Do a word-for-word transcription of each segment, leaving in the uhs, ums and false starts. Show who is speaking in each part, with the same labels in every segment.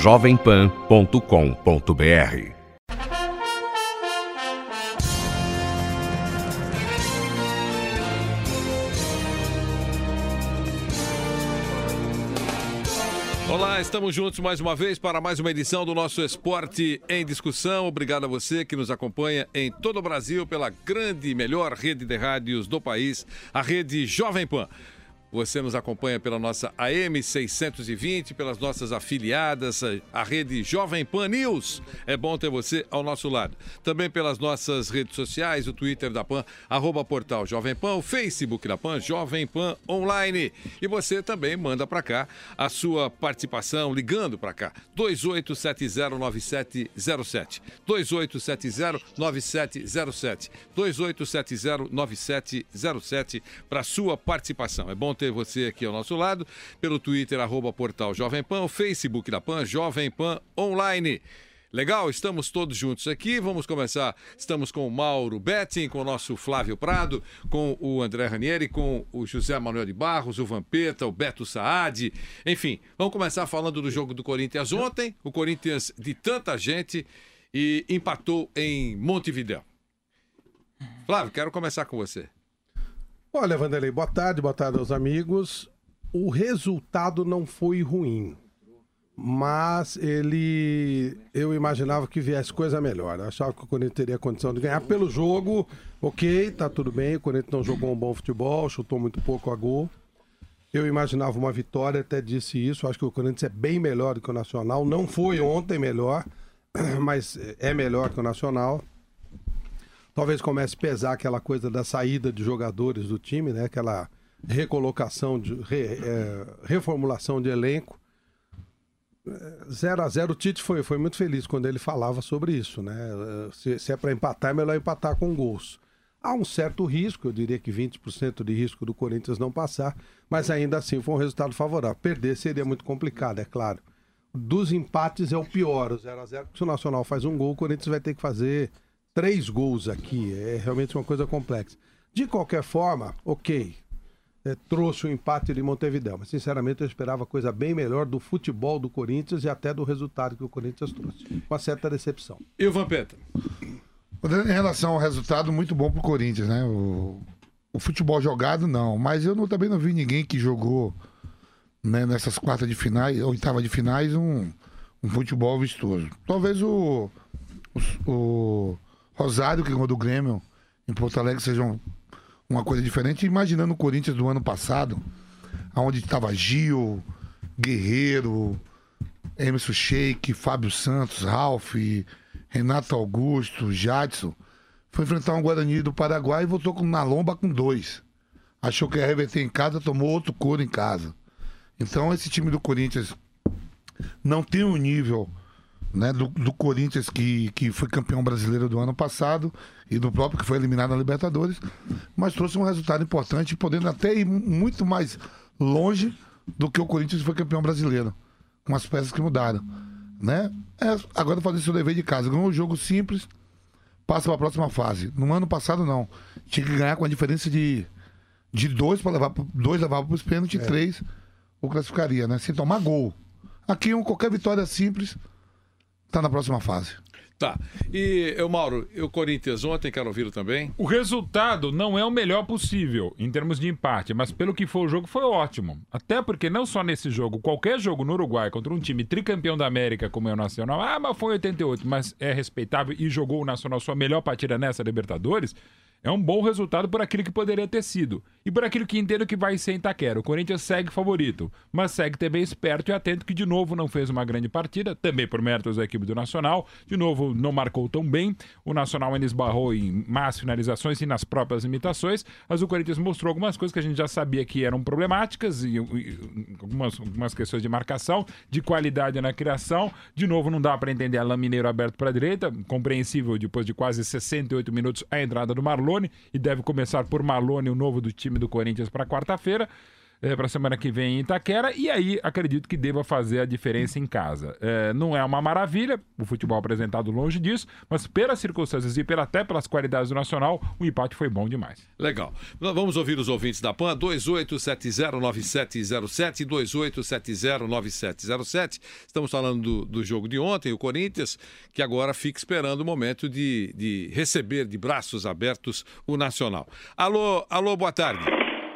Speaker 1: jovem pan ponto com ponto b r.
Speaker 2: Olá, estamos juntos mais uma vez para mais uma edição do nosso Esporte em Discussão. Obrigado a você que nos acompanha em todo o Brasil pela grande e melhor rede de rádios do país, a rede Jovem Pan. Você nos acompanha pela nossa A M seiscentos e vinte, pelas nossas afiliadas, a rede Jovem Pan News. É bom ter você ao nosso lado. Também pelas nossas redes sociais, o Twitter da Pan, arroba portal Jovem Pan, o Facebook da Pan, Jovem Pan Online. E você também manda para cá a sua participação, ligando para cá, dois oito sete zero nove sete zero sete, dois oito sete zero nove sete zero sete, dois oito sete zero nove sete zero sete para sua participação. É bom ter você aqui ao nosso lado, pelo Twitter, arroba portal Jovem Pan, o Facebook da Pan, Jovem Pan Online. Legal, estamos todos juntos aqui, vamos começar, estamos com o Mauro Betting, com o nosso Flávio Prado, com o André Ranieri, com o José Manuel de Barros, o Vampeta, o Beto Saad, enfim, vamos começar falando do jogo do Corinthians ontem, o Corinthians de tanta gente e empatou em Montevidéu. Flávio, quero começar com você.
Speaker 3: Olha, Vanderlei, boa tarde, boa tarde aos amigos. O resultado não foi ruim, mas ele, eu imaginava que viesse coisa melhor. Eu achava que o Corinthians teria condição de ganhar pelo jogo. Ok, tá tudo bem, o Corinthians não jogou um bom futebol, chutou muito pouco a gol. Eu imaginava uma vitória, até disse isso. Acho que o Corinthians é bem melhor do que o Nacional. Não foi ontem melhor, mas é melhor que o Nacional. Talvez comece a pesar aquela coisa da saída de jogadores do time, né? Aquela recolocação, de, re, é, reformulação de elenco. zero a zero, o Tite foi, foi muito feliz quando ele falava sobre isso, né? Se, se é para empatar, é melhor empatar com gols. Há um certo risco, eu diria que vinte por cento de risco do Corinthians não passar, mas ainda assim foi um resultado favorável. Perder seria muito complicado, é claro. Dos empates é o pior, o zero a zero, porque se o Nacional faz um gol, o Corinthians vai ter que fazer três gols aqui, é realmente uma coisa complexa. De qualquer forma, ok, é, trouxe o um empate de Montevidéu, mas sinceramente eu esperava coisa bem melhor do futebol do Corinthians e até do resultado que o Corinthians trouxe. Uma certa decepção.
Speaker 2: E o Vampeta?
Speaker 4: Em relação ao resultado, muito bom pro Corinthians, né? O, o futebol jogado, não, mas eu não, também não vi ninguém que jogou, né, nessas quartas de finais, oitava de finais, um, um futebol vistoso. Talvez o, o, o Rosário, que ganhou do Grêmio em Porto Alegre, seja um, uma coisa diferente. Imaginando o Corinthians do ano passado, onde estava Gil, Guerreiro, Emerson Sheik, Fábio Santos, Ralf, Renato Augusto, Jadson, foi enfrentar um Guarani do Paraguai e voltou com, na lomba com dois. Achou que ia reverter em casa, tomou outro couro em casa. Então esse time do Corinthians não tem um nível, né, do, do Corinthians que, que foi campeão brasileiro do ano passado e do próprio que foi eliminado na Libertadores, mas trouxe um resultado importante, podendo até ir muito mais longe do que o Corinthians foi campeão brasileiro, com as peças que mudaram, né? É, agora fazer seu dever de casa, ganhou um jogo simples, passa para a próxima fase. No ano passado não, tinha que ganhar com a diferença de, de dois para levar dois levava para os pênaltis e é. três o classificaria, né? Sem tomar gol. Aqui um, qualquer vitória simples tá na próxima fase.
Speaker 2: Tá. E, eu, Mauro, o Corinthians ontem, quero ouvi-lo também.
Speaker 5: O resultado não é o melhor possível em termos de empate, mas pelo que foi o jogo, foi ótimo. Até porque não só nesse jogo, qualquer jogo no Uruguai contra um time tricampeão da América como é o Nacional, ah, mas foi oitenta e oito, mas é respeitável e jogou o Nacional sua melhor partida nessa Libertadores, é um bom resultado por aquilo que poderia ter sido. E por aquilo que entendo que vai ser em Itaquera. O Corinthians segue favorito, mas segue também esperto e atento que de novo não fez uma grande partida, também por méritos da equipe do Nacional. De novo, não marcou tão bem. O Nacional ainda esbarrou em más finalizações e nas próprias imitações, mas o Corinthians mostrou algumas coisas que a gente já sabia que eram problemáticas, e, e algumas, algumas questões de marcação, de qualidade na criação. De novo, não dá para entender Alain Mineiro aberto para a direita, compreensível depois de quase sessenta e oito minutos a entrada do Marlon, e deve começar por Malone, o novo do time do Corinthians, para quarta-feira. é, para a semana que vem em Itaquera, e aí acredito que deva fazer a diferença em casa. É, não é uma maravilha, o futebol apresentado longe disso, mas pelas circunstâncias e pela, até pelas qualidades do Nacional, o empate foi bom demais.
Speaker 2: Legal. Vamos ouvir os ouvintes da P A N, dois oito sete zero nove sete zero sete, dois oito sete zero nove sete zero sete. Estamos falando do, do jogo de ontem, o Corinthians, que agora fica esperando o momento de, de receber de braços abertos o Nacional. Alô, alô, boa tarde.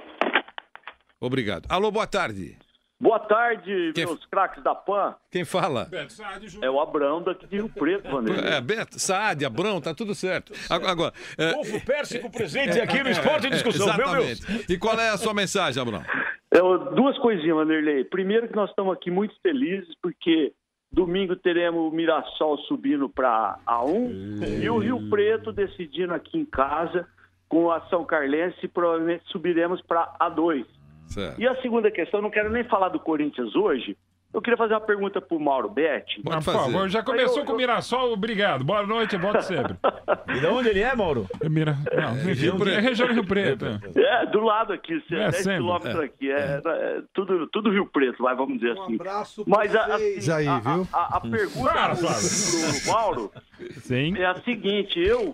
Speaker 2: Obrigado. Alô, boa tarde.
Speaker 6: Boa tarde,
Speaker 2: Quem...
Speaker 6: meus craques da P A N.
Speaker 2: Quem fala?
Speaker 5: Beto Saad,
Speaker 6: é o Abrão daqui de Rio Preto, Vanderlei.
Speaker 2: É, Beto, Saad, Abrão, tá tudo certo. Agora, é...
Speaker 7: Povo Pérsico presente aqui no Esporte em Discussão, meu Deus.
Speaker 2: E qual é a sua mensagem, Abrão?
Speaker 6: É, duas coisinhas, Vanderlei. Primeiro que nós estamos aqui muito felizes porque domingo teremos o Mirassol subindo para A um e... e o Rio Preto decidindo aqui em casa com a São Carlense, provavelmente subiremos para A dois.
Speaker 2: Certo.
Speaker 6: E a segunda questão, não quero nem falar do Corinthians hoje, eu queria fazer uma pergunta pro Mauro Betti.
Speaker 5: Por favor, já começou eu, com o Mirassol, obrigado. Boa noite, volto sempre.
Speaker 7: E de onde ele é, Mauro?
Speaker 5: É, Mira... Não, Rio Preto. É região do Rio Preto.
Speaker 6: É, do lado aqui, é, dez
Speaker 5: sempre.
Speaker 6: quilômetros
Speaker 2: é.
Speaker 6: aqui, é, é tudo, tudo Rio Preto, vai, vamos dizer assim.
Speaker 3: Um abraço
Speaker 6: Mas
Speaker 3: pra
Speaker 6: a,
Speaker 3: vocês
Speaker 6: assim,
Speaker 3: aí,
Speaker 6: a,
Speaker 3: viu?
Speaker 6: A, a, a pergunta
Speaker 5: Para,
Speaker 6: pro, pro Mauro
Speaker 5: Sim.
Speaker 6: é a seguinte, eu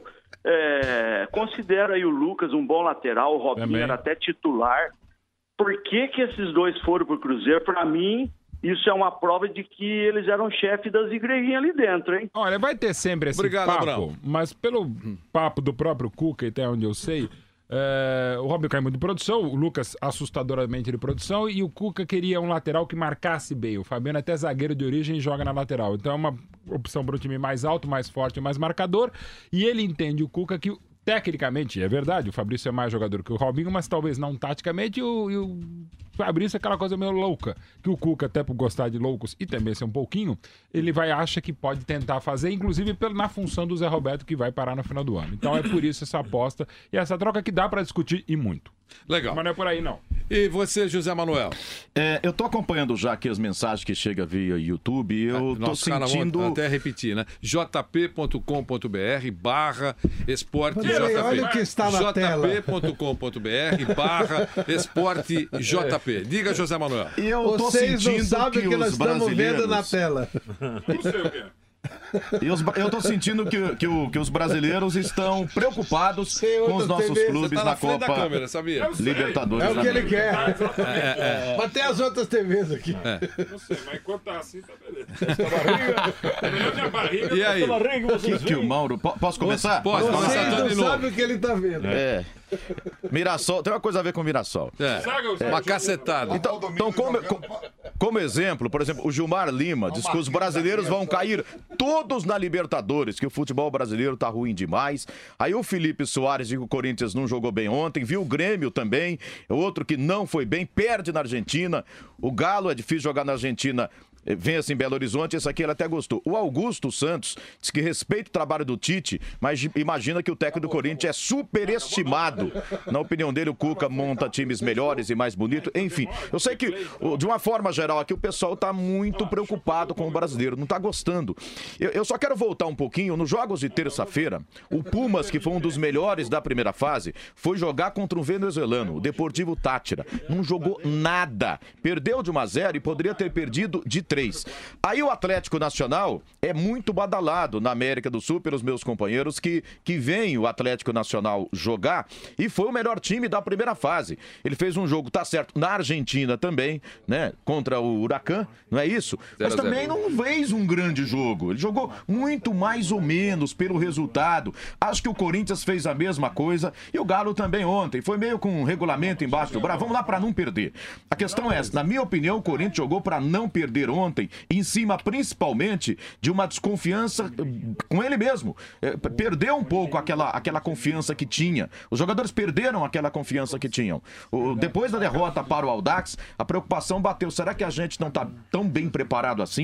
Speaker 6: é, considero aí o Lucas um bom lateral, o Robinho
Speaker 5: Também.
Speaker 6: era até titular. Por que que esses dois foram pro Cruzeiro? Para mim, isso é uma prova de que eles eram chefe das igrejinhas ali dentro, hein?
Speaker 5: Olha, vai ter sempre esse
Speaker 2: Obrigado,
Speaker 5: papo,
Speaker 2: Abrão.
Speaker 5: mas pelo papo do próprio Cuca, até onde eu sei, é, o Robinho caiu muito de produção, o Lucas assustadoramente de produção, e o Cuca queria um lateral que marcasse bem. O Fabiano até zagueiro de origem joga na lateral. Então é uma opção para um time mais alto, mais forte, mais marcador, e ele entende, o Cuca, que tecnicamente, é verdade, o Fabrício é mais jogador que o Robinho, mas talvez não taticamente, e o, e o Fabrício é aquela coisa meio louca, que o Cuca, até por gostar de loucos e também ser um pouquinho, ele vai acha que pode tentar fazer, inclusive na função do Zé Roberto, que vai parar no final do ano. Então é por isso essa aposta e essa troca que dá para discutir e muito.
Speaker 2: Legal.
Speaker 5: Mas não é por aí, não.
Speaker 2: E você, José Manuel?
Speaker 7: É, eu tô acompanhando já aqui as mensagens que chegam via YouTube e eu tô
Speaker 2: Nosso canal,
Speaker 7: sentindo...
Speaker 2: vou até repetir, né? jp.com.br barra esporte
Speaker 3: Vanderlei, olha o que está na tela.
Speaker 2: jp.com.br barra esporte jp. Diga, José Manuel.
Speaker 7: E eu tô
Speaker 3: Vocês
Speaker 7: sentindo
Speaker 3: não sabem
Speaker 7: que
Speaker 3: o que nós
Speaker 7: os
Speaker 3: estamos vendo na
Speaker 7: brasileiros...
Speaker 3: tela.
Speaker 5: Não sei o quê.
Speaker 7: E os- eu tô sentindo que, que, o- que os brasileiros estão preocupados
Speaker 3: Tem
Speaker 7: com os
Speaker 3: outra
Speaker 7: nossos
Speaker 3: T V,
Speaker 7: clubes
Speaker 2: Você tá
Speaker 7: na
Speaker 2: na frente da
Speaker 7: Copa
Speaker 2: câmera, sabia?
Speaker 7: Libertadores.
Speaker 3: É o
Speaker 7: da
Speaker 3: que ele
Speaker 7: América.
Speaker 3: quer. Mas tem as outras T Vs aqui.
Speaker 5: Não sei, mas enquanto tá assim, tá beleza. Minha barriga,
Speaker 2: E aí?
Speaker 7: Que, que o Mauro... po- Posso começar?
Speaker 2: Pode,
Speaker 7: Posso
Speaker 2: começar
Speaker 3: Vocês
Speaker 2: tudo
Speaker 3: não
Speaker 2: de novo.
Speaker 3: sabem o que ele tá vendo.
Speaker 7: É. Mirassol, tem uma coisa a ver com o Mirassol.
Speaker 2: É, uma cacetada.
Speaker 7: Então, então como, co- como exemplo, por exemplo, o Gilmar Lima diz que os brasileiros vão cair todos na Libertadores, que o futebol brasileiro tá ruim demais. Aí o Felipe Soares diz que o Corinthians não jogou bem ontem, viu o Grêmio também, outro que não foi bem, perde na Argentina. O Galo é difícil jogar na Argentina. Vence em Belo Horizonte, esse aqui ele até gostou. O Augusto Santos diz que respeita o trabalho do Tite, mas imagina que o técnico do Corinthians é superestimado. Na opinião dele, o Cuca monta times melhores e mais bonitos. Enfim, eu sei que, de uma forma geral aqui, o pessoal tá muito preocupado com o brasileiro, não tá gostando. Eu, eu só quero voltar um pouquinho. Nos jogos de terça-feira, o Pumas, que foi um dos melhores da primeira fase, foi jogar contra um venezuelano, o Deportivo Táchira. Não jogou nada. Perdeu de um a zero e poderia ter perdido de três. Aí o Atlético Nacional é muito badalado na América do Sul pelos meus companheiros que, que veem o Atlético Nacional jogar e foi o melhor time da primeira fase. Ele fez um jogo, tá certo, na Argentina também, né, contra o Huracan, não é isso? Mas também não fez um grande jogo. Ele jogou muito mais ou menos pelo resultado. Acho que o Corinthians fez a mesma coisa e o Galo também ontem. Foi meio com um regulamento embaixo do braço. Vamos lá para não perder. A questão é essa. Na minha opinião, o Corinthians jogou para não perder ontem. Ontem, em cima principalmente de uma desconfiança com ele mesmo. É, perdeu um pouco aquela, aquela confiança que tinha. Os jogadores perderam aquela confiança que tinham. O, depois da derrota para o Audax, a preocupação bateu. Será que a gente não está tão bem preparado assim?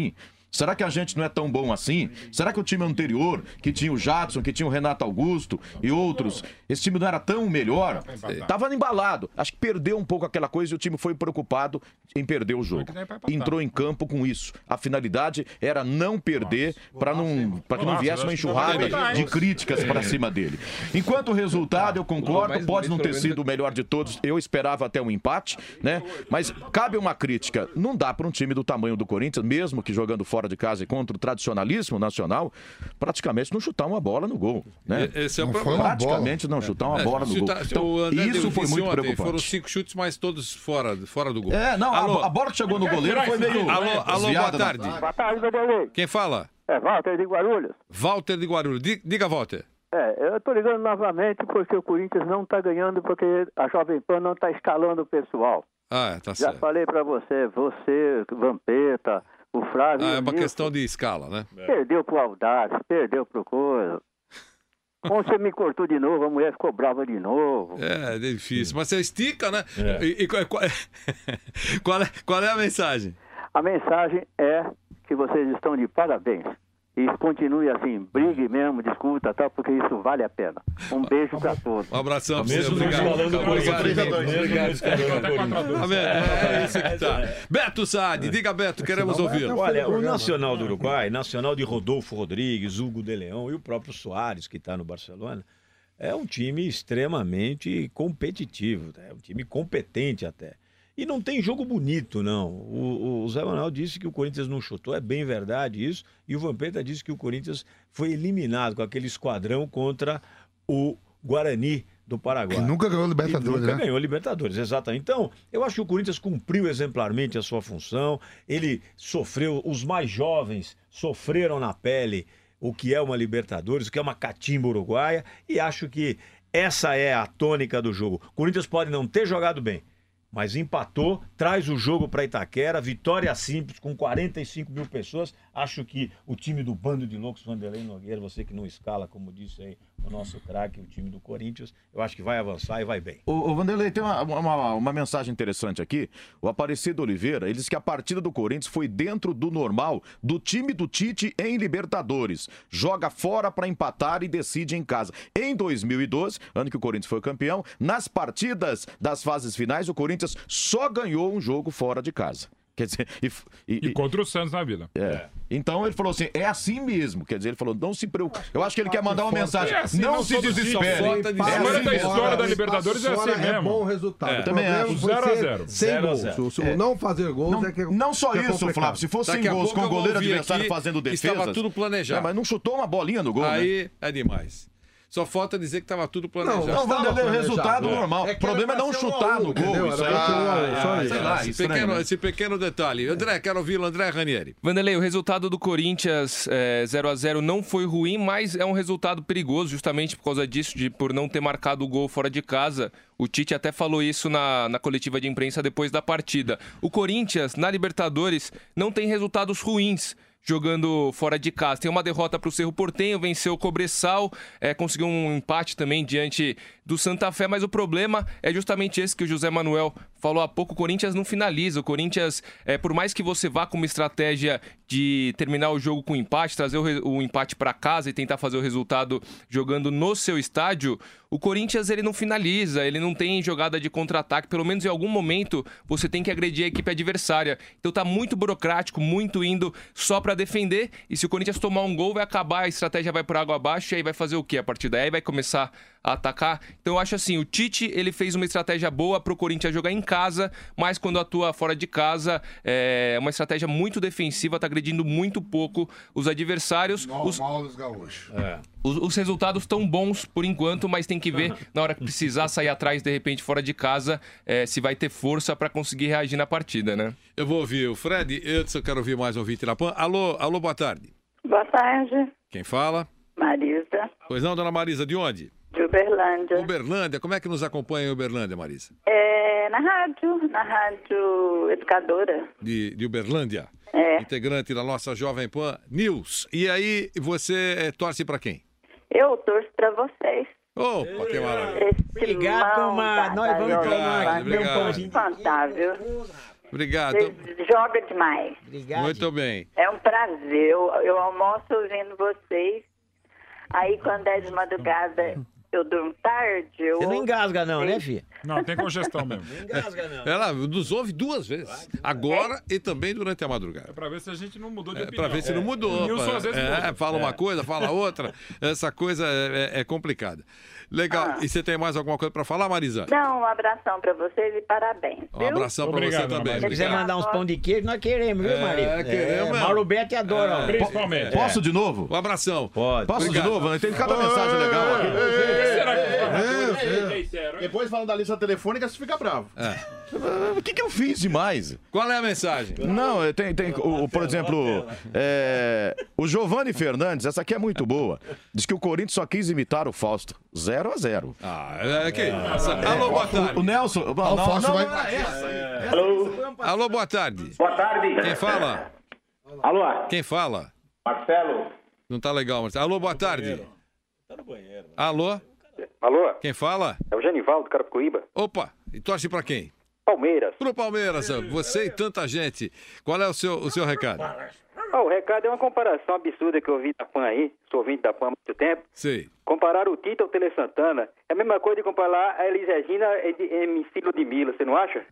Speaker 7: Será que a gente não é tão bom assim? Será que o time anterior, que tinha o Jadson, que tinha o Renato Augusto e outros, esse time não era tão melhor? Tava embalado. Acho que perdeu um pouco aquela coisa e o time foi preocupado em perder o jogo. Entrou em campo com isso. A finalidade era não perder para não, para que não viesse uma enxurrada de críticas para cima dele. Enquanto o resultado, eu concordo, pode não ter sido o melhor de todos. Eu esperava até um empate, né? Mas cabe uma crítica. Não dá para um time do tamanho do Corinthians, mesmo que jogando fora de casa e contra o tradicionalismo nacional, praticamente não chutar uma bola no gol, né?
Speaker 2: Esse é o
Speaker 4: Não
Speaker 2: problema.
Speaker 4: foi uma
Speaker 7: Praticamente não chutar uma bola no gol.
Speaker 2: Chuta-
Speaker 7: Então,
Speaker 2: o André
Speaker 7: isso
Speaker 2: deu
Speaker 7: foi
Speaker 2: vice
Speaker 7: muito
Speaker 2: ontem,
Speaker 7: preocupante.
Speaker 2: Foram cinco chutes, mas todos fora, fora do gol.
Speaker 7: É, não,
Speaker 2: Alô?
Speaker 7: a, a bola que chegou no goleiro foi meio
Speaker 2: Alô, alô, boa
Speaker 7: desviada, né?
Speaker 2: tarde.
Speaker 6: Boa tarde, Vanderlei.
Speaker 2: Quem fala?
Speaker 6: É Walter de Guarulhos.
Speaker 2: Walter de Guarulhos. Di- Diga, Walter.
Speaker 6: É, eu tô ligando novamente porque o Corinthians não tá ganhando, porque a Jovem Pan não tá escalando o pessoal.
Speaker 2: Ah, é, tá
Speaker 6: Já
Speaker 2: certo.
Speaker 6: falei pra você, você, Vampeta, o Flávio...
Speaker 2: Ah, é
Speaker 6: e o
Speaker 2: uma
Speaker 6: Nilson,
Speaker 2: questão de escala, né?
Speaker 6: Perdeu pro Audax, perdeu pro Coisa. Quando você me cortou de novo, a mulher ficou brava de novo.
Speaker 2: É, é difícil. Mas você estica, né? E, e qual, qual, é, qual, é, qual é a mensagem?
Speaker 6: A mensagem é que vocês estão de parabéns. E continue assim, brigue mesmo, discuta, tal, porque isso vale a pena. Um beijo pra todos.
Speaker 2: Um abração pra você.
Speaker 8: Mesmo não
Speaker 2: Obrigado.
Speaker 8: escalando o
Speaker 2: Obrigado.
Speaker 8: Corinthians. Mesmo não escalando o Corinthians.
Speaker 2: Tá vendo? É isso que tá. Beto Saad, diga, Beto, queremos
Speaker 3: Senão vai
Speaker 2: ouvi-lo.
Speaker 3: até
Speaker 8: Olha, o
Speaker 3: programa.
Speaker 8: Nacional do Uruguai, Nacional de Rodolfo Rodrigues, Hugo de Leão e o próprio Soares, que está no Barcelona, é um time extremamente competitivo, é um time competente até. E não tem jogo bonito, não. O, o Zé Manuel disse que o Corinthians não chutou, é bem verdade isso, e o Vampeta disse que o Corinthians foi eliminado com aquele esquadrão contra o Guarani do Paraguai.
Speaker 4: Que nunca ganhou Libertadores,
Speaker 8: E nunca
Speaker 4: né?
Speaker 8: ganhou Libertadores, exatamente. Então, eu acho que o Corinthians cumpriu exemplarmente a sua função. Ele sofreu, os mais jovens sofreram na pele o que é uma Libertadores, o que é uma catimba uruguaia, e acho que essa é a tônica do jogo. O Corinthians pode não ter jogado bem, mas empatou, traz o jogo para Itaquera, vitória simples, com quarenta e cinco mil pessoas. Acho que o time do bando de loucos, Vanderlei Nogueira, você que não escala, como disse aí o nosso craque, o time do Corinthians, eu acho que vai avançar e vai bem.
Speaker 7: O, o Vanderlei, tem uma, uma, uma mensagem interessante aqui. O Aparecido Oliveira, ele diz que a partida do Corinthians foi dentro do normal do time do Tite em Libertadores. Joga fora para empatar e decide em casa. Em dois mil e doze, ano que o Corinthians foi campeão, nas partidas das fases finais, o Corinthians só ganhou um jogo fora de casa. Quer dizer, e, e,
Speaker 5: E contra o Santos na Vila.
Speaker 7: É. Então ele falou assim, é assim mesmo. Quer dizer, ele falou, não se preocupe. Eu acho que ele quer mandar uma mensagem.
Speaker 5: É assim,
Speaker 7: não,
Speaker 5: não
Speaker 7: se
Speaker 5: todo dia,
Speaker 7: desespere.
Speaker 5: só falta dizer.
Speaker 7: É
Speaker 5: A maioria
Speaker 7: assim
Speaker 5: da
Speaker 7: mesmo.
Speaker 5: história da Libertadores é assim
Speaker 3: Fora
Speaker 5: mesmo.
Speaker 3: É bom resultado.
Speaker 2: É.
Speaker 3: O
Speaker 7: Também
Speaker 3: problema
Speaker 7: acho.
Speaker 3: foi
Speaker 5: zero a
Speaker 3: ser
Speaker 5: zero.
Speaker 3: sem
Speaker 8: zero a
Speaker 3: gols.
Speaker 8: zero.
Speaker 3: Se o não fazer gols
Speaker 7: Não,
Speaker 3: é que
Speaker 7: não só
Speaker 3: que é
Speaker 7: isso,
Speaker 3: complicado.
Speaker 7: Flávio. Se fosse
Speaker 2: Daqui
Speaker 7: sem
Speaker 2: a
Speaker 7: gols,
Speaker 2: pouco
Speaker 7: com o
Speaker 2: eu vou
Speaker 7: goleiro
Speaker 2: ouvir
Speaker 7: adversário
Speaker 2: aqui
Speaker 7: fazendo
Speaker 2: que
Speaker 7: defesas.
Speaker 2: estava tudo planejado.
Speaker 7: É, mas não chutou uma bolinha no gol, né?
Speaker 2: Aí é demais. Só falta dizer que estava tudo planejado.
Speaker 7: Não, Vanderlei, o resultado
Speaker 3: É.
Speaker 7: normal.
Speaker 3: É
Speaker 7: O
Speaker 3: que
Speaker 7: problema é
Speaker 3: era
Speaker 7: não
Speaker 3: pra ser um
Speaker 7: chutar
Speaker 3: a um,
Speaker 7: no gol.
Speaker 3: entendeu?
Speaker 7: Isso
Speaker 3: Era pra ser um a um,
Speaker 7: aí,
Speaker 3: só
Speaker 7: ah,
Speaker 3: isso.
Speaker 7: sei lá,
Speaker 2: esse,
Speaker 7: estranho,
Speaker 2: pequeno,
Speaker 7: né?
Speaker 2: esse pequeno detalhe. André, quero ouvi-lo, André Ranieri.
Speaker 9: Vanderlei, o resultado do Corinthians é, zero a zero não foi ruim, mas é um resultado perigoso justamente por causa disso, de, por não ter marcado o gol fora de casa. O Tite até falou isso na, na coletiva de imprensa depois da partida. O Corinthians, na Libertadores, não tem resultados ruins jogando fora de casa. Tem uma derrota para o Cerro Porteño, venceu o Cobressal, é, conseguiu um empate também diante do Santa Fé, mas o problema é justamente esse que o José Manuel falou há pouco. O Corinthians não finaliza. O Corinthians, é, por mais que você vá com uma estratégia de terminar o jogo com empate, trazer o, re- o empate para casa e tentar fazer o resultado jogando no seu estádio, o Corinthians ele não finaliza, ele não tem jogada de contra-ataque. Pelo menos em algum momento você tem que agredir a equipe adversária. Então tá muito burocrático, muito indo só para defender. E se o Corinthians tomar um gol, vai acabar, a estratégia vai por água abaixo e aí vai fazer o quê a partir daí? Aí vai começar a atacar. Então eu acho assim, o Tite ele fez uma estratégia boa pro Corinthians jogar em casa, mas quando atua fora de casa é uma estratégia muito defensiva, tá agredindo muito pouco os adversários. Os,
Speaker 4: Normal dos gaúchos.
Speaker 9: os, os resultados estão bons por enquanto, mas tem que ver na hora que precisar sair atrás de repente fora de casa, é, se vai ter força para conseguir reagir na partida, né?
Speaker 2: Eu vou ouvir o Fred. Antes eu quero ouvir mais um ouvinte na Pan. Alô, alô, boa tarde.
Speaker 10: Boa tarde,
Speaker 2: Quem fala?
Speaker 10: Marisa,
Speaker 2: Pois não, dona Marisa, de onde?
Speaker 10: de Uberlândia.
Speaker 2: Uberlândia. Como é que nos acompanha em Uberlândia, Marisa?
Speaker 10: É, na rádio, na rádio educadora.
Speaker 2: De, de Uberlândia.
Speaker 10: É,
Speaker 2: Integrante da nossa Jovem Pan News. E aí, você eh, torce para quem?
Speaker 10: eu torço pra vocês.
Speaker 2: Opa, que maravilha.
Speaker 10: Esse
Speaker 11: Obrigado,
Speaker 10: irmão
Speaker 11: Mar.
Speaker 10: da-
Speaker 11: Nós
Speaker 10: da
Speaker 11: vamos
Speaker 10: Jovem
Speaker 11: tomar
Speaker 10: Pan
Speaker 2: obrigado.
Speaker 10: é espantável.
Speaker 2: Obrigado.
Speaker 10: Você joga demais.
Speaker 8: Obrigado.
Speaker 2: Muito bem.
Speaker 10: É um prazer. Eu, eu almoço ouvindo vocês. Aí, quando é de madrugada, eu durmo tarde. Eu...
Speaker 8: Você não engasga não, né, filha?
Speaker 5: Não, tem congestão mesmo.
Speaker 8: Não engasga não.
Speaker 2: Ela nos ouve duas vezes. Agora e também durante a madrugada.
Speaker 5: É pra ver se a gente não mudou de
Speaker 2: É,
Speaker 5: opinião.
Speaker 2: pra ver se não mudou.
Speaker 5: O Nilson
Speaker 2: pá.
Speaker 5: às vezes
Speaker 2: É,
Speaker 5: muda.
Speaker 2: fala uma coisa, fala outra. Essa coisa é, é- é complicada. Legal.
Speaker 10: Ah.
Speaker 2: E você tem mais alguma coisa pra falar, Marisa?
Speaker 10: Não, um abração pra vocês e parabéns.
Speaker 2: Um
Speaker 10: viu?
Speaker 2: abração pra
Speaker 5: Obrigado,
Speaker 2: você também.
Speaker 5: Marisa.
Speaker 8: Se quiser
Speaker 2: Obrigado.
Speaker 8: mandar uns pão de queijo, nós queremos, viu,
Speaker 2: É,
Speaker 8: Maria?
Speaker 2: queremos, é.
Speaker 8: Mauro Betti adora. ó.
Speaker 5: Principalmente.
Speaker 7: Posso de novo?
Speaker 2: Um abração.
Speaker 8: Pode.
Speaker 7: Posso
Speaker 2: Obrigado.
Speaker 7: de novo? Tem cada mensagem legal aqui.
Speaker 5: Será que
Speaker 11: Depois falando da lista telefônica, você fica bravo.
Speaker 7: O que, que eu fiz demais?
Speaker 2: Qual é a mensagem?
Speaker 7: Não, é, tem, tem o, o- por exemplo, é, o Giovanni Fernandes, essa aqui é muito boa. Diz que o Corinthians só quis imitar o Fausto. Zero a zero.
Speaker 2: Ah, é que isso. Alô, boa tarde.
Speaker 7: O Nelson. Não, não,
Speaker 4: Alfonso
Speaker 7: não,
Speaker 4: vai-
Speaker 7: não era essa.
Speaker 6: Alô?
Speaker 2: Alô, boa tarde.
Speaker 6: Boa tarde.
Speaker 2: Quem fala?
Speaker 6: Alô?
Speaker 2: Quem fala?
Speaker 6: Marcelo?
Speaker 2: Não tá legal, Marcelo. Alô, boa tarde. Alô?
Speaker 6: Alô?
Speaker 2: Quem fala?
Speaker 6: É o Genivaldo, Carapicuíba.
Speaker 2: Opa, e torce pra quem?
Speaker 6: Palmeiras.
Speaker 2: Pro Palmeiras, você e tanta gente. Qual é o seu, o seu recado?
Speaker 6: Ah, o recado é uma comparação absurda que eu ouvi da Pan aí, sou ouvinte da Pan há muito tempo.
Speaker 2: Sei.
Speaker 6: Comparar o Tito ao Tele Santana é a mesma coisa de comparar a Elis Regina e M C Ludmilla, você não acha?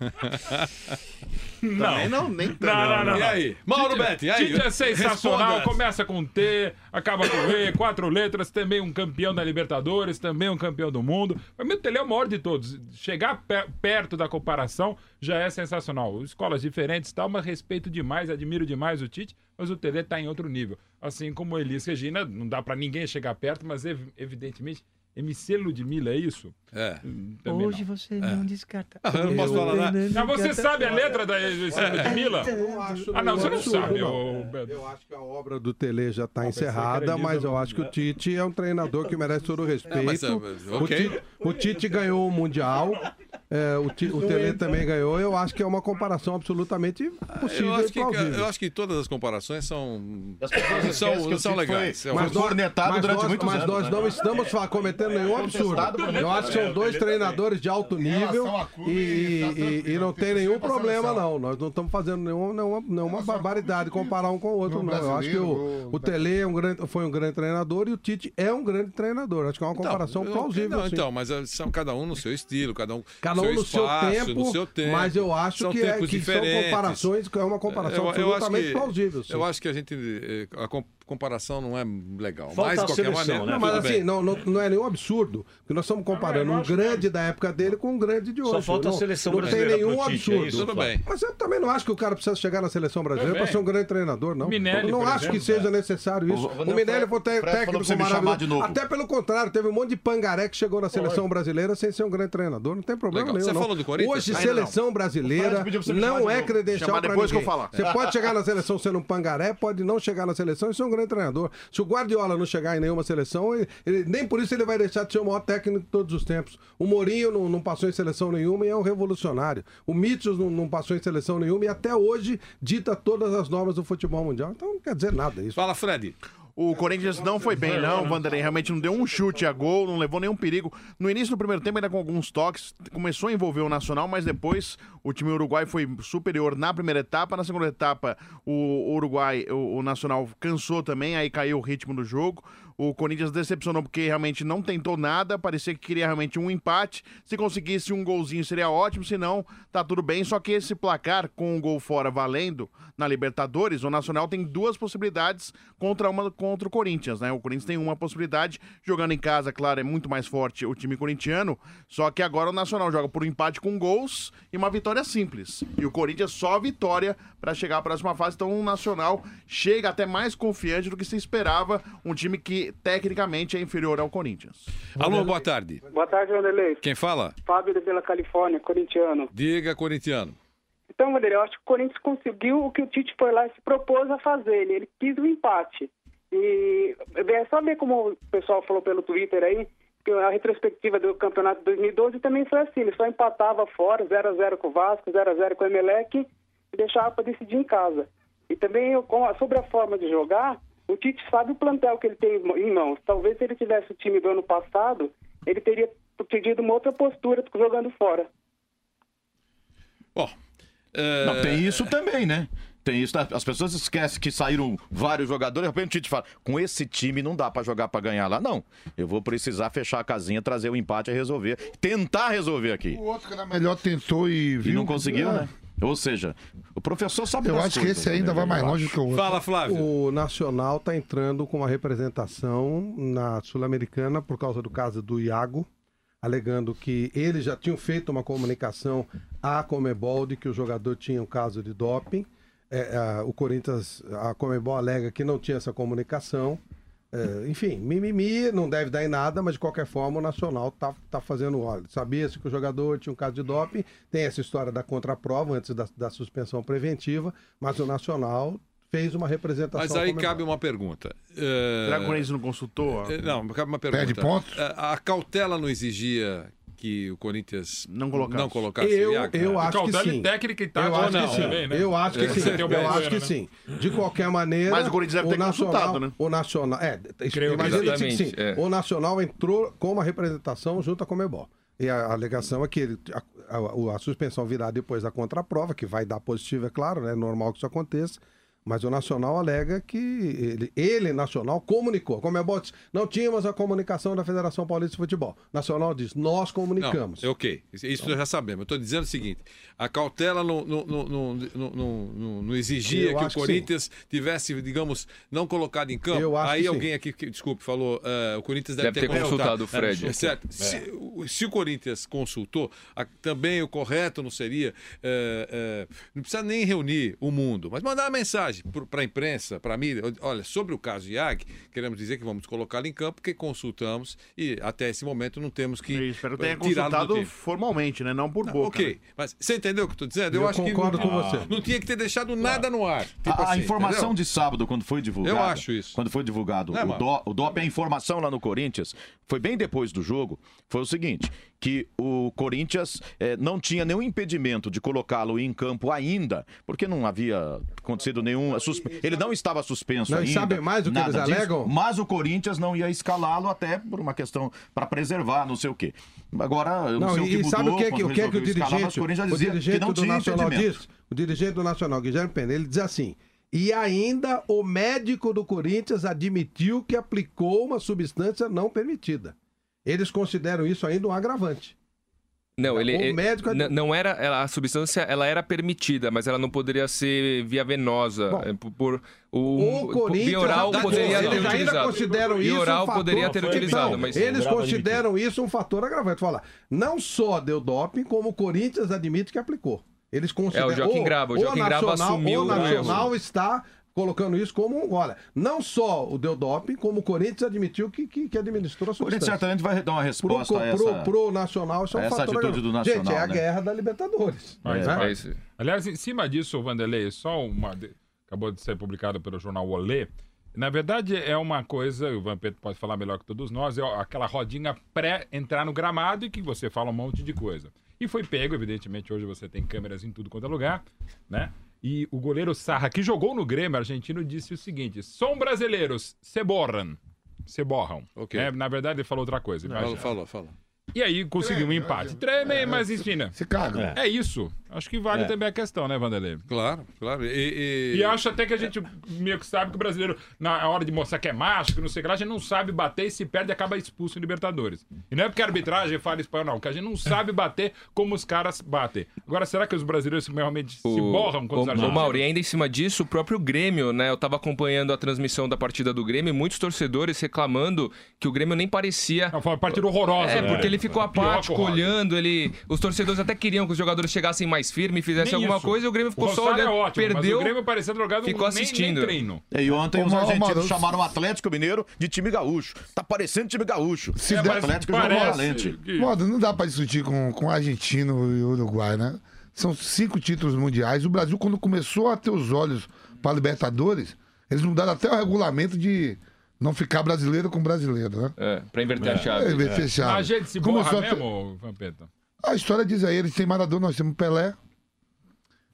Speaker 5: Não.
Speaker 11: não, nem tanto.
Speaker 5: Não, não, não.
Speaker 2: E aí? Mauro Betti, e aí?
Speaker 5: Tite é sensacional,
Speaker 2: Responda.
Speaker 5: começa com T, acaba com E, quatro letras, também um campeão da Libertadores, também um campeão do mundo. Pra mim, o Tele é o maior de todos. Chegar pe- perto da comparação já é sensacional. Escolas diferentes e tal, mas respeito demais, admiro demais o Tite, mas o Tele tá em outro nível. Assim como o Elis Regina, não dá pra ninguém chegar perto, mas ev- evidentemente, M C Ludmilla, é isso?
Speaker 2: É.
Speaker 5: Também
Speaker 8: Hoje
Speaker 5: não.
Speaker 8: você não descarta.
Speaker 2: Eu não posso falar nada.
Speaker 5: Mas você sabe a letra da M C Ludmilla?
Speaker 3: Eu acho
Speaker 5: Ah, não, você não
Speaker 3: absurdo,
Speaker 5: sabe,
Speaker 3: não.
Speaker 5: ô, Beto.
Speaker 3: Eu acho que a obra do Tele já está
Speaker 5: pensei que
Speaker 3: encerrada,
Speaker 5: era
Speaker 3: mas
Speaker 5: Elisa
Speaker 3: eu acho que o Tite é um treinador que merece todo o respeito.
Speaker 2: mas, é, mas,
Speaker 3: o,
Speaker 2: ok.
Speaker 3: Tite, o Tite ganhou o Mundial, é, o, Ti- o Tele também ganhou. Eu acho que é uma comparação absolutamente possível
Speaker 2: Eu acho,
Speaker 3: e
Speaker 2: que,
Speaker 3: plausível.
Speaker 2: eu acho que todas as comparações são,
Speaker 11: As pessoas esquecem
Speaker 2: são,
Speaker 11: que o
Speaker 2: são
Speaker 11: Tite
Speaker 2: legais.
Speaker 11: foi-
Speaker 2: Eu
Speaker 3: Mas
Speaker 2: acho-
Speaker 3: nós,
Speaker 11: cornetado
Speaker 3: mas
Speaker 11: durante
Speaker 3: nós,
Speaker 11: muitos
Speaker 3: mas
Speaker 11: anos,
Speaker 3: nós
Speaker 11: né?
Speaker 3: não estamos fa- cometendo nenhum absurdo. Eu acho que são dois treinadores de alto nível
Speaker 4: relação a clube,
Speaker 3: e,
Speaker 4: tá
Speaker 3: e-
Speaker 4: tranquilo,
Speaker 3: e não tem
Speaker 4: tem
Speaker 3: nenhum
Speaker 4: que ser pra
Speaker 3: problema,
Speaker 4: seleção.
Speaker 3: não. Nós não estamos fazendo nenhuma, nenhuma, nenhuma barbaridade comparar um com o outro,
Speaker 4: No
Speaker 3: não. Eu acho que o,
Speaker 4: brasileiro,
Speaker 3: o Tele é um grande, foi um grande treinador e o Tite é um grande treinador. Acho que é uma comparação
Speaker 2: eu-
Speaker 3: plausível.
Speaker 2: Não,
Speaker 3: sim.
Speaker 2: então, mas eh, são cada um no seu estilo, cada um,
Speaker 3: Cada um
Speaker 2: seu
Speaker 3: no seu,
Speaker 2: espaço,
Speaker 3: tempo,
Speaker 2: no seu tempo.
Speaker 3: mas eu acho
Speaker 2: São
Speaker 3: que, é,
Speaker 2: tempos
Speaker 3: que são
Speaker 2: diferentes.
Speaker 3: comparações, que é uma comparação
Speaker 2: Eu- eu acho
Speaker 3: absolutamente
Speaker 2: que-
Speaker 3: plausível. sim.
Speaker 2: Eu acho que a gente. eh, A com- comparação não é legal.
Speaker 8: Falta
Speaker 2: mas, de
Speaker 8: a
Speaker 2: qualquer
Speaker 8: seleção,
Speaker 2: maneira.
Speaker 8: né?
Speaker 3: Não,
Speaker 2: tudo
Speaker 3: mas
Speaker 2: bem.
Speaker 3: assim, não, não, não é nenhum absurdo, porque nós estamos comparando um grande da época dele com um grande de hoje.
Speaker 8: Só falta a
Speaker 3: não,
Speaker 8: seleção
Speaker 3: não tem
Speaker 8: brasileira
Speaker 3: nenhum
Speaker 8: pro Tite, é
Speaker 3: absurdo.
Speaker 8: isso?
Speaker 2: Tudo bem.
Speaker 3: Mas eu também não acho que o cara precisa chegar na seleção brasileira para
Speaker 5: Também.
Speaker 3: ser um grande treinador, não.
Speaker 5: Minelli,
Speaker 3: eu não
Speaker 5: por
Speaker 3: acho
Speaker 5: exemplo,
Speaker 3: que seja necessário isso.
Speaker 11: O-
Speaker 3: O Minelli foi
Speaker 11: Fred falou
Speaker 3: te-
Speaker 11: pra
Speaker 3: técnico
Speaker 11: você me chamar de
Speaker 3: maravilhoso.
Speaker 11: novo.
Speaker 3: Até pelo contrário, teve um monte de pangaré que chegou na seleção brasileira sem ser um grande treinador. Não tem problema
Speaker 2: Legal.
Speaker 3: nenhum.
Speaker 2: Você
Speaker 3: não.
Speaker 2: falou do Corinthians?
Speaker 3: Hoje,
Speaker 2: Ainda não.
Speaker 3: seleção
Speaker 11: O
Speaker 3: brasileira
Speaker 11: Fred pediu pra você me chamar
Speaker 3: não
Speaker 11: de
Speaker 3: é
Speaker 11: novo.
Speaker 3: credencial
Speaker 11: Chamar
Speaker 3: para
Speaker 11: depois que
Speaker 3: ninguém.
Speaker 11: eu falar.
Speaker 3: Você pode chegar na seleção sendo um pangaré, pode não chegar na seleção e ser um grande treinador. Se o Guardiola não chegar em nenhuma seleção, ele- ele- nem por isso ele vai deixar de ser o maior técnico de todos os tempos. O Mourinho não, não passou em seleção nenhuma e é um revolucionário. O Mitchell não, não passou em seleção nenhuma e até hoje dita todas as normas do futebol mundial. Então não quer dizer nada isso.
Speaker 2: Fala, Fred.
Speaker 11: O Corinthians não foi bem, não, Vanderlei. Realmente não deu um chute a gol, não levou nenhum perigo. No início do primeiro tempo, ainda com alguns toques, começou a envolver o Nacional, mas depois o time uruguai foi superior na primeira etapa. Na segunda etapa, o Uruguai, o, o Nacional cansou também, aí caiu o ritmo do jogo. O Corinthians decepcionou porque realmente não tentou nada, parecia que queria realmente um empate. Se conseguisse um golzinho seria ótimo, se não, tá tudo bem. Só que esse placar com um gol fora valendo na Libertadores, o Nacional tem duas possibilidades contra uma contra o Corinthians, né? O Corinthians tem uma possibilidade, jogando em casa, claro, é muito mais forte o time corintiano, só que agora o Nacional joga por um empate com gols e uma vitória simples. E o Corinthians só vitória para chegar à próxima fase, então o Nacional chega até mais confiante do que se esperava, um time que tecnicamente é inferior ao Corinthians.
Speaker 2: Alô, boa tarde.
Speaker 6: Boa tarde, Vanderlei.
Speaker 2: Quem fala?
Speaker 6: Fábio de Vila Califórnia, corintiano.
Speaker 2: Diga, corintiano.
Speaker 6: Então, Vanderlei, eu acho que o Corinthians conseguiu o que o Tite foi lá e se propôs a fazer. Ele, ele quis o empate. E é só ver como o pessoal falou pelo Twitter aí, que a retrospectiva do campeonato de dois mil e doze também foi assim. Ele só empatava fora, zero a zero com o Vasco, zero a zero com o Emelec e deixava para decidir em casa. E também, eu, com a- sobre a forma de jogar, o Tite sabe o plantel que ele tem em mãos. Talvez se ele tivesse o time do ano passado, ele teria pedido uma outra postura jogando fora.
Speaker 2: Bom, É...
Speaker 7: Não, tem isso também, né? Tem isso, as pessoas esquecem que saíram vários jogadores, de repente o Tite fala, com esse time não dá pra jogar pra ganhar lá, não. Eu vou precisar fechar a casinha, trazer o empate e resolver, tentar resolver aqui.
Speaker 4: O outro que era melhor tentou e viu.
Speaker 7: E não conseguiu,
Speaker 4: é.
Speaker 7: né? Ou seja, o professor sabe
Speaker 4: Eu
Speaker 7: das
Speaker 4: acho que
Speaker 7: coisas,
Speaker 4: esse ainda
Speaker 7: né?
Speaker 4: vai mais
Speaker 7: Eu
Speaker 4: longe
Speaker 7: acho.
Speaker 4: que o outro.
Speaker 2: Fala, Flávio.
Speaker 3: O Nacional está entrando com uma representação na Sul-Americana por causa do caso do Iago, alegando que eles já tinham feito uma comunicação à Conmebol de que o jogador tinha um caso de doping. É, a, o Corinthians, a Conmebol alega que não tinha essa comunicação. É, enfim, mimimi, não deve dar em nada, mas de qualquer forma o Nacional tá, tá fazendo, olha, sabia-se que o jogador tinha um caso de doping, tem essa história da contraprova antes da, da suspensão preventiva, mas o Nacional fez uma representação.
Speaker 2: Mas aí
Speaker 3: Conmebol.
Speaker 2: cabe uma pergunta. É...
Speaker 11: Será que o Corinthians não consultou?
Speaker 2: É, Não, cabe uma pergunta.
Speaker 4: Perde ponto?
Speaker 2: A, a cautela não exigia que o Corinthians
Speaker 11: Não colocasse.
Speaker 2: não colocasse
Speaker 3: Eu,
Speaker 2: o Iago?
Speaker 3: eu acho que
Speaker 5: Cautela
Speaker 3: sim.
Speaker 5: e técnica e tática
Speaker 3: Eu acho
Speaker 5: não,
Speaker 3: que sim.
Speaker 5: também, né?
Speaker 3: Eu acho que
Speaker 2: É,
Speaker 3: sim.
Speaker 5: você tem o
Speaker 3: Eu acho
Speaker 5: Beltrano,
Speaker 3: que sim. De qualquer maneira.
Speaker 11: Mas o Corinthians deve ter
Speaker 3: Nacional,
Speaker 11: consultado, né?
Speaker 3: O Nacional. É,
Speaker 5: Creio que
Speaker 3: imagina que sim.
Speaker 9: exatamente, é.
Speaker 3: O Nacional entrou com uma representação junto à Conmebol. E a, a alegação é que ele, a, a, a suspensão virá depois da contraprova, que vai dar positivo, é claro, né? É normal que isso aconteça. Mas o Nacional alega que ele, ele Nacional, comunicou. A Conmebol disse, não tínhamos a comunicação da Federação Paulista de Futebol. Nacional diz, nós comunicamos.
Speaker 2: Não, é ok, isso isso nós já sabemos. Eu estou dizendo o seguinte: a cautela não, não, não, não, não, não, não exigia
Speaker 3: Eu
Speaker 2: que o
Speaker 3: acho que
Speaker 2: Corinthians tivesse, digamos, não colocado em campo.
Speaker 3: Eu acho
Speaker 2: Aí
Speaker 3: que
Speaker 2: alguém
Speaker 3: sim.
Speaker 2: aqui, que, desculpe, falou, uh, o Corinthians deve,
Speaker 9: Deve ter consultado o Fred.
Speaker 2: É, certo. Se, o- se o Corinthians consultou, a- também o correto não seria, eh, eh, não precisa nem reunir o mundo, mas mandar uma mensagem para a imprensa, para a mídia. Olha, sobre o caso Iago, queremos dizer que vamos colocá-lo em campo, porque consultamos e até esse momento não temos que
Speaker 11: Eu espero que tenha
Speaker 2: tirá-lo do
Speaker 11: consultado
Speaker 2: time.
Speaker 11: formalmente, né? Não por
Speaker 2: Não,
Speaker 11: boca.
Speaker 2: ok,
Speaker 11: né?
Speaker 2: mas você entendeu o que eu estou dizendo? Eu,
Speaker 3: Eu
Speaker 2: acho
Speaker 3: concordo
Speaker 2: que
Speaker 3: com
Speaker 2: não,
Speaker 3: você.
Speaker 2: não tinha que ter deixado nada no ar. Tipo
Speaker 7: A, a
Speaker 2: assim,
Speaker 7: informação
Speaker 2: entendeu?
Speaker 7: de sábado, quando foi divulgado.
Speaker 2: Eu acho isso.
Speaker 7: Quando foi divulgado
Speaker 2: É,
Speaker 7: o,
Speaker 2: mano.
Speaker 7: do, o DOP, a informação lá no Corinthians, foi bem depois do jogo, foi o seguinte: que o Corinthians eh, não tinha nenhum impedimento de colocá-lo em campo ainda, porque não havia acontecido nenhum. suspe- Ele não estava suspenso
Speaker 3: Não, e
Speaker 7: ainda.
Speaker 3: sabe mais o que
Speaker 7: nada
Speaker 3: eles
Speaker 7: disso,
Speaker 3: alegam?
Speaker 7: Mas o Corinthians não ia escalá-lo até por uma questão para preservar, não sei o quê. Agora, eu não,
Speaker 3: Não,
Speaker 7: sei
Speaker 3: e,
Speaker 7: o que
Speaker 3: e
Speaker 7: mudou.
Speaker 3: sabe o que, é que, o
Speaker 7: quando
Speaker 3: que é que o
Speaker 7: resolveu escalar, mas
Speaker 3: dirigente,
Speaker 7: o Corinthians já
Speaker 3: o
Speaker 7: dizia
Speaker 3: dirigente
Speaker 7: que não
Speaker 3: do
Speaker 7: tinha
Speaker 3: Nacional
Speaker 7: impedimento.
Speaker 3: diz? O dirigente do Nacional, Guilherme Pena, ele diz assim: e ainda o médico do Corinthians admitiu que aplicou uma substância não permitida. Eles consideram isso ainda um agravante.
Speaker 9: Não, ele,
Speaker 3: O
Speaker 9: ele-
Speaker 3: médico é-
Speaker 9: n- não era ela- a substância, ela era permitida, mas ela não poderia ser via venosa.
Speaker 3: Bom,
Speaker 9: é, por, por- o,
Speaker 3: O
Speaker 9: por-
Speaker 3: Corinthians,
Speaker 9: via oral
Speaker 3: eles
Speaker 9: poderia ter
Speaker 3: ainda
Speaker 9: utilizado.
Speaker 3: consideram
Speaker 9: Via
Speaker 3: isso
Speaker 9: oral
Speaker 3: um fator,
Speaker 9: poderia ter
Speaker 5: Foi,
Speaker 9: utilizado,
Speaker 3: então,
Speaker 9: mas
Speaker 3: eles
Speaker 8: Grava
Speaker 3: consideram isso um fator agravante. Fala, não só deu doping, como o Corinthians admite que aplicou. Eles consideram.
Speaker 9: É, o Joaquim Grava, o Joaquim Grava
Speaker 3: Nacional,
Speaker 9: assumiu
Speaker 3: o
Speaker 9: o
Speaker 3: Nacional
Speaker 9: erro.
Speaker 3: está colocando isso como um. Olha, não só o deu doping, como o Corinthians admitiu que, que, que administrou a
Speaker 7: O Corinthians
Speaker 3: substância.
Speaker 7: certamente vai dar uma
Speaker 3: Pro,
Speaker 7: resposta a
Speaker 3: pro,
Speaker 7: essa.
Speaker 3: pro Nacional, isso é um
Speaker 7: a essa
Speaker 3: fator
Speaker 7: atitude
Speaker 3: agravante.
Speaker 7: do Nacional,
Speaker 3: Gente, é a
Speaker 7: né?
Speaker 3: guerra da Libertadores.
Speaker 5: Mas,
Speaker 3: né?
Speaker 5: vai.
Speaker 9: É isso.
Speaker 5: Aliás, em cima disso, Vanderlei, só uma. de- Acabou de ser publicado pelo jornal Olé. Na verdade, é uma coisa, o Vampeta pode falar melhor que todos nós, é aquela rodinha pré-entrar no gramado e que você fala um monte de coisa. E foi pego, evidentemente, hoje você tem câmeras em tudo quanto é lugar, né? E o goleiro Sarra, que jogou no Grêmio argentino, disse o seguinte: são brasileiros, se borram. Se borram.
Speaker 2: Ok.
Speaker 5: É, na verdade, ele falou outra coisa.
Speaker 2: Falou,
Speaker 5: imagina.
Speaker 2: falou, falou.
Speaker 5: E aí conseguiu um empate. Tremem, mas enfim, né?
Speaker 4: Se caga.
Speaker 5: É isso. Acho que vale
Speaker 8: É.
Speaker 5: também a questão, né, Vanderlei?
Speaker 2: Claro, claro. E, e-
Speaker 5: E acho até que a gente meio que sabe que o brasileiro, na hora de mostrar que é macho, que não sei o que lá, a gente não sabe bater e se perde e acaba expulso em Libertadores. E não é porque a arbitragem fala espanhol, não, que a gente não sabe bater como os caras batem. Agora, será que os brasileiros realmente se borram contra os
Speaker 9: o, o
Speaker 5: argentinos?
Speaker 9: Mauro, e ainda em cima disso, o próprio Grêmio, né? Eu tava acompanhando a transmissão da partida do Grêmio e muitos torcedores reclamando que o Grêmio nem parecia.
Speaker 5: Não, foi uma partida horrorosa.
Speaker 9: É,
Speaker 5: né?
Speaker 9: porque ele ficou
Speaker 5: Pior que
Speaker 9: apático,
Speaker 5: horrorosa.
Speaker 9: olhando, ele... Os torcedores até queriam que os jogadores chegassem mais firmes e fizessem
Speaker 5: Nem
Speaker 9: alguma
Speaker 5: isso.
Speaker 9: coisa e o Grêmio ficou
Speaker 5: o
Speaker 9: só
Speaker 5: Rosário
Speaker 9: olhando,
Speaker 5: é ótimo,
Speaker 9: perdeu,
Speaker 5: mas o Grêmio parecia jogado
Speaker 9: ficou
Speaker 5: nem,
Speaker 9: assistindo.
Speaker 5: nem treino.
Speaker 7: E ontem
Speaker 4: Ô,
Speaker 7: os
Speaker 4: Mauro,
Speaker 7: argentinos
Speaker 4: Mauro,
Speaker 7: chamaram o Atlético Mineiro de time gaúcho. Tá parecendo time gaúcho.
Speaker 4: Se
Speaker 7: é,
Speaker 4: der-
Speaker 7: o Atlético jogou
Speaker 5: Parece
Speaker 7: valente.
Speaker 5: que-
Speaker 4: Modo, não dá pra discutir com, com argentino e Uruguai, né? São cinco títulos mundiais. O Brasil, quando começou a ter os olhos para Libertadores, eles mudaram até o regulamento de não ficar brasileiro com brasileiro, né?
Speaker 9: É, pra inverter a
Speaker 4: É,
Speaker 9: chave.
Speaker 4: fechado.
Speaker 5: A gente se
Speaker 4: Começou
Speaker 5: borra
Speaker 4: a ter-
Speaker 5: mesmo, Vampeta?
Speaker 4: A história diz aí, eles têm Maradona, nós temos Pelé.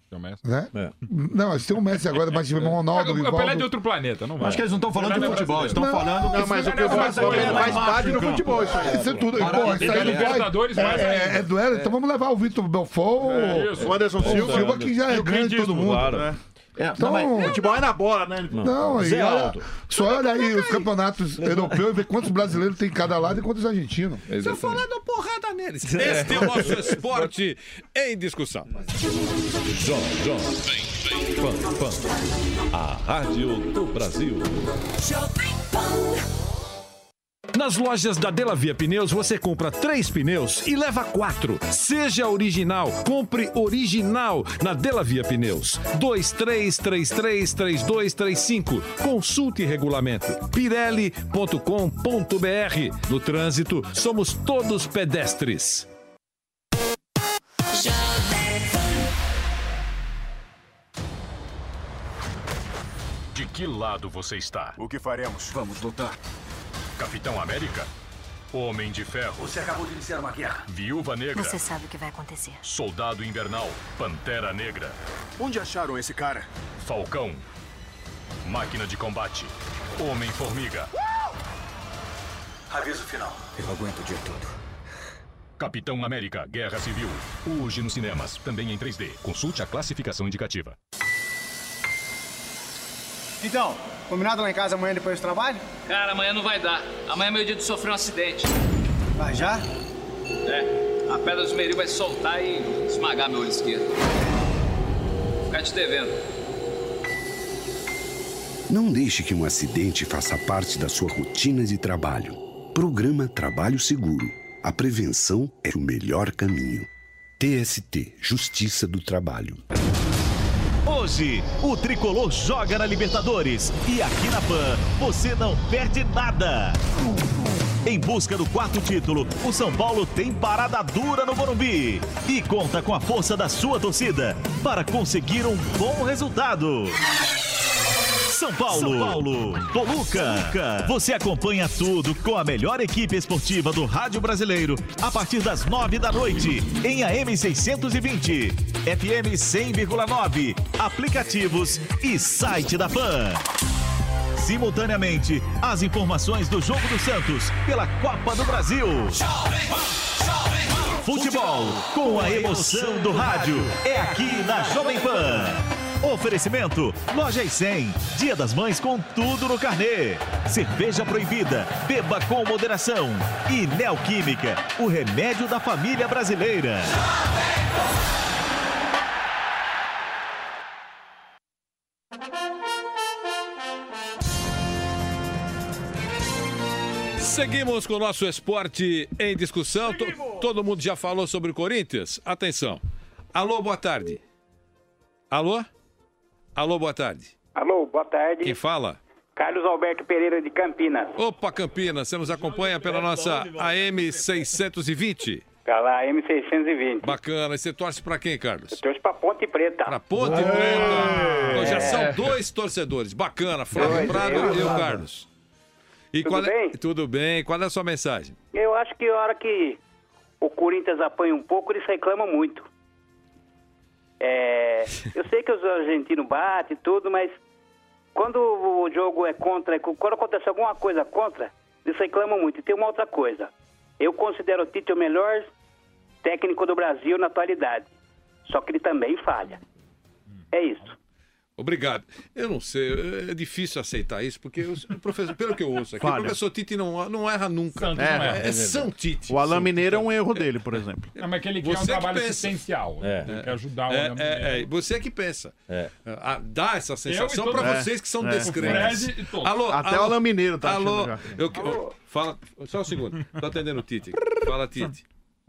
Speaker 5: Tem o Messi.
Speaker 4: Né? É. Não, eles têm o Messi agora, mas tivemos o Ronaldo, o
Speaker 5: Pelé
Speaker 4: Rivaldo.
Speaker 5: é de outro planeta, não vai.
Speaker 7: Acho que eles não estão falando de futebol, estão
Speaker 4: Não,
Speaker 7: falando...
Speaker 11: Não, mas o que eu faço é mais parte do futebol, isso aí.
Speaker 4: Isso é tudo. Pô, isso aí não
Speaker 5: Libertadores,
Speaker 4: vai.
Speaker 5: mais
Speaker 4: É,
Speaker 5: ainda.
Speaker 4: é, é duelo, então vamos levar o Vitor Belfort,
Speaker 5: É, isso.
Speaker 11: O Anderson
Speaker 4: o
Speaker 11: Silva.
Speaker 4: Silva, que já é grande todo mundo.
Speaker 11: Claro.
Speaker 7: É,
Speaker 4: Então,
Speaker 7: não, mas-
Speaker 11: Futebol é na bola, né?
Speaker 4: Não,
Speaker 8: Zé
Speaker 4: e olha,
Speaker 8: Aldo.
Speaker 4: só olha aí os campeonatos europeus e vê quantos brasileiros tem em cada lado e quantos argentinos.
Speaker 2: Você falar da porrada neles. Este é o nosso esporte em discussão.
Speaker 1: Jovem Pan Pan, a rádio do Brasil.
Speaker 12: Nas lojas da Dela Via Pneus, você compra três pneus e leva quatro. Seja original, compre original na Dela Via Pneus. dois três três três, três dois três cinco. Consulte regulamento. pirelli ponto com ponto br. No trânsito, somos todos pedestres.
Speaker 13: De que lado você está?
Speaker 14: O que faremos? Vamos lutar.
Speaker 13: Capitão América? Homem de Ferro?
Speaker 14: Você acabou de iniciar uma guerra.
Speaker 13: Viúva Negra?
Speaker 15: Você sabe o que vai acontecer.
Speaker 13: Soldado Invernal? Pantera Negra?
Speaker 14: Onde acharam esse cara?
Speaker 13: Falcão? Máquina de Combate? Homem-Formiga?
Speaker 14: Aviso final. Eu aguento o dia todo.
Speaker 13: Capitão América, Guerra Civil. Hoje nos cinemas, também em três D. Consulte a classificação indicativa.
Speaker 16: Então, combinado lá em casa amanhã depois do trabalho?
Speaker 17: Cara, amanhã não vai dar. Amanhã é meu dia de sofrer um acidente.
Speaker 16: Vai já?
Speaker 17: É, a pedra do esmeril vai soltar e esmagar meu olho esquerdo. Vou ficar te devendo.
Speaker 18: Não deixe que um acidente faça parte da sua rotina de trabalho. Programa Trabalho Seguro. A prevenção é o melhor caminho. T S T, Justiça do Trabalho.
Speaker 19: Hoje, o Tricolor joga na Libertadores e aqui na Pan você não perde nada. Em busca do quarto título, o São Paulo tem parada dura no Morumbi e conta com a força da sua torcida para conseguir um bom resultado. São Paulo, São Paulo, Toluca. Você acompanha tudo com a melhor equipe esportiva do rádio brasileiro a partir das nove da noite em A M seiscentos e vinte, F M cem vírgula nove, aplicativos e site da Pan. Simultaneamente, as informações do Jogo do Santos pela Copa do Brasil. Futebol com a emoção do rádio é aqui na Jovem Pan. Oferecimento Loja e cem, Dia das Mães com tudo no carnê. Cerveja proibida, beba com moderação. E Neoquímica, o remédio da família brasileira.
Speaker 2: Seguimos com o nosso esporte em discussão. T- todo mundo já falou sobre o Corinthians? Atenção. Alô, boa tarde. Alô? Alô, boa tarde.
Speaker 20: Alô, boa tarde.
Speaker 2: Quem fala?
Speaker 20: Carlos Alberto Pereira de Campinas.
Speaker 2: Opa, Campinas, você nos acompanha pela nossa A M seiscentos e vinte.
Speaker 20: Pela A M seiscentos e vinte.
Speaker 2: Bacana. E você torce pra quem, Carlos?
Speaker 20: Eu torço pra Ponte Preta.
Speaker 2: Pra Ponte Preta. Então já são dois torcedores. Bacana, Flávio
Speaker 20: Dois,
Speaker 2: Prado
Speaker 20: é.
Speaker 2: e o Carlos. E
Speaker 20: Tudo
Speaker 2: qual é...
Speaker 20: bem?
Speaker 2: Tudo bem. Qual é a sua mensagem?
Speaker 20: Eu acho que a hora que o Corinthians apanha um pouco, eles reclamam muito. É, eu sei que os argentinos batem e tudo, mas quando o jogo é contra, quando acontece alguma coisa contra, eles reclamam muito. E tem uma outra coisa. Eu considero o Tite o melhor técnico do Brasil na atualidade. Só que ele também falha. É isso.
Speaker 2: Obrigado. Eu não sei, é difícil aceitar isso, porque, o professor, pelo que eu ouço aqui,
Speaker 11: Falha.
Speaker 2: o professor Tite não, não erra nunca.
Speaker 11: Santos
Speaker 2: é,
Speaker 11: não erra.
Speaker 2: é, é São Tite.
Speaker 11: O Alain Mineiro é um erro dele, por exemplo.
Speaker 5: Não, mas que ele quer um
Speaker 2: Você que
Speaker 5: trabalho
Speaker 2: pensa.
Speaker 5: assistencial.
Speaker 2: É.
Speaker 5: Ele quer ajudar o
Speaker 2: É,
Speaker 5: Alain
Speaker 2: é,
Speaker 5: Mineiro.
Speaker 2: é, você que pensa. Ah, dá essa sensação
Speaker 5: Eu e todo
Speaker 2: para
Speaker 5: mundo.
Speaker 2: vocês que são
Speaker 11: É.
Speaker 2: descrentes.
Speaker 5: Fred e todos.
Speaker 2: Alô,
Speaker 11: Até
Speaker 2: alô,
Speaker 11: o Alain Mineiro tá
Speaker 2: Alô,
Speaker 11: achando já.
Speaker 2: eu, eu- fala, só um segundo. Tô atendendo o Tite. Fala, Tite.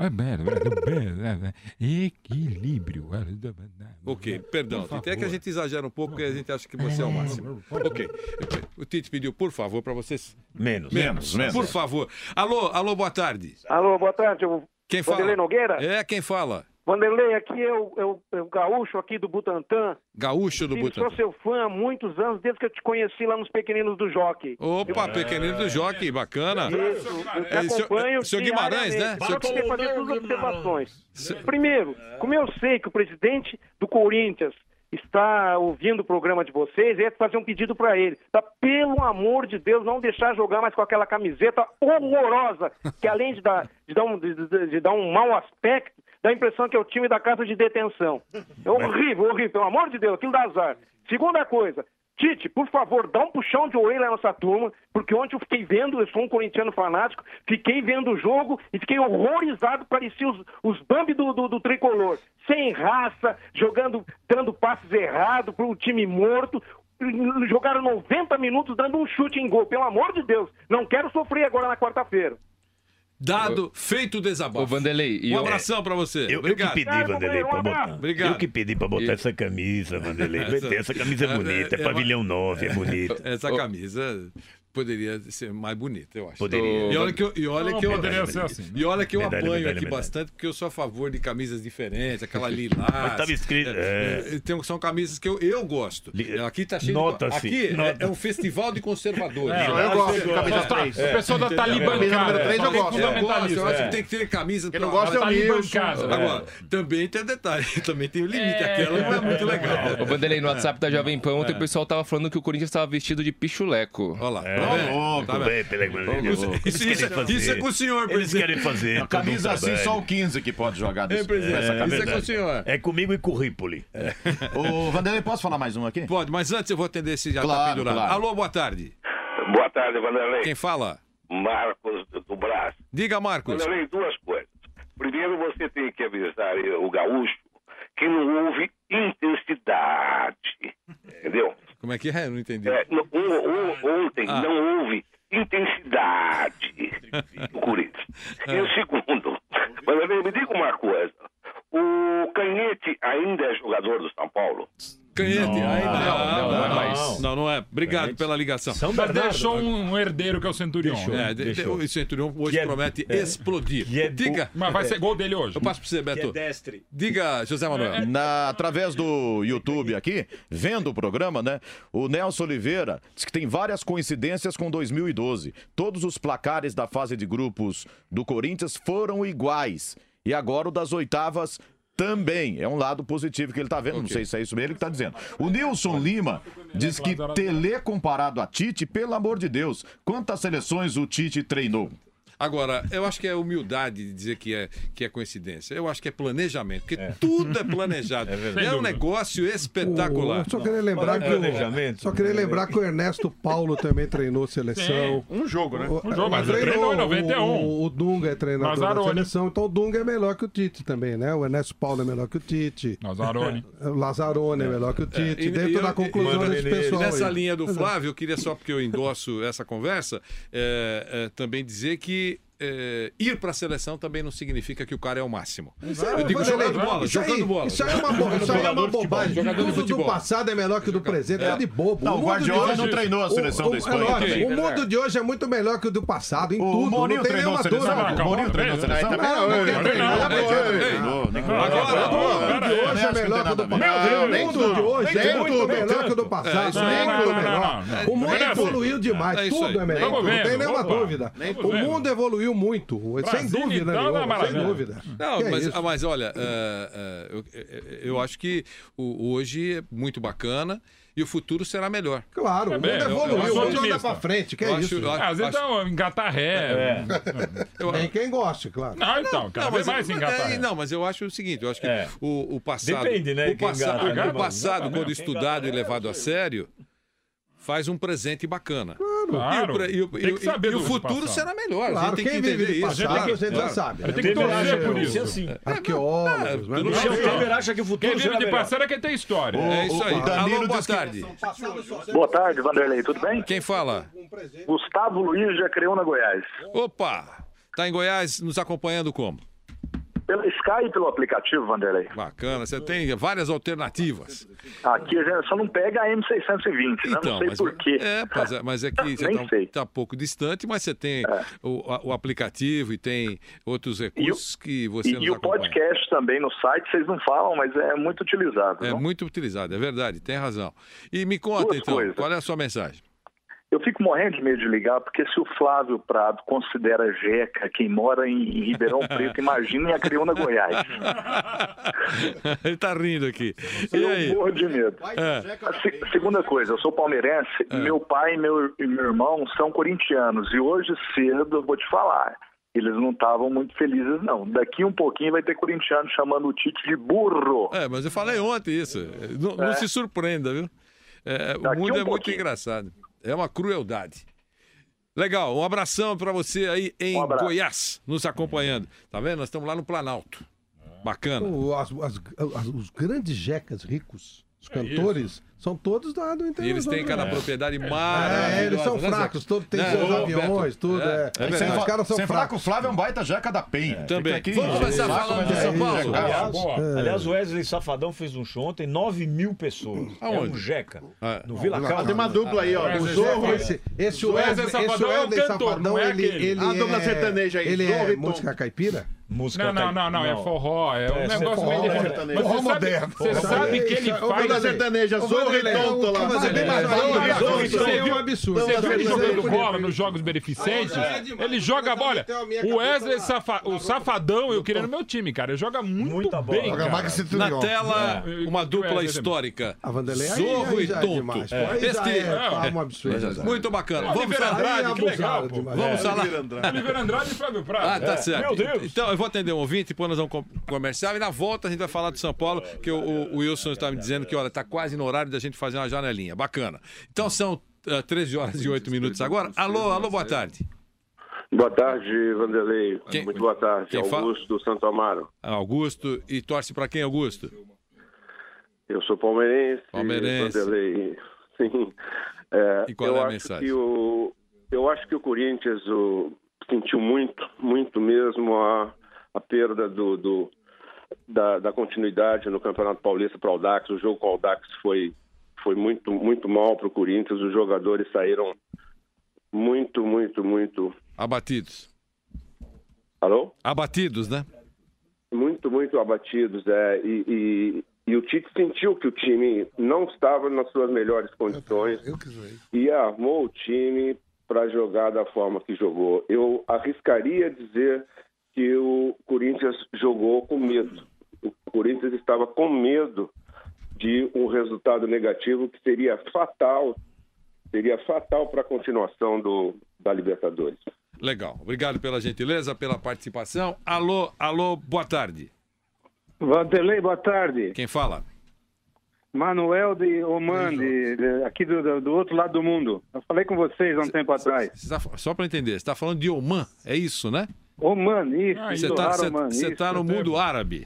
Speaker 5: Equilíbrio.
Speaker 2: Ok, perdão, Tite. É que a gente exagera um pouco porque a gente acha que você é o máximo. Ok. O Tite pediu, por favor, para vocês.
Speaker 8: Menos.
Speaker 2: Menos, menos. Por favor. Alô, alô, boa tarde.
Speaker 20: Alô, boa tarde.
Speaker 2: Quem fala?
Speaker 20: Vanderlei Nogueira?
Speaker 2: É, quem fala?
Speaker 15: Vanderlei, aqui é o, é, o, é o Gaúcho aqui do Butantã.
Speaker 2: Gaúcho do
Speaker 15: Sim,
Speaker 2: Butantã.
Speaker 15: sou seu fã há muitos anos, desde que eu te conheci lá nos Pequeninos do Jockey.
Speaker 2: Opa, eu... Pequenino do Jockey, bacana.
Speaker 15: Isso, eu te
Speaker 2: É,
Speaker 15: acompanho.
Speaker 2: senhor Guimarães, né?
Speaker 15: Só que você fazer duas observações. Primeiro, como eu sei que o presidente do Corinthians está ouvindo o programa de vocês, é fazer um pedido para ele. Tá, pelo amor de Deus, não deixar jogar mais com aquela camiseta horrorosa, que além de dar, de dar, um, de, de, de dar um mau aspecto, dá a impressão que é o time da casa de detenção. É horrível, horrível, pelo amor de Deus, aquilo dá azar. Segunda coisa, Tite, por favor, dá um puxão de orelha nessa turma, porque ontem eu fiquei vendo, eu sou um corintiano fanático, fiquei vendo o jogo e fiquei horrorizado, parecia os, os Bambi do, do, do tricolor, sem raça, jogando, dando passes errados para o time morto, jogaram noventa minutos dando um chute em gol, pelo amor de Deus, não quero sofrer agora na quarta-feira.
Speaker 2: Dado, feito o desabafo.
Speaker 9: Ô, Vanderlei,
Speaker 2: um abração pra você.
Speaker 8: Eu,
Speaker 2: Obrigado.
Speaker 8: eu que pedi, Vanderlei, pra botar.
Speaker 2: Obrigado.
Speaker 8: Eu que pedi pra botar essa camisa, Vanderlei.
Speaker 2: Essa-
Speaker 8: Essa camisa é bonita, é,
Speaker 2: é- é
Speaker 8: pavilhão nove, é bonita.
Speaker 2: Essa camisa poderia ser mais bonita, eu acho.
Speaker 8: Poderia.
Speaker 2: E olha que eu, e olha
Speaker 5: Não,
Speaker 2: que eu,
Speaker 5: poderia ser assim.
Speaker 2: e olha que eu
Speaker 8: Medalha,
Speaker 2: apanho
Speaker 8: medalha,
Speaker 2: aqui
Speaker 8: medalha.
Speaker 2: bastante, porque eu sou a favor de camisas diferentes, aquela lilás.
Speaker 8: Mas tava escrito,
Speaker 2: É, é, tem- são camisas que eu, eu gosto. Aqui tá cheio
Speaker 8: Nota-se,
Speaker 2: de. Aqui é-
Speaker 8: nota.
Speaker 2: é, um festival de conservadores.
Speaker 5: É,
Speaker 11: Eu gosto de camisa
Speaker 5: Tá,
Speaker 11: três.
Speaker 5: o pessoal da
Speaker 2: Entendeu?
Speaker 5: Taliban
Speaker 11: Camisa número três eu
Speaker 2: Eu
Speaker 11: gosto.
Speaker 2: gosto, eu acho
Speaker 5: É.
Speaker 2: que tem que ter camisa.
Speaker 11: Quem não gosta é o
Speaker 5: Taliban
Speaker 11: Nilson.
Speaker 5: casa.
Speaker 2: Agora, também tem detalhe, também tem o limite.
Speaker 5: É.
Speaker 2: Aquela não é muito legal.
Speaker 9: Ô, Vanderlei, no WhatsApp da Jovem Pan, ontem o pessoal tava falando que o Corinthians estava vestido de pichuleco.
Speaker 2: Olha lá.
Speaker 8: É,
Speaker 2: tá vendo?
Speaker 8: louco,
Speaker 2: Tá vendo?
Speaker 8: bem, pela-
Speaker 2: Isso,
Speaker 8: Eles
Speaker 2: isso,
Speaker 8: querem
Speaker 2: isso,
Speaker 8: fazer.
Speaker 2: isso é com o senhor,
Speaker 8: Eles
Speaker 2: presidente.
Speaker 8: querem fazer.
Speaker 7: A camisa
Speaker 8: todo um
Speaker 7: assim,
Speaker 8: trabalho.
Speaker 7: só o quinze que pode jogar desse,
Speaker 2: É, presidente.
Speaker 7: com essa
Speaker 2: Isso é
Speaker 7: camisa.
Speaker 2: com o senhor.
Speaker 8: É comigo e com o Ripoli.
Speaker 7: Ô, Vanderlei, posso falar mais um aqui?
Speaker 2: Pode, mas antes eu vou atender esse já tá
Speaker 7: Claro,
Speaker 2: pendurado.
Speaker 7: claro.
Speaker 2: Alô, boa tarde.
Speaker 21: Boa tarde, Vanderlei.
Speaker 2: Quem fala?
Speaker 21: Marcos do Brás.
Speaker 2: Diga, Marcos.
Speaker 21: Vanderlei, duas coisas. Primeiro, você tem que avisar o gaúcho que não houve intensidade. Entendeu?
Speaker 2: Como é que é? Eu não entendi.
Speaker 21: É, no- um- um- ontem
Speaker 2: Ah.
Speaker 21: não houve intensidade do Corinthians. E o segundo, Vanderlei, me diga uma coisa. O Canhete ainda é jogador do São Paulo?
Speaker 2: Canhete,
Speaker 5: Não,
Speaker 2: ainda
Speaker 5: não, não é mais.
Speaker 2: Não, não é. Obrigado
Speaker 5: Canhete.
Speaker 2: pela ligação.
Speaker 5: São Mas Bernardo, deixou um, um herdeiro que é o Centurion.
Speaker 2: É, de- de- o Centurion hoje
Speaker 5: Que é-
Speaker 2: promete
Speaker 5: é.
Speaker 2: explodir. Diga.
Speaker 5: Mas vai ser gol dele hoje.
Speaker 2: Eu passo pra você, Beto.
Speaker 8: destre.
Speaker 2: Diga, José Manuel.
Speaker 7: Na, através do YouTube aqui, vendo o programa, né? O Nelson Oliveira diz que tem várias coincidências com dois mil e doze. Todos os placares da fase de grupos do Corinthians foram iguais. E agora o das oitavas também. É um lado positivo que ele tá vendo. Não sei se é isso mesmo que tá dizendo. O Nilson Lima diz que Tele comparado a Tite, pelo amor de Deus, quantas seleções o Tite treinou?
Speaker 2: Agora, eu acho que é humildade de dizer que é, que é coincidência. Eu acho que é planejamento, porque tudo é planejado. É,
Speaker 3: Sem
Speaker 2: um
Speaker 3: dúvida.
Speaker 2: negócio espetacular.
Speaker 3: Eu só queria lembrar que o, só queria lembrar que o Ernesto Paulo também treinou seleção.
Speaker 11: Sim. Um jogo, né?
Speaker 3: O-
Speaker 11: Um jogo, mas
Speaker 3: o-
Speaker 11: ele treinou em noventa e um.
Speaker 3: O, o Dunga é treinador da
Speaker 5: Lazzaroni.
Speaker 3: seleção, então o Dunga é melhor que o Tite também, né? O Ernesto Paulo é melhor que o Tite.
Speaker 5: Lazzaroni.
Speaker 3: O Lazzaroni é melhor que o Tite.
Speaker 2: E-
Speaker 3: dentro
Speaker 2: e eu-
Speaker 3: da conclusão
Speaker 2: e-
Speaker 3: desse
Speaker 2: e
Speaker 3: pessoal
Speaker 2: nessa
Speaker 3: aí.
Speaker 2: linha do
Speaker 3: Exato.
Speaker 2: Flávio, eu queria só porque eu endosso essa conversa, é, é, também dizer que é, ir para a seleção também não significa que o cara é o máximo.
Speaker 3: Exato.
Speaker 2: Eu digo
Speaker 3: Vanderlei,
Speaker 2: jogando bola,
Speaker 3: isso aí-
Speaker 2: jogando bola.
Speaker 3: Isso aí é uma, bo- isso aí é uma bobagem.
Speaker 2: Jogador de
Speaker 3: Tudo do
Speaker 2: futebol.
Speaker 3: passado é melhor que o do presente. É, de bobo.
Speaker 7: Não, o
Speaker 3: mundo de
Speaker 7: Guardiola
Speaker 3: hoje-
Speaker 7: não treinou a seleção
Speaker 3: o,
Speaker 7: da
Speaker 3: o-
Speaker 7: Espanha.
Speaker 3: é lógico,
Speaker 7: Ok.
Speaker 3: o mundo de hoje é muito melhor que o do passado, em
Speaker 7: O
Speaker 3: tudo.
Speaker 7: Mourinho
Speaker 3: não tem
Speaker 7: treinou
Speaker 3: nenhuma
Speaker 7: a seleção.
Speaker 3: dúvida.
Speaker 7: O Mourinho treinou a seleção.
Speaker 3: Não,
Speaker 7: Também
Speaker 3: não,
Speaker 7: não,
Speaker 3: não quer
Speaker 7: não,
Speaker 3: treinar,
Speaker 7: não,
Speaker 3: já
Speaker 7: não,
Speaker 3: treinou.
Speaker 7: não, não, não,
Speaker 3: Agora,
Speaker 7: não,
Speaker 3: o mundo de hoje é melhor que o do passado. O mundo de hoje é muito melhor que o do passado.
Speaker 2: isso aí.
Speaker 3: Muito
Speaker 2: Não, não,
Speaker 3: melhor.
Speaker 2: não, não.
Speaker 3: O mundo
Speaker 2: Não é assim.
Speaker 3: evoluiu demais.
Speaker 2: É isso
Speaker 3: Tudo
Speaker 2: aí.
Speaker 3: é melhor.
Speaker 5: Vamos
Speaker 3: Não tem
Speaker 5: vendo,
Speaker 3: nenhuma
Speaker 5: vamos lá.
Speaker 3: dúvida.
Speaker 5: Vamos
Speaker 3: O
Speaker 5: vendo.
Speaker 3: mundo evoluiu muito. Sem
Speaker 5: Brasil,
Speaker 3: dúvida
Speaker 5: então,
Speaker 3: nenhuma.
Speaker 5: é
Speaker 3: Sem
Speaker 5: maravilha.
Speaker 3: dúvida.
Speaker 2: Não,
Speaker 3: Que é
Speaker 2: mas,
Speaker 3: isso?
Speaker 2: mas olha, é, é, eu, eu acho que o- hoje é muito bacana e o futuro será melhor.
Speaker 3: Claro, o mundo
Speaker 5: bem, eu- eu
Speaker 3: evoluiu.
Speaker 5: sou
Speaker 3: O mundo anda
Speaker 5: otimista.
Speaker 3: pra frente. Que
Speaker 2: Eu
Speaker 3: é
Speaker 2: acho-
Speaker 3: isso?
Speaker 2: eu acho-
Speaker 5: Ah, às vezes
Speaker 2: acho-
Speaker 5: tá engatar ré.
Speaker 2: Eu-
Speaker 3: Tem quem goste, claro.
Speaker 5: Não, então, cada
Speaker 2: Não,
Speaker 5: vez
Speaker 2: mas,
Speaker 5: mais
Speaker 2: é-
Speaker 5: engatar
Speaker 2: é,
Speaker 5: ré.
Speaker 2: não, mas eu acho o seguinte, eu acho que
Speaker 8: É.
Speaker 2: o, o passado,
Speaker 8: Depende, né,
Speaker 2: o,
Speaker 8: quem
Speaker 2: passa-
Speaker 8: engata, né,
Speaker 2: o
Speaker 8: irmão?
Speaker 2: passado,
Speaker 5: Exatamente.
Speaker 2: quando estudado e levado a sério, faz um presente bacana.
Speaker 5: Claro.
Speaker 2: E o, pre- e o-
Speaker 5: Tem que
Speaker 2: e-
Speaker 5: saber
Speaker 2: e o
Speaker 5: do
Speaker 2: futuro
Speaker 5: passado.
Speaker 2: será melhor. a
Speaker 3: Claro,
Speaker 2: gente tem que
Speaker 3: quem vive
Speaker 2: entender
Speaker 3: de
Speaker 2: isso.
Speaker 3: passado,
Speaker 2: claro,
Speaker 3: a gente
Speaker 2: claro.
Speaker 3: já sabe.
Speaker 5: Tem que
Speaker 3: Tem
Speaker 5: torcer por
Speaker 8: Tem que
Speaker 5: isso.
Speaker 8: ser assim.
Speaker 3: Arqueólogos,
Speaker 2: É,
Speaker 3: né?
Speaker 2: tudo
Speaker 3: Não
Speaker 2: bem.
Speaker 8: O
Speaker 3: sei.
Speaker 8: Temer acha que o futuro
Speaker 5: Quem
Speaker 8: será
Speaker 5: vive de
Speaker 8: melhor.
Speaker 5: passado é quem tem história.
Speaker 2: É isso aí.
Speaker 7: o Danilo
Speaker 2: Alô, boa
Speaker 7: diz que-
Speaker 2: tarde.
Speaker 21: Boa tarde, Vanderlei, tudo bem?
Speaker 2: Quem fala?
Speaker 21: Gustavo Luiz de Acreúna, Goiás.
Speaker 2: Opa! Tá em Goiás nos acompanhando como?
Speaker 10: Pela Sky e pelo aplicativo, Vanderlei.
Speaker 2: Bacana, você tem várias alternativas.
Speaker 10: Aqui a gente só não pega a M seiscentos e vinte, né?
Speaker 2: Então,
Speaker 10: Não sei
Speaker 2: mas,
Speaker 10: por quê.
Speaker 2: É, mas, é- mas é que você
Speaker 10: Nem sei.
Speaker 2: está um pouco distante, mas você tem
Speaker 10: É.
Speaker 2: o, a- o aplicativo e tem outros recursos que você
Speaker 10: E,
Speaker 2: nos
Speaker 10: e o
Speaker 2: acompanha.
Speaker 10: podcast também no site, vocês não falam, mas é muito utilizado.
Speaker 2: É
Speaker 10: não?
Speaker 2: muito utilizado, é verdade, tem razão. E me conta,
Speaker 10: Duas
Speaker 2: então,
Speaker 10: coisas.
Speaker 2: qual é a sua mensagem?
Speaker 10: Eu fico morrendo de medo de ligar, porque se o Flávio Prado considera Jeca quem mora em, em Ribeirão Preto, imagina em Acreúna, Goiás.
Speaker 2: Ele tá rindo aqui. E
Speaker 10: Eu
Speaker 2: aí?
Speaker 10: morro de medo.
Speaker 2: É.
Speaker 10: A se- segunda coisa, eu sou palmeirense e meu pai e meu, e meu irmão são corintianos. E hoje cedo, eu vou te falar, eles não estavam muito felizes, não. Daqui um pouquinho vai ter corintiano chamando o Tite de burro.
Speaker 2: É, mas eu falei ontem isso. Não, não
Speaker 10: É.
Speaker 2: se surpreenda, viu? É, o
Speaker 10: Daqui
Speaker 2: mundo
Speaker 10: um
Speaker 2: é muito
Speaker 10: pouquinho.
Speaker 2: engraçado. É uma crueldade. Legal, um abração para você aí em
Speaker 10: Um abraço.
Speaker 2: Goiás, nos acompanhando. Tá vendo? Nós estamos lá no Planalto. Bacana.
Speaker 3: O- as- as- as- os grandes jecas ricos, os cantores, são todos lá do interior.
Speaker 2: E eles têm cada
Speaker 3: né?
Speaker 2: propriedade
Speaker 3: É,
Speaker 2: maravilhosa.
Speaker 3: eles são
Speaker 2: né, Zé?
Speaker 3: fracos, todos têm
Speaker 2: Né?
Speaker 3: seus
Speaker 2: Ô,
Speaker 3: aviões,
Speaker 2: Beto,
Speaker 3: tudo. É,
Speaker 2: é
Speaker 3: Os
Speaker 2: verdade.
Speaker 3: caras são
Speaker 7: Sem falar que o
Speaker 3: fracos.
Speaker 7: Flávio é um baita jeca da Penha.
Speaker 2: Também.
Speaker 7: Fica aqui,
Speaker 2: Vamos começar
Speaker 7: Saco,
Speaker 2: falando
Speaker 7: mas
Speaker 2: de
Speaker 7: é
Speaker 2: São
Speaker 7: isso,
Speaker 2: Paulo.
Speaker 7: jeca.
Speaker 8: Aliás,
Speaker 3: É.
Speaker 8: aliás, o Wesley Safadão fez um show ontem, nove mil pessoas. É
Speaker 2: Aonde?
Speaker 8: um jeca.
Speaker 2: É.
Speaker 8: No Vila
Speaker 11: Ah,
Speaker 8: Calma.
Speaker 11: tem uma dupla aí, ó.
Speaker 5: É,
Speaker 11: O
Speaker 5: Zé
Speaker 11: Zorro.
Speaker 5: Zeca.
Speaker 3: Esse, esse
Speaker 5: O Wesley
Speaker 3: Wesley, esse
Speaker 5: Safadão é o
Speaker 3: Wesley
Speaker 5: cantor,
Speaker 3: Safadão,
Speaker 5: não é
Speaker 3: ele,
Speaker 5: aquele.
Speaker 3: ele
Speaker 11: A dupla
Speaker 3: é,
Speaker 11: sertaneja aí,
Speaker 3: ele
Speaker 11: Zorro
Speaker 3: é
Speaker 11: e Tom.
Speaker 3: música caipira?
Speaker 8: Música
Speaker 5: Não, não,
Speaker 8: caipira.
Speaker 5: não, não, é forró. É um
Speaker 8: É,
Speaker 5: negócio
Speaker 8: forró,
Speaker 5: meio
Speaker 8: é,
Speaker 5: diferente. Mas
Speaker 4: forró
Speaker 5: você sabe,
Speaker 4: moderno.
Speaker 5: você sabe que ele
Speaker 3: Isso, ô,
Speaker 5: faz.
Speaker 11: Dupla sertaneja, Zorro e Tonto lá.
Speaker 3: Mas é bem mais
Speaker 11: Zorro e
Speaker 3: barato.
Speaker 11: Tonto.
Speaker 3: Isso aí é um absurdo.
Speaker 5: Você viu ele
Speaker 3: Isso aí
Speaker 5: jogando
Speaker 3: é
Speaker 5: bola nos jogos beneficentes? Ele joga bola. O Wesley Safa... o Safadão, eu queria no meu time, cara. Ele joga muito
Speaker 8: Muita bola.
Speaker 5: bem,
Speaker 4: Joga
Speaker 5: cara.
Speaker 4: mais que
Speaker 2: Na
Speaker 4: Centurion.
Speaker 2: tela,
Speaker 5: É.
Speaker 2: uma dupla
Speaker 5: Wesley
Speaker 2: histórica.
Speaker 3: A Vanderlei aí,
Speaker 2: Zorro
Speaker 3: aí
Speaker 2: e
Speaker 3: já é
Speaker 2: Tonto.
Speaker 3: demais. Pô, aí já
Speaker 2: Este-
Speaker 3: é um absurdo.
Speaker 2: Muito bacana. Vamos
Speaker 5: Oliveira
Speaker 2: falar.
Speaker 5: Andrade,
Speaker 3: Aí é
Speaker 5: que legal,
Speaker 3: abusado
Speaker 5: pô.
Speaker 3: demais.
Speaker 2: Vamos falar.
Speaker 5: Oliveira Andrade e Fábio Prado.
Speaker 2: Ah, tá
Speaker 5: É.
Speaker 2: certo.
Speaker 5: Meu Deus.
Speaker 2: Então, eu vou atender um ouvinte, depois nós vamos com comercial e na volta a gente vai falar do São Paulo, que o, o- o Wilson está me dizendo que, olha, tá quase no horário da gente fazer uma janelinha. Bacana. Então são ah, treze horas e oito minutos agora. Alô, alô, boa tarde.
Speaker 21: Boa tarde, Vanderlei.
Speaker 2: Quem-
Speaker 21: Muito boa tarde.
Speaker 2: quem fala?
Speaker 21: Augusto do Santo Amaro.
Speaker 2: Augusto, e torce para quem, Augusto?
Speaker 21: Eu sou palmeirense.
Speaker 2: Palmeirense.
Speaker 21: Vanderlei. Sim. É,
Speaker 2: E qual
Speaker 21: eu
Speaker 2: é a
Speaker 21: acho
Speaker 2: mensagem?
Speaker 21: Que o, eu acho que o Corinthians o, sentiu muito, muito mesmo a, a perda do, do- da, da continuidade no Campeonato Paulista para o Audax. O jogo com o Audax foi, foi muito, muito mal para o Corinthians. Os jogadores saíram muito, muito, muito...
Speaker 2: Abatidos.
Speaker 21: Alô?
Speaker 2: Abatidos, né?
Speaker 21: Muito, muito abatidos. É, e, e, e o Tite sentiu que o time não estava nas suas melhores condições e armou o time para jogar da forma que jogou. Eu arriscaria dizer que o Corinthians jogou com medo. O Corinthians estava com medo de um resultado negativo que seria fatal, seria fatal para a continuação do, da Libertadores.
Speaker 2: Legal. Obrigado pela gentileza, pela participação. Alô, alô, boa tarde.
Speaker 22: Vanderlei, boa tarde.
Speaker 2: Quem fala?
Speaker 22: Manuel de Oman, de, de- aqui do, do- do outro lado do mundo. Eu falei com vocês há um tempo atrás.
Speaker 2: Você tá- só para entender, você está falando de Oman, é isso, né?
Speaker 22: Oman, isso.
Speaker 2: Você
Speaker 22: do
Speaker 2: está
Speaker 22: Oman, isso.
Speaker 2: no mundo árabe.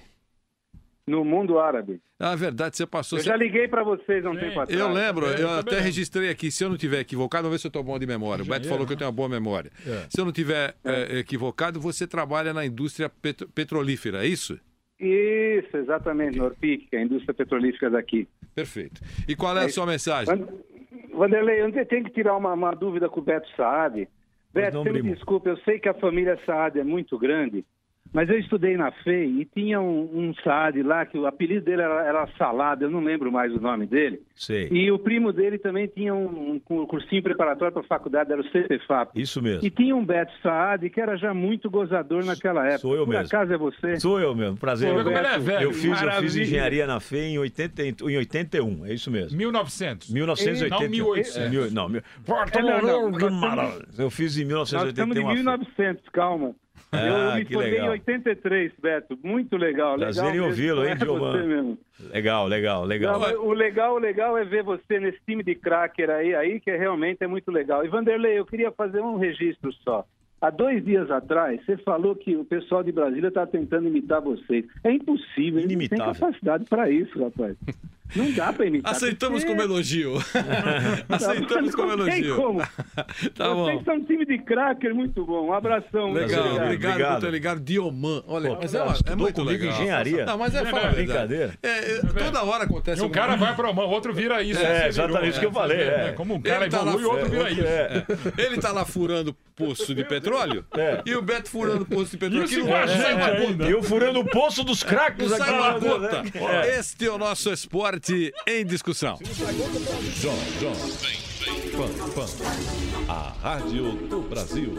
Speaker 22: No mundo árabe.
Speaker 2: Na verdade, você passou...
Speaker 22: Eu
Speaker 2: você-
Speaker 22: já liguei para vocês há um tempo atrás.
Speaker 2: Eu lembro, eu
Speaker 22: também
Speaker 2: até
Speaker 22: lembro.
Speaker 2: registrei aqui, se eu não tiver equivocado, vamos ver se eu estou bom de memória. O Beto falou que eu tenho uma boa memória.
Speaker 22: É.
Speaker 2: Se eu não tiver eh, equivocado, você trabalha na indústria petro- petrolífera, é isso?
Speaker 22: Isso, exatamente, Norpic, que é a indústria petrolífera daqui.
Speaker 2: Perfeito. E qual é a sua mensagem?
Speaker 22: Van- Vanderlei, eu tenho que tirar uma, uma dúvida com o Beto Saad. Beto,
Speaker 2: não,
Speaker 22: você me
Speaker 2: primo.
Speaker 22: desculpa, eu sei que a família Saad é muito grande, mas eu estudei na F E I e tinha um, um Saad lá, que o apelido dele era, era Salada, eu não lembro mais o nome dele.
Speaker 8: Sei.
Speaker 22: E o primo dele também tinha um, um cursinho preparatório para a faculdade, era o C P F A P.
Speaker 8: Isso mesmo.
Speaker 22: E tinha um Beto Saad que era já muito gozador naquela época.
Speaker 8: Sou eu
Speaker 22: Por
Speaker 8: mesmo.
Speaker 22: acaso é você?
Speaker 8: Sou eu mesmo, prazer.
Speaker 22: Pô,
Speaker 8: Eu,
Speaker 22: Beto,
Speaker 8: eu, fiz, eu fiz
Speaker 22: maravilha.
Speaker 8: engenharia na F E I em, oitenta, e- em oitenta e um, é isso mesmo.
Speaker 5: mil e novecentos.
Speaker 8: mil novecentos e oitenta e um.
Speaker 5: Não, mil e oitocentos.
Speaker 8: Mil- Não, mil...
Speaker 22: É, não, não, nós estamos-
Speaker 8: Eu fiz em mil novecentos e
Speaker 22: Nós estamos
Speaker 8: oitenta e um.
Speaker 22: em mil e novecentos, calma.
Speaker 8: Ah,
Speaker 22: eu, eu me
Speaker 8: que
Speaker 22: formei
Speaker 8: legal.
Speaker 22: em oitenta e três, Beto. Muito legal.
Speaker 8: Prazer
Speaker 22: legal
Speaker 8: em
Speaker 22: mesmo.
Speaker 8: ouvi-lo, hein,
Speaker 22: É você
Speaker 8: Gilmar?
Speaker 22: mesmo.
Speaker 8: Legal, legal, legal.
Speaker 22: Não, mas o legal, o legal é ver você nesse time de cracker aí, aí que é, realmente é muito legal. E Vanderlei, eu queria fazer um registro só. Há dois dias atrás, você falou que o pessoal de Brasília está tentando imitar vocês. É impossível, eles não têm
Speaker 8: Inimitável.
Speaker 22: capacidade para isso, rapaz. Não dá pra imitar.
Speaker 2: Aceitamos
Speaker 22: porque-
Speaker 2: como elogio. Aceitamos como
Speaker 22: Não tem
Speaker 2: elogio.
Speaker 22: como.
Speaker 2: Tá
Speaker 22: Vocês
Speaker 2: bom.
Speaker 22: são um time de cracker muito bom. Um abração.
Speaker 2: Legal,
Speaker 22: muito
Speaker 2: obrigado, por ter ligado. Dioman. Olha,
Speaker 8: Pô,
Speaker 2: mas é,
Speaker 8: você
Speaker 2: uma- é
Speaker 8: estudou
Speaker 2: muito
Speaker 8: comigo
Speaker 2: legal.
Speaker 8: engenharia?
Speaker 2: Não, mas é
Speaker 8: Não,
Speaker 2: fala a
Speaker 8: não,
Speaker 2: verdade.
Speaker 8: brincadeira.
Speaker 2: É, é, toda hora acontece
Speaker 5: E um
Speaker 2: alguma
Speaker 5: cara
Speaker 2: coisa.
Speaker 5: vai pra mão, o outro vira isso.
Speaker 8: É,
Speaker 5: Você
Speaker 8: exatamente
Speaker 5: virou,
Speaker 8: isso que eu falei, é.
Speaker 5: Como um cara
Speaker 2: Ele tá
Speaker 5: evolui,
Speaker 2: lá-
Speaker 5: o outro vira
Speaker 2: é,
Speaker 5: isso.
Speaker 2: é. Ele tá lá furando poço de petróleo e o Beto furando poço de petróleo.
Speaker 8: Isso
Speaker 2: que não
Speaker 8: com a
Speaker 2: sai
Speaker 8: gente
Speaker 2: uma
Speaker 8: ainda.
Speaker 2: gota.
Speaker 8: E eu furando o poço dos craques
Speaker 2: Não sai
Speaker 8: aqui.
Speaker 2: uma gota.
Speaker 8: É.
Speaker 2: Este é o nosso esporte em discussão.
Speaker 12: Jom, Jom. Pan, Pan. A Rádio do Brasil.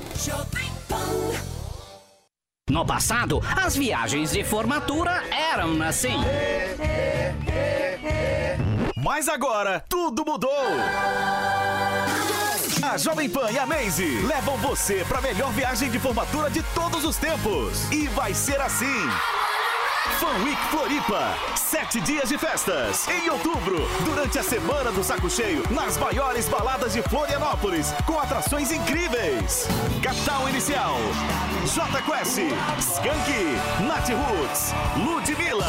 Speaker 1: No passado, as viagens de formatura eram assim.
Speaker 19: Mas agora, tudo mudou! A Jovem Pan e a Maze levam você para a melhor viagem de formatura de todos os tempos. E vai ser assim. Fan Week Floripa. Sete dias de festas. Em outubro, durante a Semana do Saco Cheio, nas maiores baladas de Florianópolis, com atrações incríveis. Capital Inicial, J Quest, Skank, Nat Roots, Ludmilla,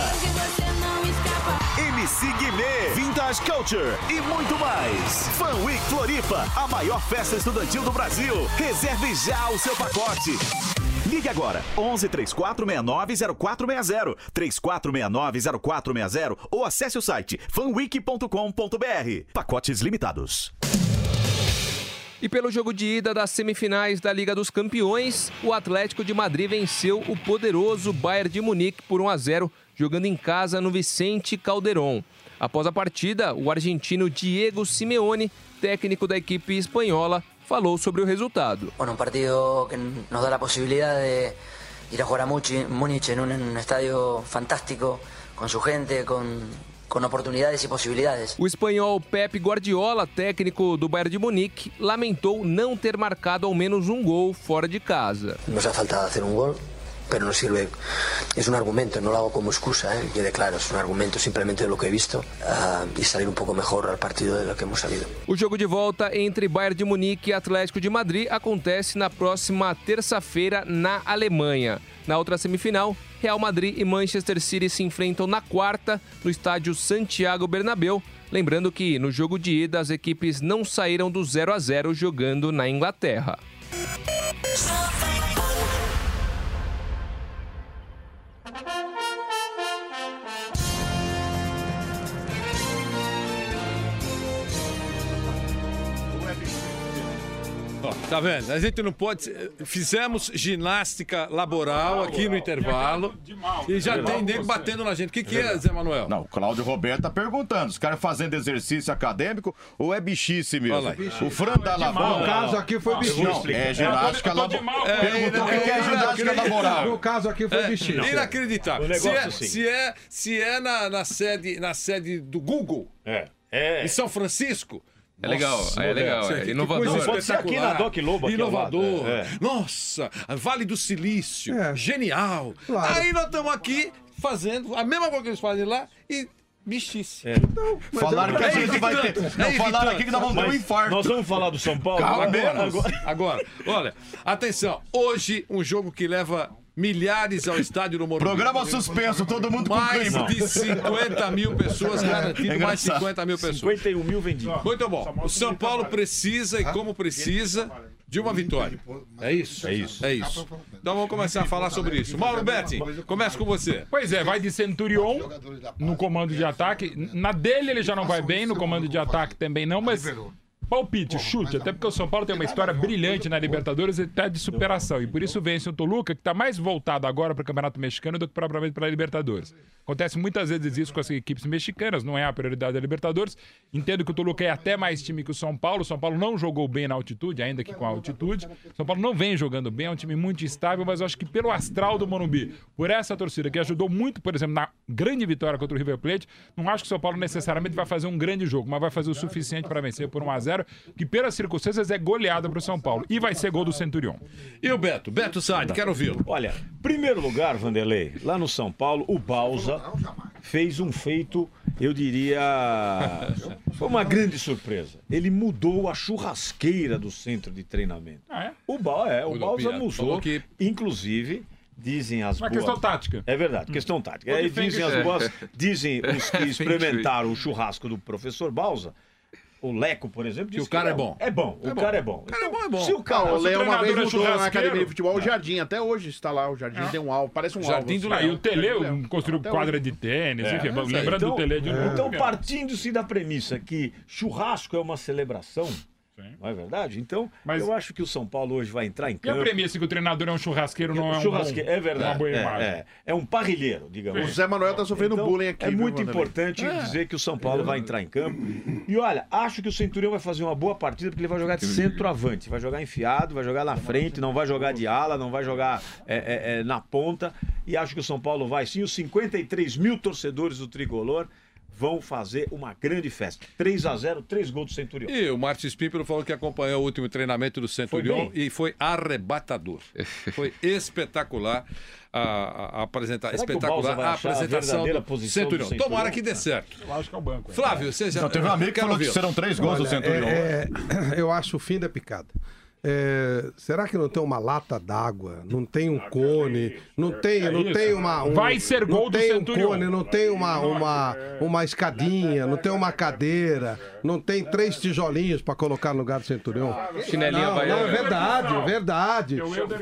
Speaker 19: M C Guimê, Vintage Culture e muito mais. Fan Week Floripa, a maior festa estudantil do Brasil. Reserve já o seu pacote. Ligue agora, onze, três quatro seis nove, zero quatro seis zero, três quatro seis nove, zero quatro seis zero ou acesse o site fanwiki ponto com ponto br. Pacotes limitados.
Speaker 9: E pelo jogo de ida das semifinais da Liga dos Campeões, o Atlético de Madrid venceu o poderoso Bayern de Munique por um a zero, jogando em casa no Vicente Calderón. Após a partida, o argentino Diego Simeone, técnico da equipe espanhola, falou sobre o resultado.
Speaker 6: Bueno, un partido que nos da la posibilidad de ir a jugar a Muchi- Múnich en un, en un estadio fantástico, con su gente, con, con oportunidades y posibilidades.
Speaker 9: O espanhol Pep Guardiola, técnico do Bayern de Munique, lamentou não ter marcado ao menos um gol fora de casa.
Speaker 6: Nos ha faltado hacer un gol, pero no sirve, es un argumento, no lo hago como excusa, ¿eh? Quede claro, es un argumento simplemente de lo que he visto ah, y salir un poco mejor al partido de lo que hemos salido.
Speaker 9: O jogo de volta entre Bayern de Munique e Atlético de Madrid acontece na próxima terça-feira na Alemanha. Na outra semifinal, Real Madrid e Manchester City se enfrentam na quarta no estádio Santiago Bernabéu. Lembrando que no jogo de ida as equipes não saíram do zero a zero jogando na Inglaterra.
Speaker 2: Ó, tá vendo? A gente não pode. Fizemos ginástica laboral aqui no intervalo e já tem nego batendo na gente. O que, que é, Zé Manuel?
Speaker 7: Não, o Cláudio Roberto tá perguntando: os caras fazendo exercício acadêmico ou é bichice mesmo?
Speaker 2: Olha
Speaker 7: O Fran da Laboral.
Speaker 3: No caso aqui foi bichice.
Speaker 7: Não, é ginástica laboral. Perguntou o que que é ginástica laboral.
Speaker 3: No caso aqui foi
Speaker 2: É,
Speaker 3: bichice.
Speaker 2: inacreditável.
Speaker 8: O negócio
Speaker 2: se, é,
Speaker 8: assim.
Speaker 2: se é, se é na, na, sede, na sede do Google,
Speaker 8: É. É.
Speaker 2: em São Francisco.
Speaker 9: É legal, é legal, é
Speaker 2: que
Speaker 9: inovador.
Speaker 2: coisa
Speaker 8: Pode ser aqui na
Speaker 2: espetacular.
Speaker 8: Doc Lobo, aqui ao lado.
Speaker 2: Inovador.
Speaker 8: É, é.
Speaker 2: Nossa, Vale do Silício.
Speaker 3: É.
Speaker 2: Genial.
Speaker 3: Claro.
Speaker 2: Aí nós estamos aqui fazendo a mesma coisa que eles fazem lá e bichice.
Speaker 3: Não, mas
Speaker 7: Falaram
Speaker 3: eu-
Speaker 7: que a gente vai ter. Não, falaram aqui que nós vamos ter um
Speaker 8: Mas
Speaker 7: infarto.
Speaker 8: nós vamos falar do São Paulo?
Speaker 2: Calma,
Speaker 8: agora,
Speaker 2: menos.
Speaker 8: agora.
Speaker 2: Agora, olha, atenção. Hoje, um jogo que leva milhares ao estádio do Morumbi.
Speaker 7: Programa suspenso, todo mundo com
Speaker 2: Mais
Speaker 7: clima.
Speaker 2: de cinquenta mil pessoas garantido,
Speaker 7: É
Speaker 2: mais de
Speaker 7: engraçado.
Speaker 2: cinquenta mil pessoas.
Speaker 8: cinquenta e um mil vendidos.
Speaker 2: Muito bom. O São Paulo precisa, e como precisa, de uma vitória. É isso?
Speaker 8: É isso.
Speaker 2: É isso. Então vamos começar a falar sobre isso. Mauro Betti, começa com você.
Speaker 5: Pois é, vai de Centurion no comando de ataque. Na dele ele já não vai bem, no comando de ataque também não, mas palpite, chute, até porque o São Paulo tem uma história brilhante na Libertadores e até de superação. E por isso vence o Toluca, que está mais voltado agora para o Campeonato Mexicano do que propriamente para a Libertadores. Acontece muitas vezes isso com as equipes mexicanas, não é a prioridade da Libertadores. Entendo que o Toluca é até mais time que o São Paulo. O São Paulo não jogou bem na altitude, ainda que com a altitude. O São Paulo não vem jogando bem, é um time muito instável, mas eu acho que pelo astral do Morumbi, por essa torcida que ajudou muito, por exemplo, na grande vitória contra o River Plate, não acho que o São Paulo necessariamente vai fazer um grande jogo, mas vai fazer o suficiente para vencer por um a zero, que pelas circunstâncias é goleada para o São Paulo. E vai ser gol do Centurion.
Speaker 2: E o Beto? Beto Sade, quero ouvi-lo.
Speaker 8: Olha, primeiro lugar, Vanderlei, lá no São Paulo, o Bausa fez um feito, eu diria, foi uma grande surpresa. Ele mudou a churrasqueira do centro de treinamento.
Speaker 5: Ah, é?
Speaker 8: O, ba é, o
Speaker 2: Mudou,
Speaker 8: Bausa
Speaker 2: Piato.
Speaker 8: mudou,
Speaker 2: Falou que-
Speaker 8: inclusive, Dizem as
Speaker 5: Uma
Speaker 8: boas...
Speaker 5: questão tática.
Speaker 8: É verdade, questão tática.
Speaker 5: Hum.
Speaker 8: Aí dizem as boas... Dizem os que experimentaram o churrasco do professor Balsa, o Leco, por exemplo,
Speaker 2: Que
Speaker 8: diz
Speaker 2: o cara
Speaker 8: que
Speaker 2: é bom.
Speaker 8: É bom, o
Speaker 2: É bom.
Speaker 8: cara é bom.
Speaker 2: O cara é bom, é bom.
Speaker 8: Se o cara...
Speaker 11: o Léo uma vez
Speaker 8: treinador é
Speaker 11: mudou na academia de futebol o
Speaker 8: É.
Speaker 11: Jardim. Até hoje está lá o Jardim. Tem um alvo, parece um
Speaker 5: Jardim
Speaker 11: alvo.
Speaker 5: do Léo. E o Tele construiu
Speaker 11: Até
Speaker 5: quadra
Speaker 11: hoje.
Speaker 5: de tênis,
Speaker 8: É.
Speaker 5: enfim.
Speaker 8: Então,
Speaker 5: Lembrando do Tele de novo.
Speaker 8: Então, partindo-se da premissa que churrasco é uma celebração, não é verdade? Então, eu acho que o São Paulo hoje vai entrar em
Speaker 5: E a
Speaker 8: campo.
Speaker 5: premissa que o treinador é um churrasqueiro não é um
Speaker 8: Churrasqueiro,
Speaker 5: bom,
Speaker 8: é verdade.
Speaker 5: uma boa
Speaker 8: é,
Speaker 5: imagem.
Speaker 8: É, é um parrilheiro, digamos.
Speaker 11: O Zé Manuel tá sofrendo
Speaker 8: Então,
Speaker 11: bullying aqui.
Speaker 8: É
Speaker 11: viu,
Speaker 8: muito
Speaker 11: Vanderlei?
Speaker 8: importante
Speaker 11: É.
Speaker 8: dizer que o São Paulo vai entrar em campo. E olha, acho que o Centurião vai fazer uma boa partida porque ele vai jogar de centroavante. Vai jogar enfiado, vai jogar na frente, não vai jogar de ala, não vai jogar é, é, é, na ponta. E acho que o São Paulo vai sim. Os cinquenta e três mil torcedores do Tricolor vão fazer uma grande festa. três a zero, três gols do Centurião.
Speaker 2: E o Márcio Spímpero falou que acompanhou o último treinamento do Centurião
Speaker 8: Foi
Speaker 2: e foi arrebatador. Foi espetacular a, a, a apresentar,
Speaker 8: Será que o Balsa
Speaker 2: espetacular
Speaker 8: vai
Speaker 2: a
Speaker 8: achar a
Speaker 2: apresentação
Speaker 8: verdadeira
Speaker 2: do
Speaker 8: posição do
Speaker 2: Centurião.
Speaker 8: Centurião?
Speaker 2: Tomara que dê certo.
Speaker 5: Eu acho que é o banco. é.
Speaker 2: Flávio, você já...
Speaker 13: Só teve um amigo que
Speaker 2: Quero
Speaker 13: falou que
Speaker 2: ver.
Speaker 13: serão três gols do
Speaker 3: Olha,
Speaker 13: Centurião.
Speaker 3: é- é- eu acho o fim da picada. É, será que não tem uma lata d'água? Não tem um cone? Não tem,
Speaker 5: É
Speaker 3: não
Speaker 5: isso.
Speaker 3: tem uma. Um,
Speaker 5: Vai ser gol
Speaker 3: não
Speaker 5: do
Speaker 3: tem um
Speaker 5: Centurião.
Speaker 3: cone, não tem uma, uma, uma escadinha, não tem uma cadeira, não tem três tijolinhos para colocar no lugar do Centurião.
Speaker 9: Chinelinha
Speaker 3: Não,
Speaker 9: vai-
Speaker 3: não, é verdade, é verdade.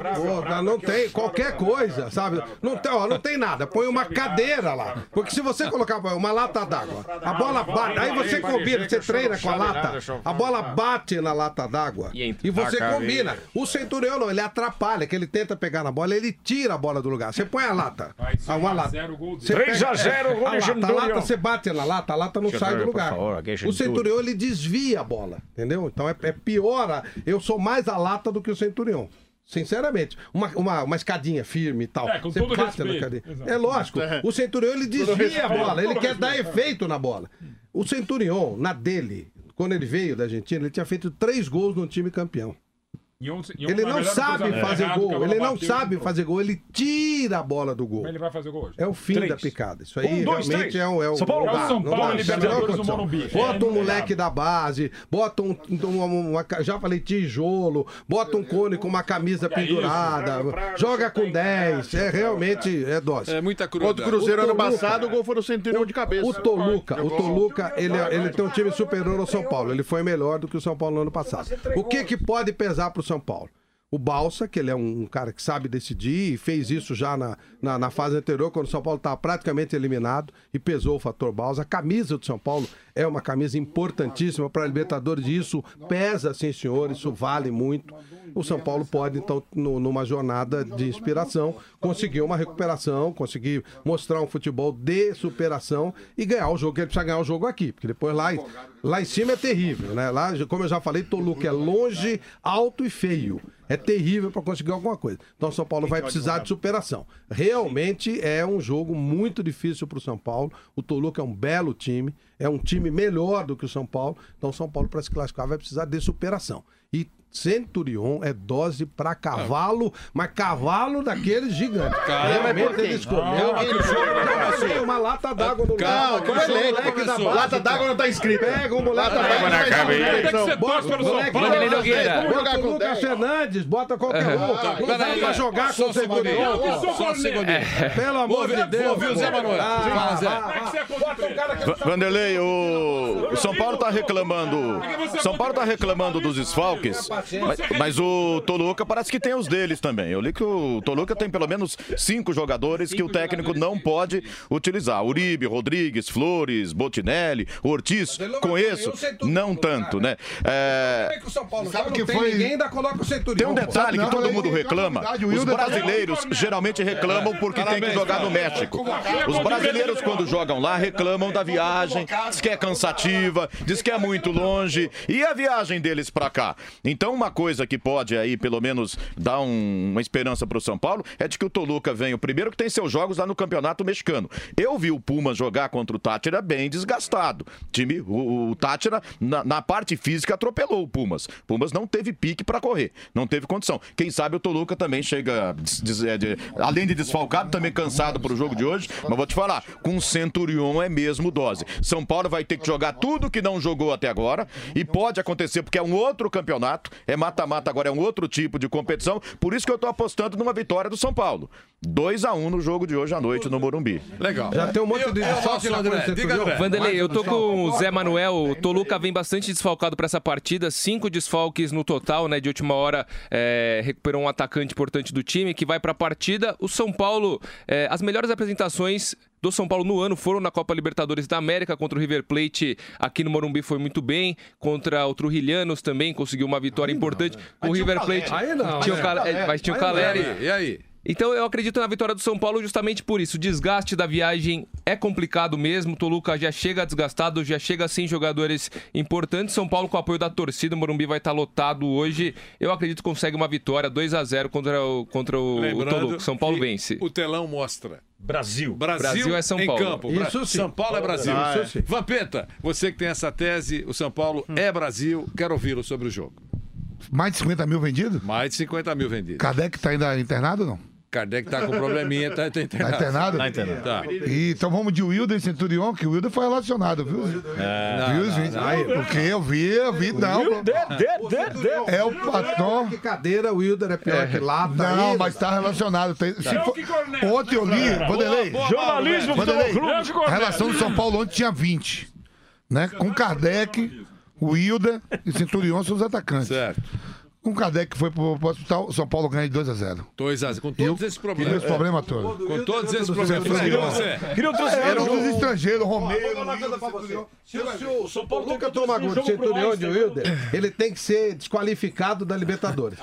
Speaker 3: Pô, não tem qualquer coisa, sabe? Não tem, ó, não tem nada. Põe uma cadeira lá. Porque se você colocar uma lata d'água, a bola bate, aí você combina, você treina com a lata, a bola bate na lata d'água e você combina. O Centurião não, ele atrapalha, que ele tenta pegar na bola, ele tira a bola do lugar. Você põe a lata. Ah, uma lata. Você
Speaker 8: três a zero,
Speaker 3: pega-
Speaker 8: gol
Speaker 3: a
Speaker 8: do
Speaker 3: lata, a
Speaker 8: Centurião.
Speaker 3: lata, você bate na lata, a lata não sai do
Speaker 8: Por
Speaker 3: lugar.
Speaker 8: favor, aqui é
Speaker 3: O
Speaker 8: Centurião.
Speaker 3: Centurião, ele desvia a bola, entendeu? Então é, é pior. a- Eu sou mais a lata do que o Centurião. Sinceramente, uma, uma, uma escadinha firme e tal.
Speaker 5: É, com
Speaker 3: Você
Speaker 5: todo
Speaker 3: bate na
Speaker 5: respeito.
Speaker 3: cadeira.
Speaker 5: Exato.
Speaker 3: É lógico. O Centurião ele desvia a
Speaker 5: respeito,
Speaker 3: bola, ele
Speaker 5: todo
Speaker 3: quer dar
Speaker 5: respeito.
Speaker 3: efeito na bola. O Centurião, na dele, quando ele veio da Argentina, ele tinha feito três gols no time campeão.
Speaker 5: E um- e um,
Speaker 3: Ele
Speaker 5: na
Speaker 3: não
Speaker 5: verdade,
Speaker 3: sabe
Speaker 5: fez a-
Speaker 3: fazer
Speaker 5: errado, que a
Speaker 3: gol,
Speaker 5: bola
Speaker 3: ele não
Speaker 5: bateu,
Speaker 3: sabe
Speaker 5: entrou.
Speaker 3: fazer gol, ele tira a bola do gol.
Speaker 5: Como ele vai fazer gol hoje?
Speaker 3: É o fim
Speaker 5: Três.
Speaker 3: da picada. Isso aí
Speaker 5: Um, dois,
Speaker 3: realmente
Speaker 5: três.
Speaker 3: é o. É o
Speaker 5: São Paulo-
Speaker 3: não
Speaker 5: é o
Speaker 3: dá,
Speaker 5: São
Speaker 3: não
Speaker 5: Paulo
Speaker 3: dá,
Speaker 5: Libertadores
Speaker 3: não dá
Speaker 5: do
Speaker 3: condição.
Speaker 5: Morumbi.
Speaker 3: Bota
Speaker 5: É,
Speaker 3: um moleque da base, bota um, uma, uma- já falei tijolo, bota um cone com uma camisa pendurada, joga com dez. É realmente é dose.
Speaker 2: É muita
Speaker 11: Contra o Cruzeiro ano passado, o gol foi no Centurião de cabeça.
Speaker 3: O Toluca, o Toluca, ele, ele tem um time superior ao São Paulo. Ele foi melhor do que o São Paulo no ano passado. O que que pode pesar pro São Paulo? O Balsa, que ele é um cara que sabe decidir e fez isso já na, na, na fase anterior, quando o São Paulo estava praticamente eliminado e pesou o fator Balsa. A camisa do São Paulo é uma camisa importantíssima para a Libertadores e isso pesa, sim senhor, isso vale muito. O São Paulo pode, então, no- numa jornada de inspiração, conseguir uma recuperação, conseguir mostrar um futebol de superação e ganhar o jogo, que ele precisa ganhar o jogo aqui, porque depois lá, lá em cima é terrível, né? Lá, como eu já falei, Toluca é longe, alto e feio. É terrível para conseguir alguma coisa. Então o São Paulo vai precisar de superação. Realmente é um jogo muito difícil para o São Paulo. O Toluca é um belo time, é um time melhor do que o São Paulo. Então o São Paulo, para se classificar, vai precisar de superação. E Centurion é dose para cavalo, mas cavalo daqueles gigantes.
Speaker 11: Calma,
Speaker 3: Realmente ele escolheu.
Speaker 11: Calma, que o jogo não começou.
Speaker 3: Tem uma lata d'água no lugar.
Speaker 11: Calma, que o jogo não
Speaker 3: moleque da
Speaker 11: começou.
Speaker 3: base,
Speaker 11: Lata d'água não tá escrito.
Speaker 3: Pega o moleque
Speaker 11: Lata d'água na cabeça.
Speaker 3: Tem que ser
Speaker 11: Bota
Speaker 3: torce pelo
Speaker 11: o
Speaker 3: São
Speaker 11: moleque
Speaker 3: Paulo.
Speaker 11: da base.
Speaker 3: Bota
Speaker 11: Vamos jogar
Speaker 3: o
Speaker 11: com
Speaker 3: Lucas
Speaker 11: dez.
Speaker 3: Fernandes, bota qualquer um.
Speaker 2: Tá,
Speaker 3: Não
Speaker 2: pera
Speaker 3: dá
Speaker 2: aí,
Speaker 3: pra
Speaker 2: é.
Speaker 3: jogar
Speaker 2: Só
Speaker 3: com o
Speaker 2: um segundinho.
Speaker 3: Centurião.
Speaker 2: Só um segundinho.
Speaker 3: Pelo amor de Deus.
Speaker 2: Vou ouvir o Zé Manuel. Fala, Zé.
Speaker 7: Va- Vanderlei, o, o São Paulo tá reclamando. São Paulo tá reclamando dos desfalques, mas, mas o Toluca parece que tem os deles também. Eu li que o Toluca tem pelo menos cinco jogadores que o técnico não pode utilizar. Uribe, Rodrigues, Flores, Botinelli, Ortiz. Conheço, não tanto, né? É,
Speaker 3: Sabe que foi? Ninguém ainda coloca o Centurião.
Speaker 7: tem um detalhe que todo mundo reclama. Os brasileiros geralmente reclamam porque tem que jogar no México. Os brasileiros, quando jogam lá, reclamam da viagem, diz que é cansativa, diz que é muito longe. E a viagem deles pra cá? Então, uma coisa que pode aí, pelo menos, dar um- uma esperança pro São Paulo é de que o Toluca venha. O primeiro que tem seus jogos lá no Campeonato Mexicano. Eu vi o Pumas jogar contra o Táchira bem desgastado. Time, o, o Táchira, na, na parte física, atropelou o Pumas. Pumas não teve pique pra correr, não teve condição. Quem sabe o Toluca também chega, des- des- é, de- além de desfalcado, também cansado pro jogo de hoje. Mas vou te falar, com o Centurion é mesmo dose. São Paulo vai ter que jogar tudo que não jogou até agora e pode acontecer, porque é um outro campeonato, É mata-mata, agora é um outro tipo de competição. Por isso que eu tô apostando numa vitória do São Paulo. dois a um no jogo de hoje à noite no Morumbi.
Speaker 2: Legal.
Speaker 3: Já tem um monte de desfalque na coisa.
Speaker 9: Vanderlei, eu tô com o Zé Manuel. O Toluca vem bastante desfalcado para essa partida. Cinco desfalques no total, né? De última hora, é, recuperou um atacante importante do time que vai para a partida. O São Paulo, é, as melhores apresentações do São Paulo no ano foram na Copa Libertadores da América contra o River Plate. Aqui no Morumbi foi muito bem. Contra o Trujilhanos também conseguiu uma vitória aí importante. Não, com o River Plate.
Speaker 2: Aí não.
Speaker 9: Tinha o Cal... é, mas tinha o Caleri.
Speaker 2: E aí?
Speaker 9: Então eu acredito na vitória do São Paulo justamente por isso. O desgaste da viagem é complicado mesmo. O Toluca já chega desgastado, já chega sem jogadores importantes. São Paulo com o apoio da torcida, o Morumbi vai estar lotado hoje. Eu acredito que consegue uma vitória dois a zero contra o, contra o, o Toluca. São Paulo vence.
Speaker 2: O telão mostra.
Speaker 8: Brasil.
Speaker 2: Brasil,
Speaker 9: Brasil é São
Speaker 2: em
Speaker 9: Paulo.
Speaker 2: campo.
Speaker 3: Isso sim.
Speaker 2: São Paulo é Brasil.
Speaker 3: Ah, é. Isso sim.
Speaker 2: Vampeta, você que tem essa tese, o São Paulo é Brasil. Quero ouvi-lo sobre o jogo.
Speaker 4: Mais de cinquenta mil vendidos?
Speaker 2: Mais de cinquenta mil vendidos.
Speaker 4: Kardec tá ainda internado ou não?
Speaker 2: Kardec tá com probleminha, tá, tá internado.
Speaker 4: Tá internado?
Speaker 2: Tá internado. Tá.
Speaker 4: E, então vamos de Wilder e Centurion, que o Wilder foi relacionado, viu?
Speaker 2: É.
Speaker 4: Viu, gente? Aí, porque eu vi, eu vi, não. É o patrão.
Speaker 3: Que cadeira, o Wilder é pior
Speaker 4: É.
Speaker 3: que lata.
Speaker 4: Não,
Speaker 3: aí,
Speaker 4: mas tá relacionado. Tem- se for- Ontem eu li, Vanderlei,
Speaker 8: Jornalismo
Speaker 4: Vanderlei,
Speaker 8: Futebol Clube.
Speaker 4: a relação do São Paulo ontem tinha vinte. Né? Com Kardec, Wilder e Centurion são os atacantes.
Speaker 2: Certo.
Speaker 4: Com o Kardec que foi pro, pro hospital, o São Paulo ganha de dois a zero.
Speaker 2: dois a zero. Com todos esses
Speaker 4: E
Speaker 2: problemas.
Speaker 4: os problemas todos.
Speaker 2: Com todos esses problemas.
Speaker 4: Queria
Speaker 2: você.
Speaker 8: Queria outro
Speaker 4: Eram os estrangeiros, Romero.
Speaker 3: Se o, se o São Paulo nunca toma gol de Centurião de Wilder, ele tem que ser desqualificado da Libertadores.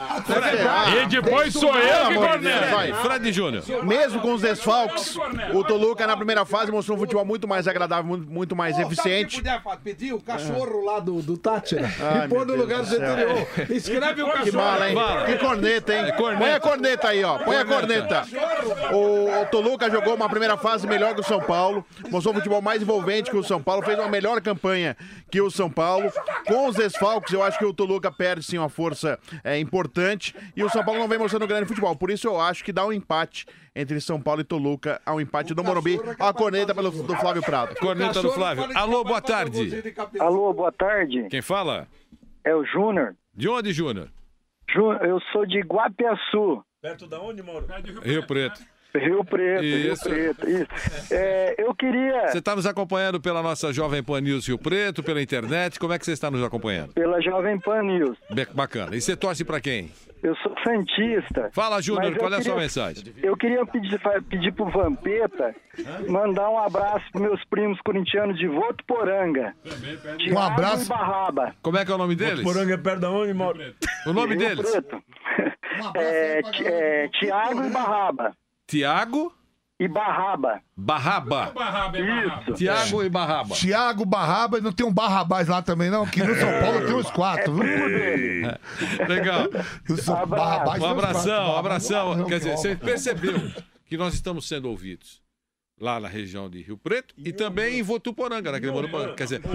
Speaker 5: E depois sou eu que corneto.
Speaker 11: Vai,
Speaker 2: Fred Júnior.
Speaker 11: Mesmo com os desfalques, o Toluca na primeira fase mostrou um futebol muito mais agradável, muito, muito mais
Speaker 3: Pô,
Speaker 11: eficiente.
Speaker 3: Sabe o que podia pedir o cachorro lá do, do Tátira
Speaker 11: Ai,
Speaker 3: e pôr no
Speaker 11: meu
Speaker 3: lugar do
Speaker 11: Deus do céu.
Speaker 3: Centurião. Escreve o
Speaker 11: Que
Speaker 3: cachorro.
Speaker 11: mala, hein? Que corneta, hein? Põe a corneta aí, ó. Põe a corneta. O, o Toluca jogou uma primeira fase melhor que o São Paulo. Mostrou um futebol mais envolvente que o São Paulo. Fez uma melhor campanha que o São Paulo. Com os desfalques, eu acho que o Toluca perde sim uma força é, importante. E o São Paulo não vem mostrando grande futebol. Por isso eu acho que dá um empate entre São Paulo e Toluca. Ao empate do Morumbi. A corneta pelo, do Flávio Prado.
Speaker 2: Corneta do Flávio. Alô, boa tarde.
Speaker 13: Alô, boa tarde.
Speaker 2: Quem fala?
Speaker 13: É o Júnior.
Speaker 2: De onde, Júnior?
Speaker 13: Jú- Eu sou de Guapiaçu,
Speaker 8: Perto da onde, Mauro?
Speaker 2: Rio Preto.
Speaker 13: Rio Preto,
Speaker 2: Isso.
Speaker 13: Rio Preto. Isso. É, eu queria,
Speaker 2: Você está nos acompanhando pela nossa Jovem Pan News Rio Preto, pela internet. Como é que você está nos acompanhando?
Speaker 13: pela Jovem Pan News,
Speaker 2: Be- Bacana. E você torce para quem?
Speaker 13: eu sou santista.
Speaker 2: Fala, Júnior,
Speaker 13: mas eu
Speaker 2: qual é a sua
Speaker 13: queria-
Speaker 2: mensagem?
Speaker 13: Eu queria pedir, fa- pedir pro Vampeta mandar um abraço pros meus primos corintianos de Votuporanga. Tiago
Speaker 4: Um abraço.
Speaker 13: e Barraba.
Speaker 2: Como é que é o nome deles?
Speaker 8: Poranga é perto da onde, Mauro?
Speaker 2: O nome
Speaker 13: Rio
Speaker 2: deles?
Speaker 13: Preto. É, Ti- é, Tiago e Barraba.
Speaker 2: Tiago
Speaker 13: E Barraba.
Speaker 2: Barraba.
Speaker 13: Isso.
Speaker 2: Tiago e Barraba.
Speaker 4: Tiago Barraba, e não tem um Barrabás lá também, não? Que no São Paulo tem uns quatro, viu?
Speaker 2: Legal.
Speaker 4: O São
Speaker 13: Abraço.
Speaker 4: Barrabás
Speaker 2: Um
Speaker 4: tem uns
Speaker 2: abração, um
Speaker 4: quatro.
Speaker 2: abração. Quer dizer, você percebeu que nós estamos sendo ouvidos lá na região de Rio Preto e também em Votuporanga, naquele Votuporanga. Quer dizer,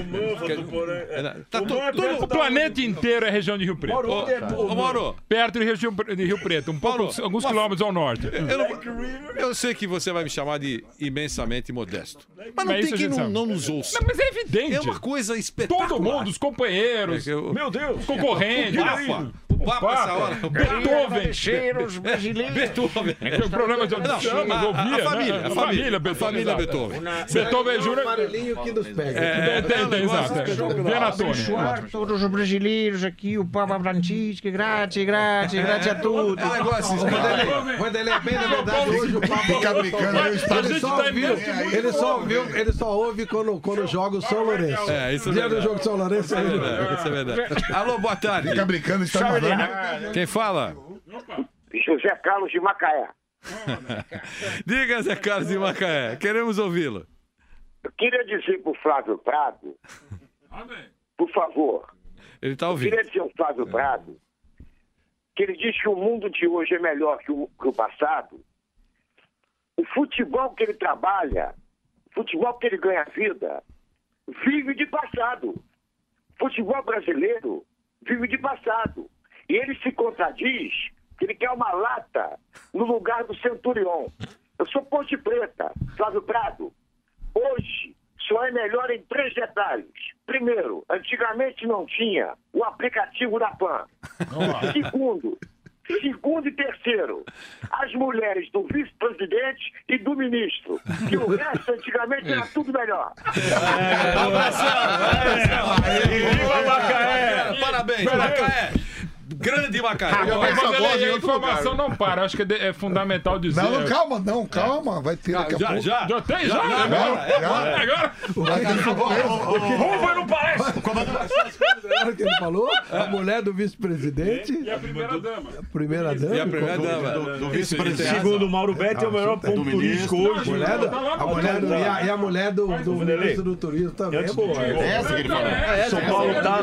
Speaker 2: quer- tá tu- tudo-
Speaker 5: O planeta inteiro é região de Rio Preto.
Speaker 2: Ô, ô, Mauro,
Speaker 5: Perto de Rio, de Rio Preto, um pouco,
Speaker 2: Mauro,
Speaker 5: alguns
Speaker 2: uma-
Speaker 5: quilômetros ao norte.
Speaker 2: eu, não- eu sei que você vai me chamar de imensamente modesto. Mas não
Speaker 5: Mas isso
Speaker 2: tem
Speaker 5: a
Speaker 2: quem
Speaker 5: gente
Speaker 2: não,
Speaker 5: sabe.
Speaker 2: não nos ouça.
Speaker 5: Não, mas é evidente.
Speaker 2: É uma coisa espetacular.
Speaker 5: Todo mundo, os companheiros,
Speaker 2: É que eu-
Speaker 5: meu Deus, os concorrentes.
Speaker 2: Papa, o Papa essa hora.
Speaker 5: Beethoven.
Speaker 13: Cheiros brasileiros.
Speaker 2: Beethoven.
Speaker 5: É que o problema de
Speaker 2: Não,
Speaker 5: audição, mas
Speaker 2: a-
Speaker 5: ouvia,
Speaker 2: a família,
Speaker 5: né?
Speaker 2: a família,
Speaker 5: Beethoven.
Speaker 2: a família
Speaker 5: exato.
Speaker 2: Beethoven.
Speaker 5: Beethoven Júnior.
Speaker 3: Amarelinho que nos pega.
Speaker 2: É,
Speaker 5: Tem, tem,
Speaker 2: tem,
Speaker 5: exato.
Speaker 2: tem.
Speaker 5: Vê na tona.
Speaker 13: Abençoar todos os brasileiros aqui, o Papa Francisco, grazie, grazie, grazie a tudo.
Speaker 2: É um negócio
Speaker 3: Vanderlei, Vanderlei, bem na verdade, hoje o Papa
Speaker 4: Fica brincando aí, o estado
Speaker 3: ele só
Speaker 5: tá
Speaker 3: ouviu, ele só ouviu, ele só ouve quando, quando joga o São Lourenço.
Speaker 2: É, isso é
Speaker 3: Dia do
Speaker 2: verdade.
Speaker 3: jogo de São Lourenço,
Speaker 2: É
Speaker 3: ele
Speaker 2: verdade, isso é verdade. Alô, boa tarde.
Speaker 4: Fica brincando, está falando.
Speaker 2: Quem fala?
Speaker 14: José Carlos de Macaé.
Speaker 2: Diga, Zé Carlos de Macaé. Queremos ouvi-lo.
Speaker 14: Eu queria dizer pro Flávio Prado, por favor,
Speaker 2: Ele está
Speaker 14: eu
Speaker 2: ouvindo.
Speaker 14: queria dizer ao Flávio Prado que ele diz que o mundo de hoje é melhor que o, que o passado. O futebol que ele trabalha, o futebol que ele ganha vida, vive de passado. O futebol brasileiro vive de passado. E ele se contradiz que ele quer uma lata no lugar do Centurion. Eu sou Ponte Preta, Flávio Prado. Hoje só é melhor em três detalhes. Primeiro, antigamente não tinha o aplicativo da Pan. Segundo, segundo e terceiro, as mulheres do vice-presidente e do ministro. Que o resto antigamente era tudo melhor.
Speaker 2: Viva Macaé! Parabéns, Macaé! Grande Macaé.
Speaker 5: Agora, a informação não para. Acho que é fundamental dizer.
Speaker 4: Não, não, calma, não, calma. Vai ter daqui a
Speaker 5: já,
Speaker 4: pouco.
Speaker 5: Já, já tem, já?
Speaker 4: já,
Speaker 5: Agora?
Speaker 4: já,
Speaker 5: Agora? Agora?
Speaker 22: Vamos, vai não parece. O que ele falou? A mulher do vice-presidente.
Speaker 5: E a primeira-dama.
Speaker 22: A primeira-dama.
Speaker 2: E a primeira-dama.
Speaker 8: Do, do vice-presidente. Segundo o Mauro Betti, é o melhor ponto turístico hoje.
Speaker 22: Mulher do, a mulher do, e, a, e a mulher do, do ministro do turismo também. É boa.
Speaker 8: É essa que ele falou. São Paulo está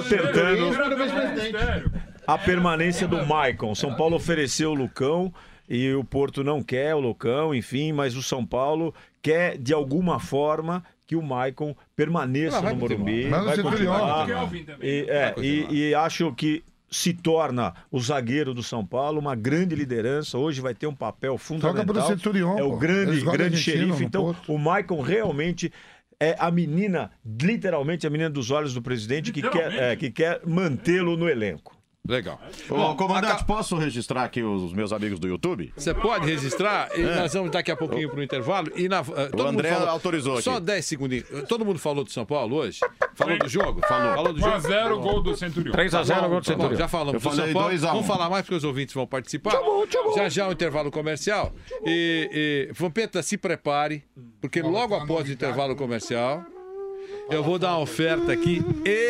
Speaker 8: tentando a permanência do Maicon. São Paulo ofereceu o Lucão e o Porto não quer o Lucão, enfim, mas o São Paulo quer, de alguma forma, que o Maicon permaneça ah, no Morumbi.
Speaker 4: Mas
Speaker 8: vai continuar.
Speaker 4: E,
Speaker 8: é, e, e acho que se torna o zagueiro do São Paulo uma grande liderança. Hoje vai ter um papel fundamental.
Speaker 4: Toca pro Centurion,
Speaker 8: é o grande, grande xerife. Então,
Speaker 4: Porto.
Speaker 8: o Maicon realmente é a menina, literalmente a menina dos olhos do presidente que quer, é, que quer mantê-lo no elenco.
Speaker 2: Legal.
Speaker 7: Ô, Bom, comandante, a... posso registrar aqui os meus amigos do YouTube?
Speaker 2: Você pode registrar e é. nós vamos daqui a pouquinho para o intervalo. E na, uh, todo
Speaker 7: o André
Speaker 2: mundo falou,
Speaker 7: autorizou aqui.
Speaker 2: Só dez segundinhos. Todo mundo falou do São Paulo hoje? Falou do jogo? Falou. Falou do jogo.
Speaker 5: três a zero, gol do Centurião.
Speaker 8: três a zero, gol do Centurião.
Speaker 2: Já falamos
Speaker 7: Eu
Speaker 2: do
Speaker 7: falei
Speaker 2: São Paulo.
Speaker 7: dois a um.
Speaker 2: Vamos falar mais porque os ouvintes vão participar. Tchau, tchau. Já já o intervalo comercial. E, e Vampeta, se prepare, porque logo após o intervalo comercial... Eu vou dar uma oferta aqui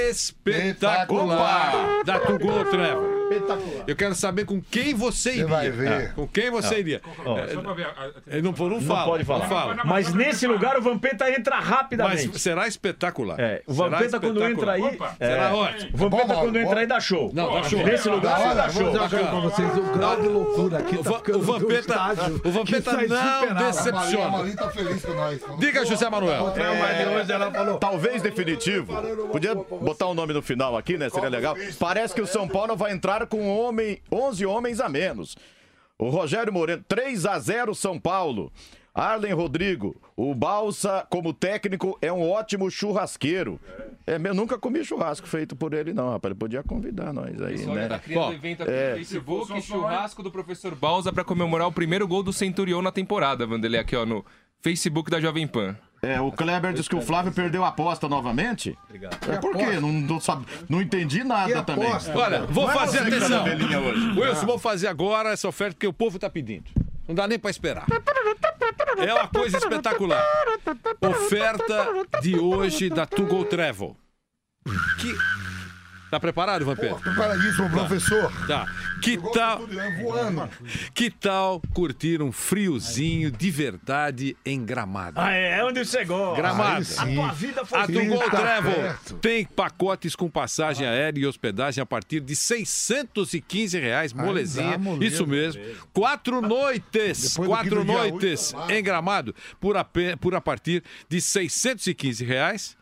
Speaker 2: espetacular da Tugol Travel. Eu quero saber com quem você iria.
Speaker 4: Você vai ver.
Speaker 2: É, com quem você iria.
Speaker 8: Oh.
Speaker 2: É, não, não, não, fala,
Speaker 8: não pode falar.
Speaker 2: Não fala.
Speaker 8: Mas nesse lugar o Vampeta entra rapidamente.
Speaker 2: Mas será espetacular.
Speaker 8: É, o Vampeta quando entra aí... É,
Speaker 2: será ótimo.
Speaker 8: O Vampeta quando entra aí dá show.
Speaker 2: Não, dá show.
Speaker 8: Nesse lugar
Speaker 22: Olha,
Speaker 8: dá show.
Speaker 22: vou dizer uma coisa pra vocês. O grau de loucura aqui tá ficando
Speaker 2: o Vampeta,
Speaker 22: estágio,
Speaker 2: o Vampeta não decepciona.
Speaker 4: A Malinha tá feliz com nós.
Speaker 2: Diga, José Manuel.
Speaker 7: É, talvez definitivo. Podia botar um nome no final aqui, né? Seria legal. Parece que o São Paulo vai entrar com um homem, onze homens a menos. O Rogério Moreno, três a zero São Paulo. Arlen Rodrigo, o Balsa, como técnico, é um ótimo churrasqueiro. É, eu nunca comi churrasco feito por ele, não, rapaz. Ele podia convidar nós aí,
Speaker 9: Pessoal,
Speaker 7: né?
Speaker 9: Tá criando
Speaker 7: Bom,
Speaker 9: evento aqui
Speaker 7: é...
Speaker 9: no Facebook, churrasco do professor Balsa para comemorar o primeiro gol do Centurião na temporada, Vanderlei, aqui ó, no Facebook da Jovem Pan.
Speaker 7: É, o Kleber diz que o Flávio perdeu a aposta novamente. Obrigado. É por quê? Não, não, sabe, não entendi nada também.
Speaker 2: Olha, vou
Speaker 7: não
Speaker 2: fazer
Speaker 7: é
Speaker 2: atenção.
Speaker 7: Hoje.
Speaker 2: Wilson, vou fazer agora essa oferta que o povo tá pedindo. Não dá nem pra esperar. É uma coisa espetacular. Oferta de hoje da Tugol Travel. Que... Tá preparado, Vampeta?
Speaker 4: Preparadíssimo, professor.
Speaker 2: Tá. Que tal...
Speaker 4: voando.
Speaker 2: Que tal curtir um friozinho de verdade em Gramado?
Speaker 8: Ah, é onde você gosta.
Speaker 2: Gramado.
Speaker 8: A tua vida foi...
Speaker 2: A Tugol
Speaker 4: Tá
Speaker 2: Travel
Speaker 4: perto.
Speaker 2: tem pacotes com passagem aérea e hospedagem a partir de seiscentos e quinze reais, molezinha.
Speaker 4: dá,
Speaker 2: Isso mesmo. Quatro noites,
Speaker 4: Depois do
Speaker 2: quatro
Speaker 4: quinto dia
Speaker 2: noites
Speaker 4: útil,
Speaker 2: em Gramado por a, pe- por a partir de seiscentos e quinze reais.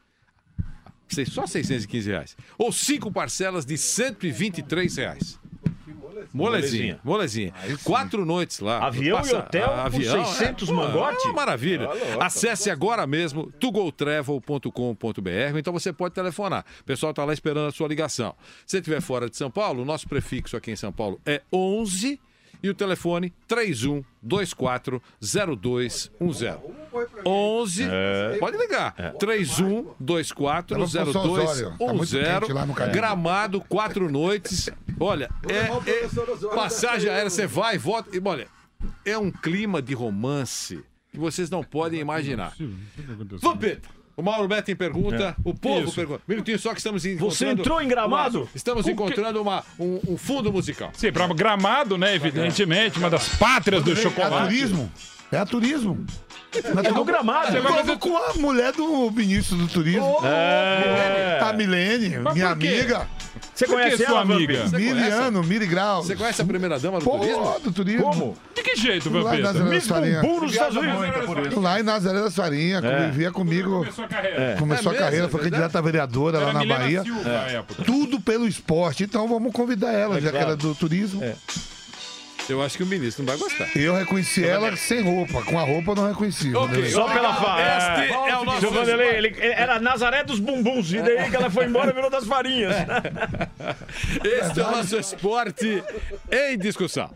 Speaker 2: Só seiscentos e quinze reais. Ou cinco parcelas de cento e vinte e três reais. Molezinha, molezinha. Quatro noites lá.
Speaker 8: Avião
Speaker 2: Passa-
Speaker 8: e hotel
Speaker 2: a-
Speaker 8: por
Speaker 2: avião,
Speaker 8: seiscentos
Speaker 2: é,
Speaker 8: mangote?
Speaker 2: Uma maravilha. Acesse agora mesmo tugol travel ponto com ponto b r, então você pode telefonar. O pessoal está lá esperando a sua ligação. Se você estiver fora de São Paulo, o nosso prefixo aqui em São Paulo é onze e o telefone três um dois quatro zero dois um zero. onze,
Speaker 4: É.
Speaker 2: pode ligar.
Speaker 4: É.
Speaker 2: três um dois quatro zero dois um zero. Gramado, quatro noites. Olha, é, é passagem aérea, você vai e volta. E, olha, é um clima de romance que vocês não podem imaginar. Vampeta. O Mauro Betti pergunta,
Speaker 8: É.
Speaker 2: o povo
Speaker 8: Isso.
Speaker 2: pergunta. Minutinho só que estamos encontrando...
Speaker 8: Você entrou em Gramado?
Speaker 2: Uma, estamos
Speaker 5: O
Speaker 2: encontrando uma, um, um fundo musical.
Speaker 5: Sim, para Gramado, né, evidentemente, uma das pátrias do
Speaker 4: É
Speaker 5: chocolate.
Speaker 4: turismo. É turismo.
Speaker 8: É no Gramado.
Speaker 4: Eu vou com a mulher do ministro do turismo.
Speaker 8: É.
Speaker 4: A Milene,
Speaker 2: Mas
Speaker 4: minha
Speaker 2: por quê?
Speaker 4: amiga.
Speaker 8: Você
Speaker 5: Por que
Speaker 8: conhece
Speaker 5: sua
Speaker 8: ela,
Speaker 5: amiga?
Speaker 8: Vampeta?
Speaker 4: Miliano, Miri Grau.
Speaker 2: Você conhece a primeira-dama do
Speaker 4: Pô,
Speaker 2: turismo?
Speaker 4: do turismo.
Speaker 8: Como?
Speaker 5: De que jeito,
Speaker 4: Lá em
Speaker 5: Vampeta?
Speaker 4: Nazaré das Farinhas.
Speaker 8: Bumbum nos Estados Unidos.
Speaker 4: Lá em Nazaré das Farinhas,
Speaker 8: É.
Speaker 4: convivia comigo.
Speaker 5: Começou a carreira.
Speaker 8: É.
Speaker 4: Começou
Speaker 2: É
Speaker 4: a carreira,
Speaker 2: mesmo?
Speaker 4: foi
Speaker 2: É verdade?
Speaker 4: candidata a vereadora
Speaker 5: Era
Speaker 4: lá na
Speaker 5: Milena
Speaker 4: Bahia.
Speaker 5: Silva na época.
Speaker 4: Tudo pelo esporte. Então vamos convidar ela, já que
Speaker 8: claro.
Speaker 4: ela é do turismo.
Speaker 8: É.
Speaker 2: Eu acho que o ministro não vai gostar.
Speaker 4: Eu reconheci ela sem roupa. Com a roupa eu não reconheci.
Speaker 2: Ok,
Speaker 8: Só pela fala.
Speaker 2: Este é o nosso...
Speaker 8: Seu Vanderlei, ele, ele era Nazaré dos bumbuns. E daí que ela foi embora virou das farinhas.
Speaker 2: Este é o nosso esporte em discussão.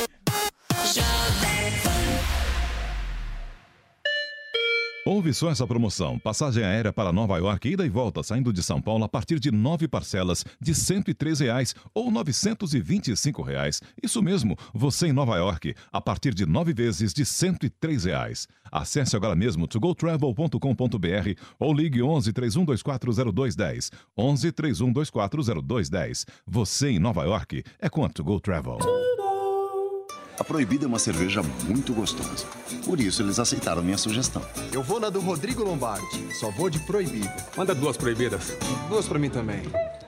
Speaker 16: Ouve só essa promoção. Passagem aérea para Nova York, ida e volta, saindo de São Paulo a partir de nove parcelas de cento e três reais ou novecentos e vinte e cinco reais. Isso mesmo, você em Nova York, a partir de nove vezes de cento e três reais. Acesse agora mesmo to go travel ponto com ponto b r ou ligue onze, três um dois quatro, zero dois um zero. onze, três um dois quatro, zero dois um zero. Você em Nova York é com a To Go Travel.
Speaker 17: A Proibida é uma cerveja muito gostosa. Por isso, eles aceitaram minha sugestão.
Speaker 23: Eu vou na do Rodrigo Lombardi. Só vou de Proibida.
Speaker 24: Manda duas proibidas.
Speaker 23: Duas pra mim também.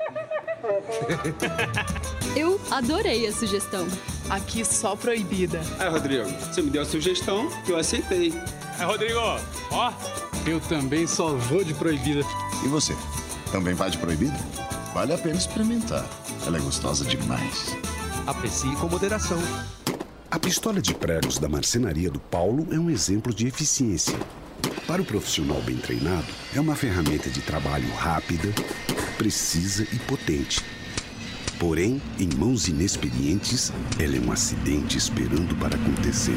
Speaker 25: Eu adorei a sugestão.
Speaker 26: Aqui só Proibida.
Speaker 24: É, Rodrigo, você me deu a sugestão que eu aceitei. É, Rodrigo, ó.
Speaker 23: Eu também só vou de Proibida.
Speaker 17: E você? Também vai de Proibida? Vale a pena experimentar. Ela é gostosa demais.
Speaker 23: Aprecie com moderação.
Speaker 18: A pistola de pregos da marcenaria do Paulo é um exemplo de eficiência. Para o profissional bem treinado, é uma ferramenta de trabalho rápida, precisa e potente. Porém, em mãos inexperientes, ela é um acidente esperando para acontecer.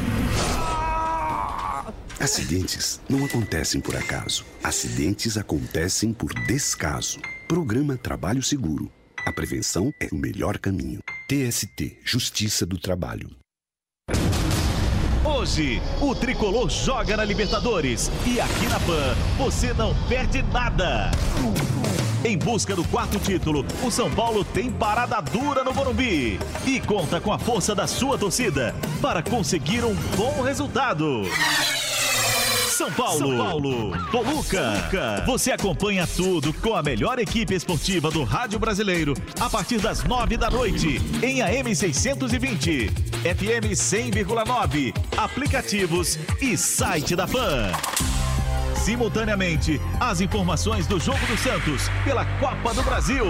Speaker 18: Acidentes não acontecem por acaso. Acidentes acontecem por descaso. Programa Trabalho Seguro. A prevenção é o melhor caminho. T S T, Justiça do Trabalho.
Speaker 19: Hoje, o Tricolor joga na Libertadores e aqui na Pan você não perde nada. Em busca do quarto título, o São Paulo tem parada dura no Morumbi e conta com a força da sua torcida para conseguir um bom resultado. São Paulo, São Paulo, Toluca. Você acompanha tudo com a melhor equipe esportiva do rádio brasileiro a partir das nove da noite em A M seiscentos e vinte, F M cem vírgula nove, aplicativos e site da Pan. Simultaneamente, as informações do Jogo do Santos pela Copa do Brasil.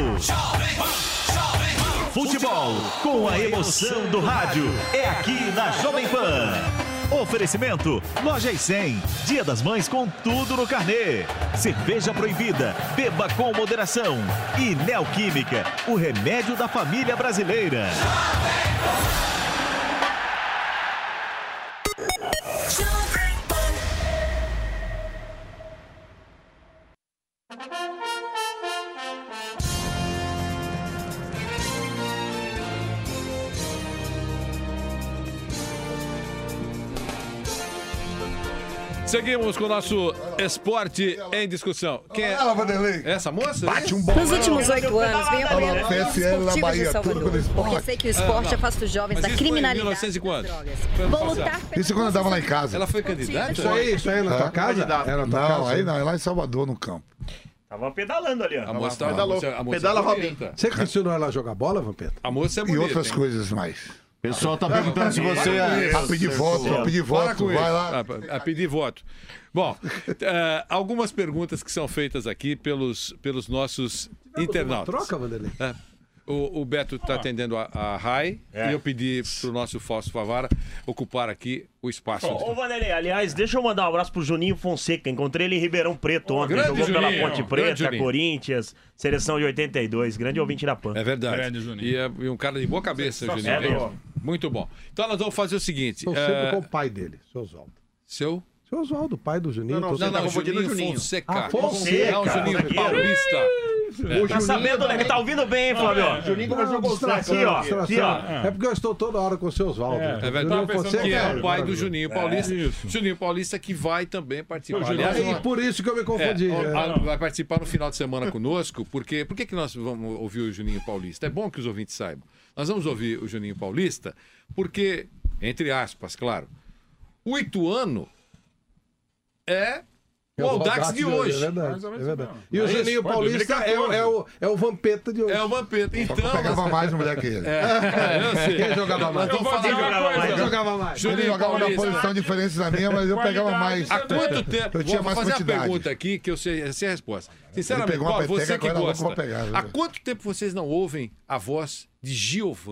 Speaker 19: Futebol com a emoção do rádio é aqui na Jovem Pan. Oferecimento Lojas cem, Dia das Mães com tudo no carnê. Cerveja proibida, beba com moderação. E Neoquímica, o remédio da família brasileira.
Speaker 2: Seguimos com o nosso esporte em discussão. Quem é?
Speaker 4: Fala, Vanderlei.
Speaker 2: Essa moça?
Speaker 4: Bate um bom.
Speaker 27: Nos últimos oito anos, venho apoiando
Speaker 4: P S L na Bahia,
Speaker 27: de
Speaker 4: tudo pelo esporte.
Speaker 27: porque sei que o esporte
Speaker 2: Ah,
Speaker 27: afasta os jovens
Speaker 2: Mas
Speaker 27: da
Speaker 2: isso foi em
Speaker 27: criminalidade.
Speaker 2: mil e novecentos e quanto?
Speaker 27: Foi Vou lutar
Speaker 4: Isso quando eu andava lá em casa.
Speaker 2: Ela foi candidata?
Speaker 3: Isso aí, isso aí é na tua casa? Era na tua
Speaker 4: Não,
Speaker 3: casa?
Speaker 4: aí não, é lá em Salvador, no campo.
Speaker 8: Tava pedalando ali, ó.
Speaker 2: A moça tá
Speaker 8: pedalou.
Speaker 2: a moça
Speaker 8: Pedala,
Speaker 2: é
Speaker 8: Robin.
Speaker 2: bonita.
Speaker 3: Você que ensinou ela a jogar bola, Vampeta?
Speaker 2: A moça é
Speaker 4: E
Speaker 2: bonita.
Speaker 4: outras
Speaker 2: hein?
Speaker 4: coisas mais.
Speaker 7: O pessoal tá perguntando se você é...
Speaker 4: A pedir voto, a pedir
Speaker 2: Para
Speaker 4: voto,
Speaker 2: com
Speaker 4: vai
Speaker 2: isso.
Speaker 4: lá.
Speaker 2: A, a pedir voto. Bom, eh, algumas perguntas que são feitas aqui pelos, pelos nossos internautas.
Speaker 3: Troca, Vanderlei.
Speaker 2: É. O, o Beto está atendendo a, a Rai
Speaker 8: É.
Speaker 2: e eu pedi para o nosso Fausto Favara ocupar aqui o espaço.
Speaker 8: Ô, ô, Vanderlei, aliás, deixa eu mandar um abraço pro Juninho Fonseca. Encontrei ele em Ribeirão Preto ontem.
Speaker 2: grande
Speaker 8: Jogou
Speaker 2: Juninho,
Speaker 8: pela Ponte
Speaker 2: grande
Speaker 8: Preta,
Speaker 2: Juninho.
Speaker 8: Corinthians, seleção de oitenta e dois. Grande ouvinte da Pan.
Speaker 2: É verdade.
Speaker 5: Grande Juninho.
Speaker 2: E, é- e um cara de boa cabeça,
Speaker 8: É,
Speaker 2: Juninho.
Speaker 8: meu.
Speaker 2: Muito bom. Então nós vamos fazer o seguinte.
Speaker 3: Estou sempre
Speaker 2: eh,
Speaker 3: com o pai dele, seu Oswaldo.
Speaker 2: Seu?
Speaker 3: Seu Oswaldo, pai do Juninho.
Speaker 11: Não, não,
Speaker 3: tô
Speaker 11: você
Speaker 2: Não,
Speaker 11: tá
Speaker 2: não,
Speaker 11: confundindo
Speaker 2: Juninho
Speaker 11: o Juninho.
Speaker 2: Fonseca.
Speaker 3: Ah, Fonseca.
Speaker 2: Não, Juninho
Speaker 8: Aqui, ó.
Speaker 2: Paulista.
Speaker 3: O
Speaker 8: Tá sabendo, né? Que tá ouvindo bem, hein, Flávio?
Speaker 11: Juninho
Speaker 3: Não,
Speaker 11: conversou com você.
Speaker 3: distração,
Speaker 8: Aqui, ó.
Speaker 3: distração.
Speaker 8: Aqui, ó.
Speaker 3: É porque eu estou toda hora com o seu Oswaldo.
Speaker 5: É,
Speaker 3: né?
Speaker 2: É
Speaker 3: Juninho
Speaker 2: verdade,
Speaker 3: Fonseca
Speaker 2: que é o pai do
Speaker 3: maravilhoso.
Speaker 2: Juninho Paulista.
Speaker 5: isso.
Speaker 2: Juninho Paulista que vai também participar.
Speaker 5: O Juninho-
Speaker 2: Aliás,
Speaker 3: E
Speaker 2: uma-
Speaker 3: por isso que eu me confundi.
Speaker 2: É,
Speaker 3: é.
Speaker 2: a- vai participar no final de semana conosco, porque por que, que nós vamos ouvir o Juninho Paulista? É bom que os ouvintes saibam. Nós vamos ouvir o Juninho Paulista porque, entre aspas, claro, o Ituano é o Audax de hoje.
Speaker 3: É verdade,
Speaker 5: Mais ou
Speaker 3: é
Speaker 5: menos
Speaker 3: verdade.
Speaker 5: não.
Speaker 3: E o
Speaker 5: É isso,
Speaker 3: Juninho
Speaker 5: foi
Speaker 3: Paulista é, o- é, o, é o Vampeta de hoje.
Speaker 2: É o Vampeta. Então,
Speaker 4: Eu pegava mais mulher que ele.
Speaker 2: É, eu sei.
Speaker 3: Quem jogava mais?
Speaker 2: Nós vamos fazer uma coisa.
Speaker 3: Quem jogava mais?
Speaker 4: Ele
Speaker 2: Juninho
Speaker 4: jogava na
Speaker 2: Paulista.
Speaker 4: posição diferente da minha, mas eu pegava mais.
Speaker 2: Há quanto tempo?
Speaker 4: Eu tinha
Speaker 2: vou
Speaker 4: mais
Speaker 2: fazer
Speaker 4: quantidade.
Speaker 2: uma pergunta aqui que eu sei, eu sei a resposta. Sinceramente,
Speaker 4: pegou uma
Speaker 2: Paulo, você
Speaker 4: peteca,
Speaker 2: que
Speaker 4: agora eu
Speaker 2: gosta.
Speaker 4: vou pegar, viu?
Speaker 2: Há quanto tempo vocês não ouvem a voz de Giovanni?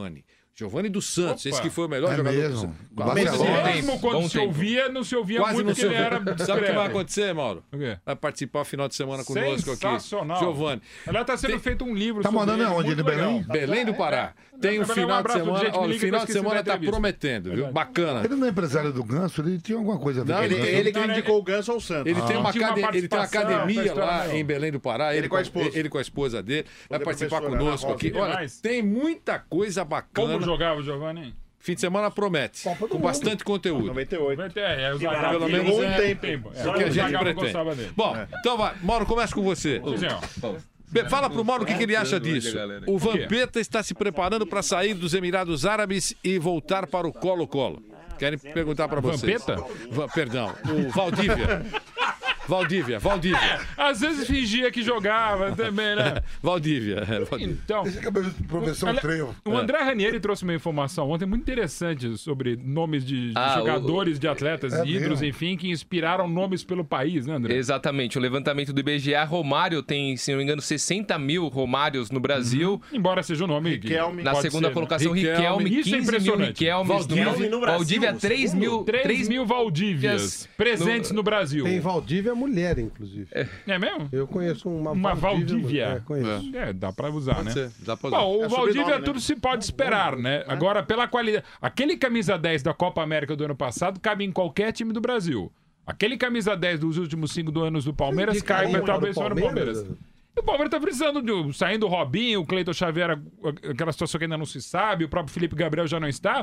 Speaker 2: Giovani dos Santos,
Speaker 5: Opa.
Speaker 2: esse que foi o melhor
Speaker 4: É
Speaker 2: jogador
Speaker 4: mesmo.
Speaker 2: do Santos.
Speaker 4: Do
Speaker 2: Há muito
Speaker 4: Barcelona.
Speaker 2: tempo.
Speaker 5: Mesmo quando
Speaker 9: Bom
Speaker 5: se
Speaker 9: tempo.
Speaker 5: ouvia, não se ouvia
Speaker 2: Quase
Speaker 5: muito
Speaker 2: não
Speaker 5: que
Speaker 2: se
Speaker 5: ele
Speaker 2: ouviu.
Speaker 5: era
Speaker 2: Sabe o que
Speaker 5: discreto.
Speaker 2: vai acontecer, Mauro?
Speaker 5: O quê?
Speaker 2: Vai participar o final de semana conosco aqui.
Speaker 5: Sensacional.
Speaker 2: Giovani.
Speaker 5: Aliás, tá sendo
Speaker 2: Tem-
Speaker 5: feito um livro
Speaker 4: Tá
Speaker 5: sobre
Speaker 4: mandando
Speaker 5: ele,
Speaker 4: aonde?
Speaker 5: muito
Speaker 4: De Belém?
Speaker 5: legal.
Speaker 2: Belém do Pará. Tem um
Speaker 5: Um
Speaker 2: final de
Speaker 5: abraço pro
Speaker 2: semana.
Speaker 5: gente, me
Speaker 2: Ó, o
Speaker 5: liga que eu
Speaker 2: final de
Speaker 5: esqueci da
Speaker 2: semana tá
Speaker 5: entrevista.
Speaker 2: prometendo, viu? Bacana.
Speaker 4: Ele não é empresário do Ganso, ele tinha alguma coisa a ver
Speaker 2: Não,
Speaker 4: com
Speaker 11: Ele,
Speaker 4: o Ganso.
Speaker 11: ele que
Speaker 5: Não,
Speaker 11: indicou o Ganso ao Santos.
Speaker 2: Ele, tem uma
Speaker 5: Tinha uma
Speaker 2: acade- ele tem uma
Speaker 5: participação,
Speaker 2: academia
Speaker 5: essa história
Speaker 2: lá
Speaker 5: não.
Speaker 2: em Belém do Pará.
Speaker 11: Ele com a esposa.
Speaker 2: Ele com a esposa dele. Vai
Speaker 11: Outra
Speaker 2: participar
Speaker 11: professora,
Speaker 2: conosco
Speaker 11: Ana
Speaker 2: aqui.
Speaker 5: Rosa.
Speaker 2: Olha,
Speaker 5: Demais.
Speaker 2: tem muita coisa bacana.
Speaker 5: Como jogava o Giovani?
Speaker 2: Fim de semana promete. Com bastante conteúdo.
Speaker 11: noventa e oito.
Speaker 5: É, é, o
Speaker 11: Que
Speaker 5: Zagallo
Speaker 11: maravilha.
Speaker 5: pelo
Speaker 11: Pegou
Speaker 5: menos
Speaker 11: um
Speaker 5: é
Speaker 11: tempo.
Speaker 2: É o que a gente pretende. Bom, então vai. Mauro, começa com você.
Speaker 5: Sim, senhor.
Speaker 2: Be- Fala pro Mauro o que, que ele acha disso. O
Speaker 5: quê?
Speaker 2: Vampeta está se preparando para sair dos Emirados Árabes e voltar para o Colo-Colo. Querem perguntar para vocês.
Speaker 5: Vampeta?
Speaker 2: Va- Perdão, o Valdívia. Valdívia, Valdívia.
Speaker 5: Às vezes fingia que jogava também, né?
Speaker 2: Valdívia. é, Valdívia.
Speaker 5: Então,
Speaker 4: Esse cabelo de professor
Speaker 5: Olha,
Speaker 4: Trevo.
Speaker 5: o André Ranieri trouxe uma informação ontem muito interessante sobre nomes de, de
Speaker 9: Ah,
Speaker 5: jogadores, de atletas,
Speaker 4: É
Speaker 5: ídolos,
Speaker 4: mesmo?
Speaker 5: enfim, que inspiraram nomes pelo país, né, André?
Speaker 9: Exatamente, o levantamento do I B G A, Romário tem, se não me engano, sessenta mil Romários no Brasil.
Speaker 5: Embora seja o nome que
Speaker 11: Riquelme.
Speaker 9: Na
Speaker 5: pode
Speaker 9: segunda
Speaker 5: ser, né?
Speaker 9: colocação,
Speaker 2: Riquelme.
Speaker 9: Riquelme,
Speaker 5: Isso é
Speaker 9: quinze mil
Speaker 5: impressionante.
Speaker 9: Riquelmes.
Speaker 8: Valdívia no Brasil,
Speaker 9: Valdívia, três mil.
Speaker 5: três mil Valdívias presentes no Brasil.
Speaker 3: Tem Valdívia mulher, inclusive.
Speaker 5: É mesmo?
Speaker 3: Eu conheço uma,
Speaker 5: Uma Valdívia.
Speaker 3: mulher. É, conheço.
Speaker 5: É, dá pra usar,
Speaker 2: Pode
Speaker 5: né?
Speaker 2: ser, dá pra usar.
Speaker 5: Bom, o
Speaker 11: É
Speaker 5: Valdívia
Speaker 11: sobrenome,
Speaker 5: tudo
Speaker 11: né?
Speaker 5: se pode esperar, né? Agora, pela qualidade. Aquele camisa dez da Copa América do ano passado cabe em qualquer time do Brasil. Aquele camisa dez dos últimos cinco do anos do Palmeiras
Speaker 3: Que
Speaker 5: cai,
Speaker 3: carinho
Speaker 5: mas talvez
Speaker 3: do
Speaker 5: só no
Speaker 3: Palmeiras.
Speaker 5: Palmeiras. E o Palmeiras tá precisando de. Saindo o Robinho, o Cleiton Xavier, aquela situação que ainda não se sabe, o próprio Felipe Gabriel já não está.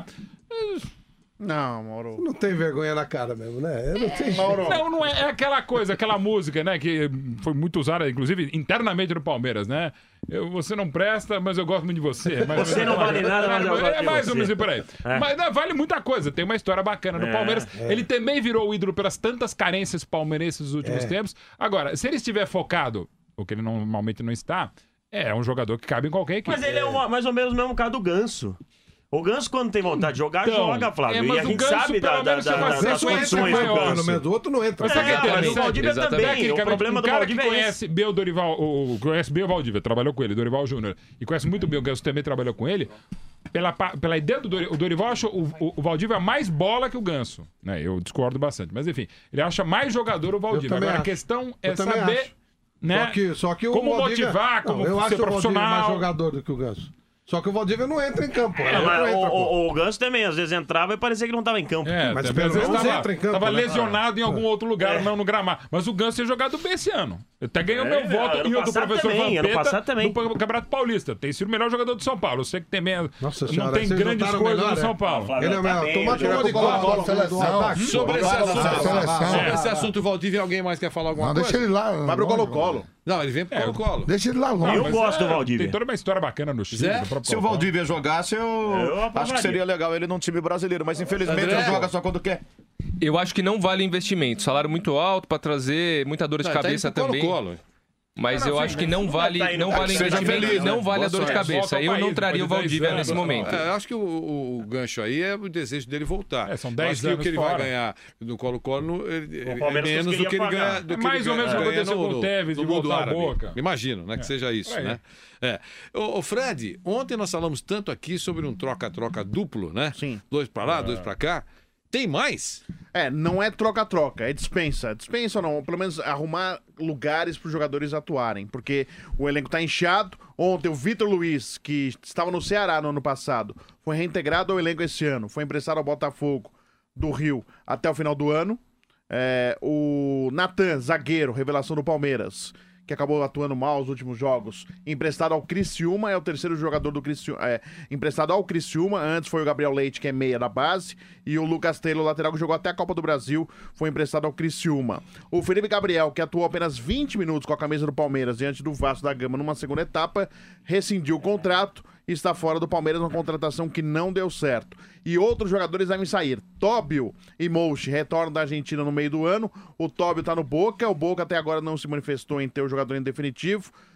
Speaker 11: Não, Mauro.
Speaker 3: Não tem vergonha na cara mesmo, né? Eu não tenho
Speaker 11: Mauro.
Speaker 5: Não, não é, é aquela coisa, aquela música, né? Que foi muito usada, inclusive, internamente no Palmeiras, né? Eu, você não presta, mas eu gosto muito de você. Mais ou
Speaker 8: Você
Speaker 5: menos
Speaker 8: não
Speaker 5: aquela-
Speaker 8: vale nada, mas eu gosto
Speaker 5: É
Speaker 8: de
Speaker 5: mais
Speaker 8: você.
Speaker 5: ou menos por aí.
Speaker 8: É.
Speaker 5: Mas né, vale muita coisa. Tem uma história bacana no
Speaker 8: É,
Speaker 5: Palmeiras. Ele também virou o ídolo pelas tantas carências palmeirenses dos últimos
Speaker 3: É.
Speaker 5: tempos. Agora, se ele estiver focado, o que ele normalmente não está, é um jogador que cabe em qualquer equipe.
Speaker 8: Mas ele é uma- mais ou menos o mesmo caso do Ganso. O Ganso, quando tem vontade de jogar,
Speaker 5: Então,
Speaker 8: joga, Flávio.
Speaker 5: é,
Speaker 8: e
Speaker 5: mas
Speaker 8: a
Speaker 5: o
Speaker 8: gente
Speaker 5: Ganso,
Speaker 8: sabe da,
Speaker 5: pelo
Speaker 8: da,
Speaker 5: menos,
Speaker 8: da,
Speaker 5: tem uma
Speaker 8: das
Speaker 5: sequência
Speaker 8: condições do
Speaker 5: maior.
Speaker 8: Ganso.
Speaker 3: Pelo menos o outro não entra.
Speaker 5: Mas sabe o que é
Speaker 8: É, mas o
Speaker 5: interessante?
Speaker 8: Valdívia também.
Speaker 5: Tecnicamente,
Speaker 8: O problema
Speaker 5: um
Speaker 8: do
Speaker 5: cara
Speaker 8: Valdívia
Speaker 5: que
Speaker 8: é
Speaker 5: conhece bem o Dorival, o, o- conhece bem o Valdívia, trabalhou com ele, Dorival Júnior, e conhece muito bem o Ganso, também trabalhou com ele. Pela, pa- pela ideia do Dorival, o Dorival acha o, o, o Valdívia mais bola que o Ganso. Né? Eu discordo bastante, mas enfim, ele acha mais jogador o Valdívia.
Speaker 3: também
Speaker 5: Agora a
Speaker 3: acho.
Speaker 5: questão é
Speaker 3: Eu também
Speaker 5: saber.
Speaker 3: acho.
Speaker 5: Né?
Speaker 3: Só que, só que o
Speaker 5: como
Speaker 3: Valdívia-
Speaker 5: motivar, como
Speaker 3: Não, eu
Speaker 5: ser
Speaker 3: acho o Valdívia
Speaker 5: profissional.
Speaker 3: mais jogador do que o Ganso. Só que o Valdívia não entra em campo.
Speaker 8: É,
Speaker 3: Ele
Speaker 8: mas
Speaker 3: não
Speaker 8: o,
Speaker 3: entra, pô.
Speaker 8: o, o Ganso também, às vezes entrava e parecia que não estava em campo.
Speaker 5: É,
Speaker 3: Mas
Speaker 5: também,
Speaker 3: pelo
Speaker 5: às vezes
Speaker 3: menos
Speaker 5: tava,
Speaker 3: entra em campo,
Speaker 5: tava
Speaker 3: né?
Speaker 5: lesionado em algum outro lugar,
Speaker 8: É.
Speaker 5: não no gramado. Mas o Ganso tem jogado bem esse ano. Até ganhou
Speaker 8: É,
Speaker 5: meu voto
Speaker 8: ano
Speaker 5: e o do
Speaker 8: passado
Speaker 5: professor
Speaker 8: também, ano
Speaker 5: Vampeta
Speaker 8: passado também.
Speaker 5: no Campeonato Paulista. Tem sido o melhor jogador do São Paulo. Eu sei que tem menos,
Speaker 3: Nossa
Speaker 5: não
Speaker 3: senhora,
Speaker 5: tem
Speaker 3: vocês
Speaker 5: grandes
Speaker 3: votaram
Speaker 5: coisas
Speaker 3: melhor,
Speaker 5: no São
Speaker 3: é?
Speaker 5: Paulo.
Speaker 8: Flávio,
Speaker 3: Ele é o
Speaker 8: tá
Speaker 3: melhor.
Speaker 8: bem,
Speaker 3: Tomate
Speaker 8: ele
Speaker 3: uma de
Speaker 8: jogou
Speaker 3: cola
Speaker 8: bola
Speaker 3: do
Speaker 4: seleção.
Speaker 3: ataque.
Speaker 2: Sobre esse
Speaker 4: Seleção.
Speaker 2: assunto,
Speaker 4: Seleção.
Speaker 2: sobre esse assunto, Valdívia, alguém mais quer falar alguma
Speaker 4: Não,
Speaker 2: coisa?
Speaker 4: deixa ele lá.
Speaker 11: Vai pro Colo-Colo.
Speaker 2: Não, ele vem pro
Speaker 5: É,
Speaker 2: Colo-Colo.
Speaker 4: Deixa ele lá longe.
Speaker 8: Eu
Speaker 5: Mas
Speaker 8: gosto
Speaker 5: é,
Speaker 8: do Valdívia.
Speaker 5: Tem toda uma história bacana no Chile.
Speaker 2: Zé,
Speaker 5: do próprio
Speaker 7: Se o
Speaker 5: Paulo.
Speaker 7: Valdívia jogasse, eu,
Speaker 8: Eu
Speaker 7: acho
Speaker 8: aprovaria.
Speaker 7: que seria legal ele num time brasileiro, mas infelizmente
Speaker 2: André?
Speaker 7: ele joga só quando quer.
Speaker 9: Eu acho que não vale investimento. Salário muito alto pra trazer muita dor de
Speaker 2: Não, ele tá
Speaker 9: cabeça
Speaker 2: indo pro
Speaker 9: também.
Speaker 2: Colo-Colo.
Speaker 9: Mas
Speaker 5: Não,
Speaker 9: eu
Speaker 5: não,
Speaker 9: acho
Speaker 5: sim,
Speaker 9: que
Speaker 5: mas
Speaker 9: não
Speaker 8: não
Speaker 9: vale,
Speaker 8: tá indo-
Speaker 9: não vale
Speaker 7: Seja
Speaker 9: investimento,
Speaker 7: feliz, né?
Speaker 9: não vale a
Speaker 2: Boa
Speaker 9: dor de
Speaker 2: sorte.
Speaker 9: cabeça.
Speaker 5: Volta ao
Speaker 9: Eu não
Speaker 5: país,
Speaker 9: traria o
Speaker 5: depois de dez
Speaker 9: Valdívia
Speaker 5: anos,
Speaker 9: nesse
Speaker 5: né?
Speaker 9: momento.
Speaker 2: É, eu acho que o, o- o gancho aí é o desejo dele voltar.
Speaker 5: É, são
Speaker 2: Eu
Speaker 5: dez
Speaker 2: acho que o
Speaker 5: anos
Speaker 2: que ele
Speaker 5: fora.
Speaker 2: vai ganhar no Colo-Colo no- ele- ele- é
Speaker 8: Palmeiras
Speaker 2: menos do
Speaker 8: conseguiria
Speaker 2: que ele
Speaker 8: pagar.
Speaker 2: ganha. Do
Speaker 5: É
Speaker 2: que
Speaker 5: mais
Speaker 2: ele
Speaker 5: ou menos o que
Speaker 2: ganha
Speaker 5: aconteceu
Speaker 2: no-
Speaker 5: com o
Speaker 2: no-
Speaker 5: Tevez,
Speaker 2: no
Speaker 5: de
Speaker 2: mundo
Speaker 5: voltar ao
Speaker 2: árabe.
Speaker 5: Boca.
Speaker 2: Imagino, né, que seja isso,
Speaker 5: por aí.
Speaker 2: né? É. Ô, ô, Fred, ontem nós falamos tanto aqui sobre um troca-troca duplo, né?
Speaker 11: Sim.
Speaker 2: Dois pra lá, dois pra cá. Tem mais?
Speaker 11: É, não é troca-troca, é dispensa. Dispensa ou não, pelo menos arrumar lugares para os jogadores atuarem, porque o elenco tá inchado. Ontem o Vitor Luiz, que estava no Ceará no ano passado, foi reintegrado ao elenco esse ano, foi emprestado ao Botafogo do Rio até o final do ano. É, o Natan, zagueiro, revelação do Palmeiras, que acabou atuando mal nos últimos jogos, emprestado ao Criciúma, é o terceiro jogador do Criciúma, é, emprestado ao Criciúma, antes foi o Gabriel Leite, que é meia da base, e o Lucas Taylor, lateral, que jogou até a Copa do Brasil, foi emprestado ao Criciúma. O Felipe Gabriel, que atuou apenas vinte minutos com a camisa do Palmeiras diante do Vasco da Gama numa segunda etapa, rescindiu o contrato e está fora do Palmeiras, uma contratação que não deu certo. E outros jogadores devem sair. Tóbio e Mouche retornam da Argentina no meio do ano. O Tóbio está no Boca, o Boca até agora não se manifestou em ter o jogador em definitivo.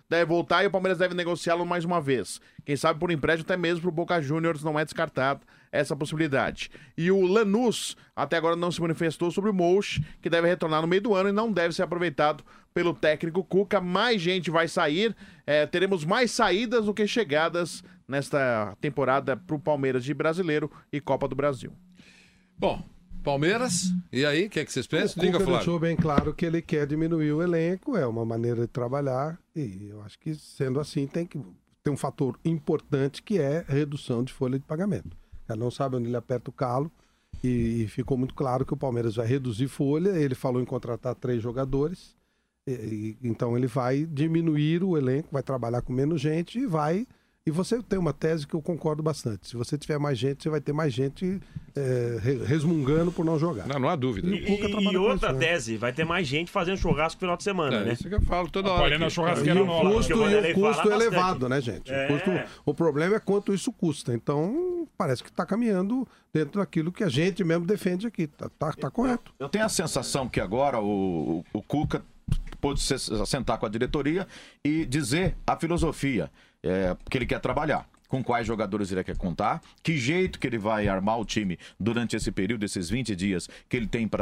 Speaker 11: deve voltar e o Palmeiras deve negociá-lo mais uma vez. Quem sabe por empréstimo até mesmo pro Boca Juniors, não é descartado essa possibilidade. E o Lanús até agora não se manifestou sobre o Mouche, que deve retornar no meio do ano e não deve ser aproveitado pelo técnico Cuca. Mais gente vai sair, é, teremos mais saídas do que chegadas nesta temporada pro Palmeiras de Brasileiro e Copa do Brasil.
Speaker 2: Bom, Palmeiras, e aí, o que é que vocês pensam?
Speaker 3: O
Speaker 2: Diga,
Speaker 3: Cuca
Speaker 2: Flávio.
Speaker 3: deixou bem claro que ele quer diminuir o elenco, é uma maneira de trabalhar, e eu acho que sendo assim tem que ter um fator importante que é a redução de folha de pagamento. Ela não sabe onde ele aperta o calo, e, e ficou muito claro que o Palmeiras vai reduzir folha, ele falou em contratar três jogadores, e, e, então ele vai diminuir o elenco, vai trabalhar com menos gente e vai... E você tem uma tese que eu concordo bastante. Se você tiver mais gente, você vai ter mais gente é, resmungando por não jogar.
Speaker 2: Não, não há dúvida.
Speaker 1: E, e, e outra isso, tese, né? Vai ter mais gente fazendo churrasco no final de semana,
Speaker 2: é,
Speaker 1: né?
Speaker 2: Isso que eu falo toda hora.
Speaker 1: Na
Speaker 3: churrasqueira e o
Speaker 1: nova,
Speaker 3: custo,
Speaker 1: o
Speaker 3: e o custo elevado,
Speaker 1: bastante.
Speaker 3: né, gente?
Speaker 1: É.
Speaker 3: O, custo, o problema é quanto isso custa. Então, parece que está caminhando dentro daquilo que a gente mesmo defende aqui. Tá, tá, tá correto.
Speaker 7: Eu tenho a sensação que agora o, o, o Cuca pôde se sentar com a diretoria e dizer a filosofia é, que ele quer trabalhar. Com quais jogadores ele quer contar, que jeito que ele vai armar o time durante esse período, esses vinte dias que ele tem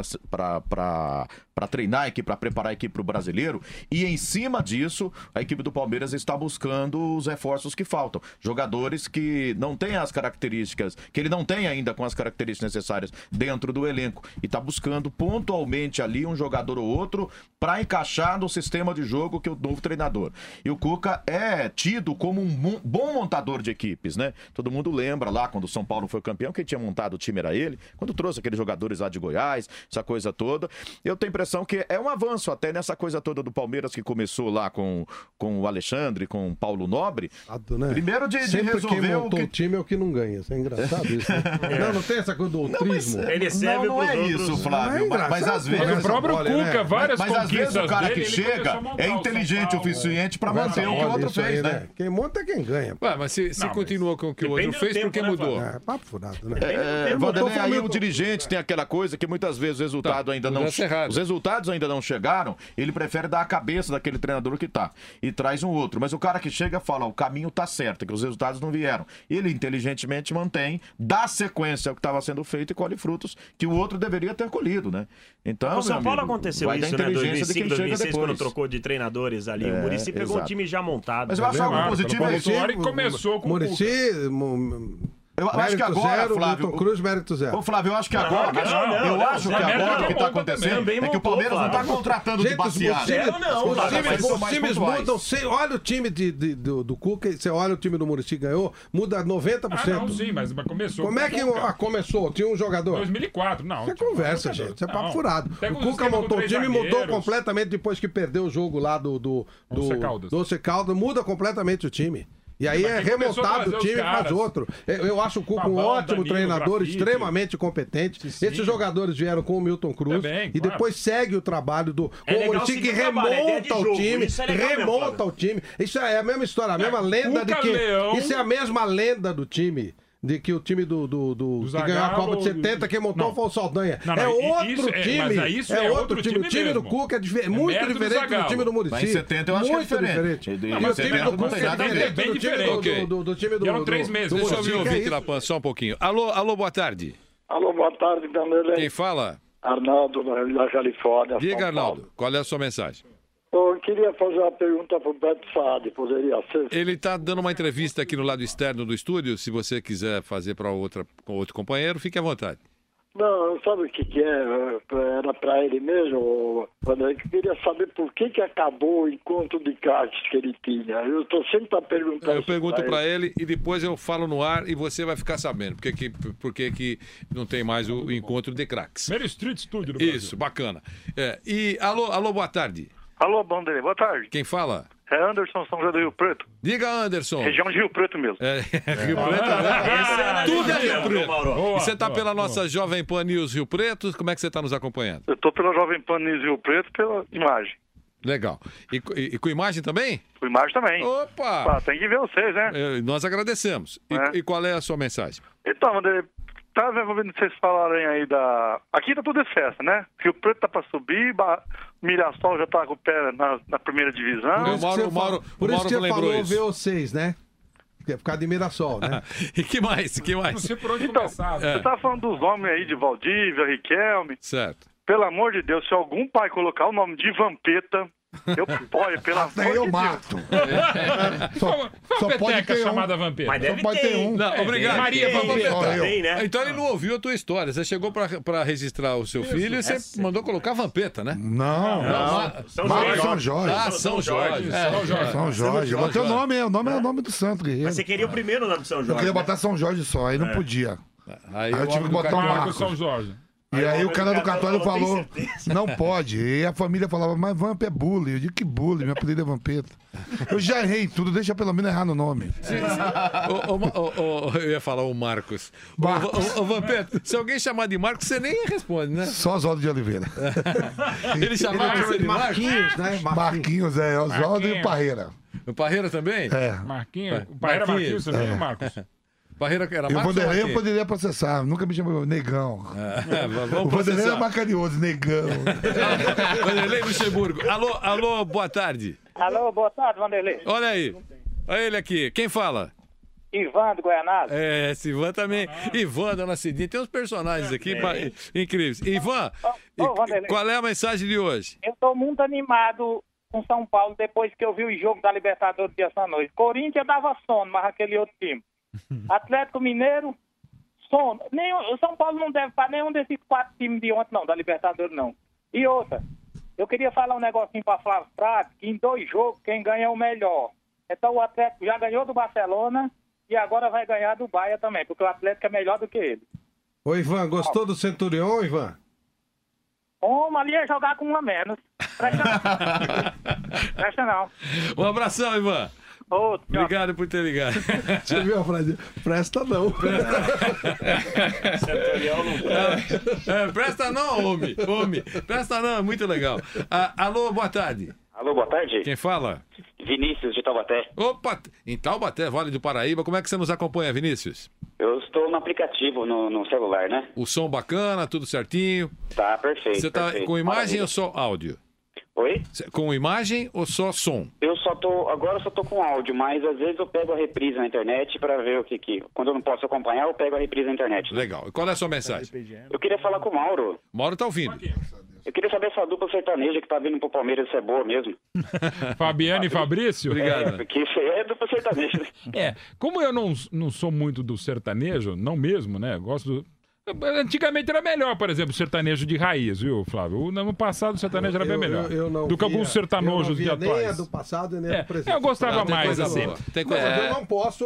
Speaker 7: para treinar a equipe, para preparar a equipe para o brasileiro. E em cima disso, a equipe do Palmeiras está buscando os reforços que faltam. Jogadores que não têm as características, que ele não tem ainda com as características necessárias dentro do elenco. E está buscando pontualmente ali um jogador ou outro para encaixar no sistema de jogo que é o novo treinador. E o Cuca é tido como um bom montador de equipes, né? Todo mundo lembra lá quando o São Paulo foi campeão, quem tinha montado o time era ele, quando trouxe aqueles jogadores lá de Goiás, essa coisa toda. Eu tenho a impressão que é um avanço até nessa coisa toda do Palmeiras que começou lá com, com o Alexandre, com o Paulo Nobre.
Speaker 3: Né?
Speaker 7: Primeiro de, de
Speaker 3: Sempre
Speaker 7: resolver
Speaker 3: quem
Speaker 7: o
Speaker 3: montou
Speaker 7: que...
Speaker 3: o time é o que não ganha. Isso é engraçado isso. Né?
Speaker 7: É.
Speaker 3: Não, não tem essa coisa do outrismo.
Speaker 7: Não, ele serve não, não é outros... isso, Flávio. Não é mas, mas às vezes...
Speaker 5: O próprio Cuca, né? várias
Speaker 7: mas, mas às vezes o cara
Speaker 5: dele,
Speaker 7: que chega é inteligente o suficiente para manter o que o outro fez,
Speaker 3: aí,
Speaker 7: né?
Speaker 3: né? Quem monta é quem ganha.
Speaker 2: Ué, mas se, se
Speaker 5: não,
Speaker 2: continua com o que o outro fez, por que mudou?
Speaker 3: É, papo furado, né?
Speaker 7: É, Vanderlei, aí o dirigente tem aquela coisa que muitas vezes o resultado
Speaker 2: tá,
Speaker 7: ainda não... Os resultados ainda não chegaram, ele prefere dar a cabeça daquele treinador que tá e traz um outro. Mas o cara que chega fala, o caminho tá certo, que os resultados não vieram. Ele inteligentemente mantém, dá sequência ao que estava sendo feito e colhe frutos que o outro deveria ter colhido, né? Então,
Speaker 1: o São Paulo
Speaker 7: amigo,
Speaker 1: aconteceu isso, né? dois mil e cinco, dois mil e seis, quando trocou de treinadores ali.
Speaker 7: É,
Speaker 1: o Muricy pegou
Speaker 7: exato.
Speaker 1: um time já montado.
Speaker 7: Mas eu acho algo positivo é isso.
Speaker 5: E começou com o
Speaker 3: Muricy,
Speaker 7: Eu acho que agora,
Speaker 3: zero,
Speaker 7: Flávio...
Speaker 3: Milton Cruz, mérito zero.
Speaker 7: Ô, Flávio, eu acho que agora...
Speaker 1: Não, não, não,
Speaker 7: eu
Speaker 1: não,
Speaker 7: acho
Speaker 1: não,
Speaker 7: que
Speaker 1: não,
Speaker 7: agora
Speaker 1: não,
Speaker 7: o que está
Speaker 1: não,
Speaker 7: acontecendo
Speaker 1: também
Speaker 7: é que o
Speaker 1: montou,
Speaker 7: Palmeiras não está
Speaker 1: Flávio.
Speaker 7: contratando de baseado.
Speaker 3: Gente,
Speaker 1: não,
Speaker 3: os
Speaker 1: Flávio,
Speaker 3: times,
Speaker 7: são
Speaker 3: os
Speaker 7: mais
Speaker 3: times
Speaker 7: pontuais.
Speaker 3: mudam. Você olha o time de, de- do, do Cuca, você olha o time do Muricy ganhou, muda noventa por
Speaker 5: Ah,
Speaker 3: cento.
Speaker 5: não, sim, mas, mas começou.
Speaker 3: Como é que
Speaker 5: Cuca.
Speaker 3: ah, começou? Tinha um jogador?
Speaker 5: dois mil e quatro, não.
Speaker 3: Você
Speaker 5: tinha um
Speaker 3: conversa,
Speaker 5: jogador.
Speaker 3: gente. Isso é papo
Speaker 5: Não.
Speaker 3: furado.
Speaker 5: Pega
Speaker 3: O
Speaker 5: um
Speaker 3: Cuca
Speaker 5: esquema com
Speaker 3: montou o
Speaker 5: três
Speaker 3: time, mudou
Speaker 5: zagueiros.
Speaker 3: completamente depois que perdeu o jogo lá do do do
Speaker 5: Once Caldas.
Speaker 3: do Once Caldas, muda completamente o time. E aí
Speaker 5: Mas
Speaker 3: é
Speaker 5: quem começou a
Speaker 3: remontado
Speaker 5: trazer
Speaker 3: o
Speaker 5: os
Speaker 3: time e faz
Speaker 5: caras?
Speaker 3: outro. Eu, eu acho o Cuca um
Speaker 5: Fabão,
Speaker 3: ótimo
Speaker 5: Danilo,
Speaker 3: treinador,
Speaker 5: Grafite.
Speaker 3: extremamente competente.
Speaker 5: Sim.
Speaker 3: Esses jogadores vieram com o Milton Cruz
Speaker 5: Também,
Speaker 3: e
Speaker 5: claro.
Speaker 3: depois segue o trabalho do
Speaker 1: É
Speaker 3: com o
Speaker 1: legal
Speaker 3: Muricy
Speaker 1: seguir
Speaker 3: que
Speaker 1: o trabalho, é ideia de
Speaker 3: remonta o
Speaker 1: jogo,
Speaker 3: time,
Speaker 1: isso é legal mesmo,
Speaker 3: remonta
Speaker 1: Flávio.
Speaker 3: o time. Isso é a mesma história, a mesma
Speaker 5: É,
Speaker 3: lenda de
Speaker 5: Cuca,
Speaker 3: que
Speaker 5: Leão.
Speaker 3: isso é a mesma lenda do time. De que o time do, do, do,
Speaker 5: Do
Speaker 3: que ganhou a
Speaker 5: Zagallo,
Speaker 3: Copa de setenta, quem montou
Speaker 5: não.
Speaker 3: foi o Saldanha.
Speaker 5: Não, não,
Speaker 3: é
Speaker 5: i-
Speaker 3: outro
Speaker 5: isso é-
Speaker 3: time.
Speaker 5: mas aí isso
Speaker 3: é,
Speaker 5: é
Speaker 3: outro
Speaker 5: outro
Speaker 3: time.
Speaker 5: time
Speaker 3: O time do
Speaker 5: mesmo.
Speaker 3: Cuca é, dife-
Speaker 5: É
Speaker 3: muito
Speaker 5: mérito do
Speaker 3: diferente do
Speaker 5: Zagallo.
Speaker 3: time do Muricy.
Speaker 7: Mas em setenta eu acho que é
Speaker 3: muito
Speaker 7: diferente.
Speaker 3: diferente.
Speaker 7: Em
Speaker 3: E o time
Speaker 7: setenta
Speaker 3: do
Speaker 7: não
Speaker 3: Cuca
Speaker 7: tem nada a
Speaker 3: é
Speaker 7: ver.
Speaker 3: diferente
Speaker 5: Bem
Speaker 3: do time
Speaker 5: diferente.
Speaker 3: do,
Speaker 2: Ok.
Speaker 3: do, do, do time do,
Speaker 5: E eram
Speaker 3: do-
Speaker 5: três meses.
Speaker 3: do
Speaker 2: Deixa eu
Speaker 3: Muricy.
Speaker 2: ouvir o
Speaker 3: Que é
Speaker 2: ouvinte
Speaker 3: isso?
Speaker 2: na Pan só um pouquinho. Alô, alô, boa tarde.
Speaker 6: Alô, boa tarde, Vanderlei.
Speaker 2: Quem fala?
Speaker 6: Arnaldo, da Califórnia.
Speaker 2: Diga,
Speaker 6: São
Speaker 2: Arnaldo,
Speaker 6: Paulo.
Speaker 2: qual é a sua mensagem?
Speaker 6: Eu queria fazer uma pergunta para o Beto Saad, poderia ser?
Speaker 2: Ele está dando uma entrevista aqui no lado externo do estúdio. Se você quiser fazer para outra com outro companheiro, fique à vontade.
Speaker 6: Não, sabe o que, que é? Era para ele mesmo, Vanderlei, que eu queria saber por que, que acabou o encontro de cartas que ele tinha. Eu estou sempre a perguntar
Speaker 2: Eu
Speaker 6: isso
Speaker 2: pergunto para ele e depois eu falo no ar e você vai ficar sabendo por que que, por que que não tem mais o encontro de craques.
Speaker 5: Mary Street Studio do
Speaker 2: Isso, bacana. É, e alô, alô, boa tarde.
Speaker 10: Alô, Vanderlei, boa tarde.
Speaker 2: Quem fala?
Speaker 10: É Anderson, São José do Rio Preto.
Speaker 2: Diga, Anderson.
Speaker 10: Região de Rio Preto mesmo.
Speaker 2: É, Rio Preto, né? Tudo é Rio Preto.
Speaker 10: Boa,
Speaker 2: E você está
Speaker 10: boa,
Speaker 2: pela
Speaker 10: boa.
Speaker 2: nossa Jovem Pan News Rio Preto? Como é que você está nos acompanhando?
Speaker 10: Eu tô pela Jovem Pan News Rio Preto pela imagem.
Speaker 2: Legal. E, e- e com imagem também?
Speaker 10: Com imagem também.
Speaker 2: Opa!
Speaker 10: Ah, tem que ver vocês, né?
Speaker 2: É, nós agradecemos. E,
Speaker 10: É.
Speaker 2: e qual é a sua mensagem?
Speaker 10: Então, Vanderlei, tava ouvindo vocês falarem aí da... Aqui tá tudo de festa, né? Rio Preto tá pra subir, ba... Mirassol já tá com o pé na, na primeira divisão.
Speaker 3: Por isso que você,
Speaker 2: Mauro-
Speaker 3: falou, por
Speaker 2: o
Speaker 3: isso que
Speaker 2: Mauro
Speaker 3: você falou
Speaker 2: lembrou isso.
Speaker 3: V O seis, né? Que é por causa de Mirassol, né?
Speaker 2: E que mais? Que mais?
Speaker 5: Não sei por onde
Speaker 10: Então,
Speaker 5: começar.
Speaker 2: É.
Speaker 10: você tá falando dos nomes aí de Valdívia, Riquelme.
Speaker 2: Certo.
Speaker 10: Pelo amor de Deus, se algum pai colocar o nome de Vampeta, eu apoio, pelo amor
Speaker 4: Até eu
Speaker 10: de
Speaker 4: mato.
Speaker 10: Deus.
Speaker 4: Só,
Speaker 5: Foi
Speaker 4: só
Speaker 5: uma
Speaker 4: pode
Speaker 5: peteca
Speaker 4: ter um.
Speaker 5: chamada Vampeta.
Speaker 8: Mas
Speaker 4: Só
Speaker 8: deve
Speaker 4: pode
Speaker 8: ter,
Speaker 4: ter um.
Speaker 8: hein?
Speaker 2: Não, obrigado.
Speaker 5: Maria
Speaker 8: Tem,
Speaker 5: Vampeta.
Speaker 4: Só eu.
Speaker 8: Tem, né?
Speaker 2: Então ele não ouviu a tua história. Você chegou pra, pra registrar o seu filho e você mandou colocar Vampeta, né?
Speaker 4: Não,
Speaker 2: Não,
Speaker 8: São
Speaker 4: Mário
Speaker 8: Jorge.
Speaker 4: São Jorge.
Speaker 2: Ah, São Jorge.
Speaker 5: É, São Jorge.
Speaker 4: São Jorge.
Speaker 2: São
Speaker 4: O teu
Speaker 2: Jorge.
Speaker 4: nome é o nome, é o nome do Santo Guerreiro.
Speaker 8: Mas você queria o primeiro nome de São Jorge.
Speaker 4: Eu queria
Speaker 8: né?
Speaker 4: botar São Jorge só, aí não podia.
Speaker 2: Aí,
Speaker 4: Aí eu
Speaker 2: o
Speaker 4: tive
Speaker 2: homem
Speaker 4: que
Speaker 2: do
Speaker 4: botar um
Speaker 2: cartório-
Speaker 5: Marcos
Speaker 4: Marcos.
Speaker 5: São Jorge.
Speaker 4: E aí o cara do cartório falou,
Speaker 8: "Tem certeza?"
Speaker 4: não pode. E a família falava, mas Vamp é bullying. Eu digo, que bullying? Meu apelido é Vampeta. Eu já errei tudo, deixa pelo menos errar no nome.
Speaker 2: Ô, ô, ô, ô, eu ia falar o Marcos. Ô,
Speaker 4: Marcos.
Speaker 2: ô, ô, Vampeta, se alguém chamar de Marcos, você nem responde, né?
Speaker 4: Só Oswaldo de Oliveira.
Speaker 2: Ele chamava você de Marcos?
Speaker 3: Marquinhos, né?
Speaker 4: Marquinhos, é, Oswaldo e
Speaker 5: Marquinhos.
Speaker 4: o Parreira.
Speaker 2: O Parreira também?
Speaker 4: É.
Speaker 5: Marquinhos. O pai era Marquinhos também,
Speaker 4: É.
Speaker 5: o Marcos?
Speaker 2: Parreira era
Speaker 4: E o
Speaker 2: Marcos ou
Speaker 4: Vanderlei eu
Speaker 2: Marquinhos?
Speaker 4: poderia processar, nunca me chamou Negão.
Speaker 2: É, vamos
Speaker 4: O Vanderlei
Speaker 2: processar.
Speaker 4: era mais carinhoso, Negão.
Speaker 2: Vanderlei Luxemburgo. Alô, alô, boa tarde.
Speaker 12: Alô, boa tarde, Vanderlei.
Speaker 2: Olha aí. Olha ele aqui. Quem fala?
Speaker 12: Ivan do Goianás.
Speaker 2: É, esse Ivan também. Ivan, dona Cidinha. Tem uns personagens aqui ba- incríveis. Ivan,
Speaker 12: Ô, ô, Vanderlei.
Speaker 2: qual é a mensagem de hoje?
Speaker 12: Eu tô muito animado com São Paulo depois que eu vi o jogo da Libertadores de essa noite. Corinthians dava sono, mas aquele outro time. Atlético Mineiro, sono. Nenhum, o São Paulo não deve para nenhum desses quatro times de ontem, não, da Libertadores, não. E outra, eu queria falar um negocinho para Flávio Prado, que em dois jogos quem ganha é o melhor. Então o Atlético já ganhou do Barcelona e agora vai ganhar do Bahia também, porque o Atlético é melhor do que ele.
Speaker 3: Ô, Ivan, gostou do Centurion, Ivan?
Speaker 12: Como ali é jogar com um a menos. Presta não. Presta não.
Speaker 2: Um abração, Ivan.
Speaker 12: Outro,
Speaker 2: Obrigado por ter ligado.
Speaker 3: Você viu a frase? Presta não.
Speaker 2: É, presta não, homem. Homem. Presta não, é muito legal. Ah, alô, boa tarde.
Speaker 13: Alô, boa tarde.
Speaker 2: Quem fala?
Speaker 13: Vinícius de Taubaté.
Speaker 2: Opa, em Taubaté, Vale do Paraíba. Como é que você nos acompanha, Vinícius?
Speaker 13: Eu estou no aplicativo, no, no celular, né?
Speaker 2: O som bacana, tudo certinho.
Speaker 13: Tá, perfeito.
Speaker 2: Você tá
Speaker 13: perfeito.
Speaker 2: com imagem
Speaker 13: Maravilha.
Speaker 2: ou só áudio?
Speaker 13: Oi?
Speaker 2: Cê- Com imagem ou só som?
Speaker 13: Eu só tô, agora eu só tô com áudio, mas às vezes eu pego a reprise na internet pra ver o que que... Quando eu não posso acompanhar, eu pego a reprise na internet.
Speaker 2: Legal. E qual é a sua mensagem?
Speaker 13: Eu queria falar com o Mauro.
Speaker 2: Mauro tá ouvindo.
Speaker 13: Eu queria saber se a dupla sertaneja que tá vindo pro Palmeiras se é boa mesmo.
Speaker 5: Fabiano e Fabrício?
Speaker 13: É, porque isso aí é dupla sertaneja. né?
Speaker 5: É, como eu não, não sou muito do sertanejo, não mesmo, né? Gosto do... Antigamente era melhor, por exemplo, o sertanejo de raiz, viu, Flávio? O ano passado o sertanejo era bem
Speaker 3: Eu-
Speaker 5: melhor.
Speaker 3: eu- eu não
Speaker 5: do que
Speaker 3: via-
Speaker 5: alguns sertanojos
Speaker 3: eu não
Speaker 5: de
Speaker 3: via nem
Speaker 5: atuais.
Speaker 3: a do passado e nem a
Speaker 5: É,
Speaker 3: do presente.
Speaker 5: eu gostava
Speaker 3: Ah, tem
Speaker 5: mais
Speaker 3: coisa
Speaker 5: assim.
Speaker 3: boa.
Speaker 2: Tem
Speaker 3: Mas
Speaker 5: coisa-
Speaker 3: eu não posso...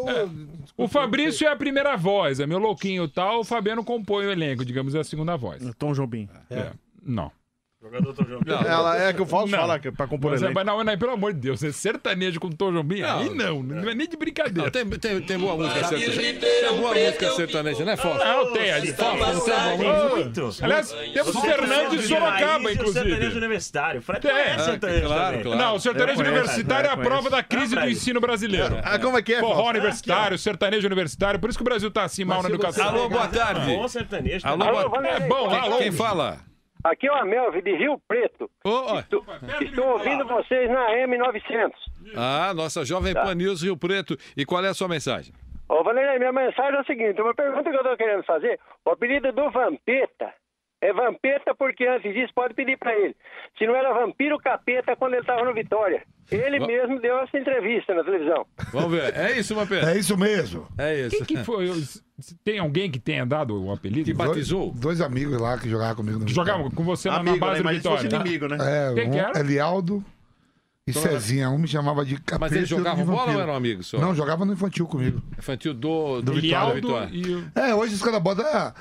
Speaker 5: O Fabrício é a primeira voz, é meu louquinho e tal. O Fabiano compõe o elenco, digamos, é a segunda voz.
Speaker 11: Tom Jobim.
Speaker 5: É. Não.
Speaker 1: Jogador Tom Jobim.
Speaker 11: Ela é que o Fausto
Speaker 5: Não.
Speaker 11: fala que é pra compor
Speaker 5: Mas, é-
Speaker 11: elenco.
Speaker 5: mas não, não, pelo amor de Deus, é sertanejo com Tom Jobim?
Speaker 2: Não.
Speaker 5: Aí não, não é nem de brincadeira.
Speaker 2: Não, tem, tem, tem boa música sertaneja. Tem boa música sertaneja, né, Fausto?
Speaker 5: Não, tem. A de
Speaker 2: Fausto, não tem boa
Speaker 1: Tem
Speaker 2: música?
Speaker 1: muito.
Speaker 5: Aliás, temos o Fernando de Sorocaba,
Speaker 1: O sertanejo
Speaker 5: inclusive.
Speaker 1: universitário. Fred
Speaker 5: Tem.
Speaker 1: é sertanejo
Speaker 2: claro,
Speaker 1: também.
Speaker 2: claro.
Speaker 5: Não, o sertanejo
Speaker 11: Eu conheço,
Speaker 5: universitário é a
Speaker 11: eu
Speaker 5: prova
Speaker 11: conheço.
Speaker 5: da crise
Speaker 1: Ah,
Speaker 5: do
Speaker 1: Fred.
Speaker 5: ensino brasileiro.
Speaker 11: Ah, como é que é,
Speaker 5: Forró
Speaker 11: Fausto?
Speaker 5: universitário, sertanejo universitário, por isso que o Brasil tá assim mal na educação.
Speaker 2: Alô, boa tarde.
Speaker 1: Bom sertanejo.
Speaker 2: Alô,
Speaker 1: também.
Speaker 2: boa...
Speaker 5: É bom, lá
Speaker 2: Quem,
Speaker 5: longe.
Speaker 2: quem fala?
Speaker 12: Aqui é o Amelvi de Rio Preto.
Speaker 2: Ô, ó.
Speaker 12: Estou ouvindo vocês na M novecentos.
Speaker 2: Ah, nossa Jovem Pan News Rio Preto. E qual é a sua mensagem?
Speaker 12: Ô, Vanderlei, minha mensagem é o seguinte, uma pergunta que eu estou querendo fazer, o apelido do Vampeta é Vampeta porque antes disso pode pedir para ele, se não era Vampiro Capeta quando ele estava no Vitória. Ele
Speaker 2: Va-
Speaker 12: mesmo deu essa entrevista na televisão.
Speaker 2: Vamos ver. É isso, Vampeta?
Speaker 4: É isso mesmo.
Speaker 2: É isso.
Speaker 5: Quem que foi? Tem alguém que tenha dado o apelido?
Speaker 2: Que batizou?
Speaker 4: Dois, dois amigos lá que jogavam comigo no
Speaker 5: Que jogavam com você na- na
Speaker 11: Amigo,
Speaker 5: base
Speaker 11: né?
Speaker 5: do
Speaker 11: Mas se fosse
Speaker 5: Vitória.
Speaker 11: inimigo, né?
Speaker 4: É,
Speaker 5: Quem que
Speaker 4: um,
Speaker 5: era?
Speaker 4: Elialdo e Cezinha. Um me chamava de capeta.
Speaker 2: Mas eles
Speaker 4: e outro de
Speaker 2: jogavam bola ou
Speaker 4: vampiro.
Speaker 2: eram amigos só?
Speaker 4: Não, jogava no infantil comigo.
Speaker 2: Infantil do, do
Speaker 5: Elialdo
Speaker 2: Vitória.
Speaker 5: e o...
Speaker 4: É, hoje os caras botam. Ah,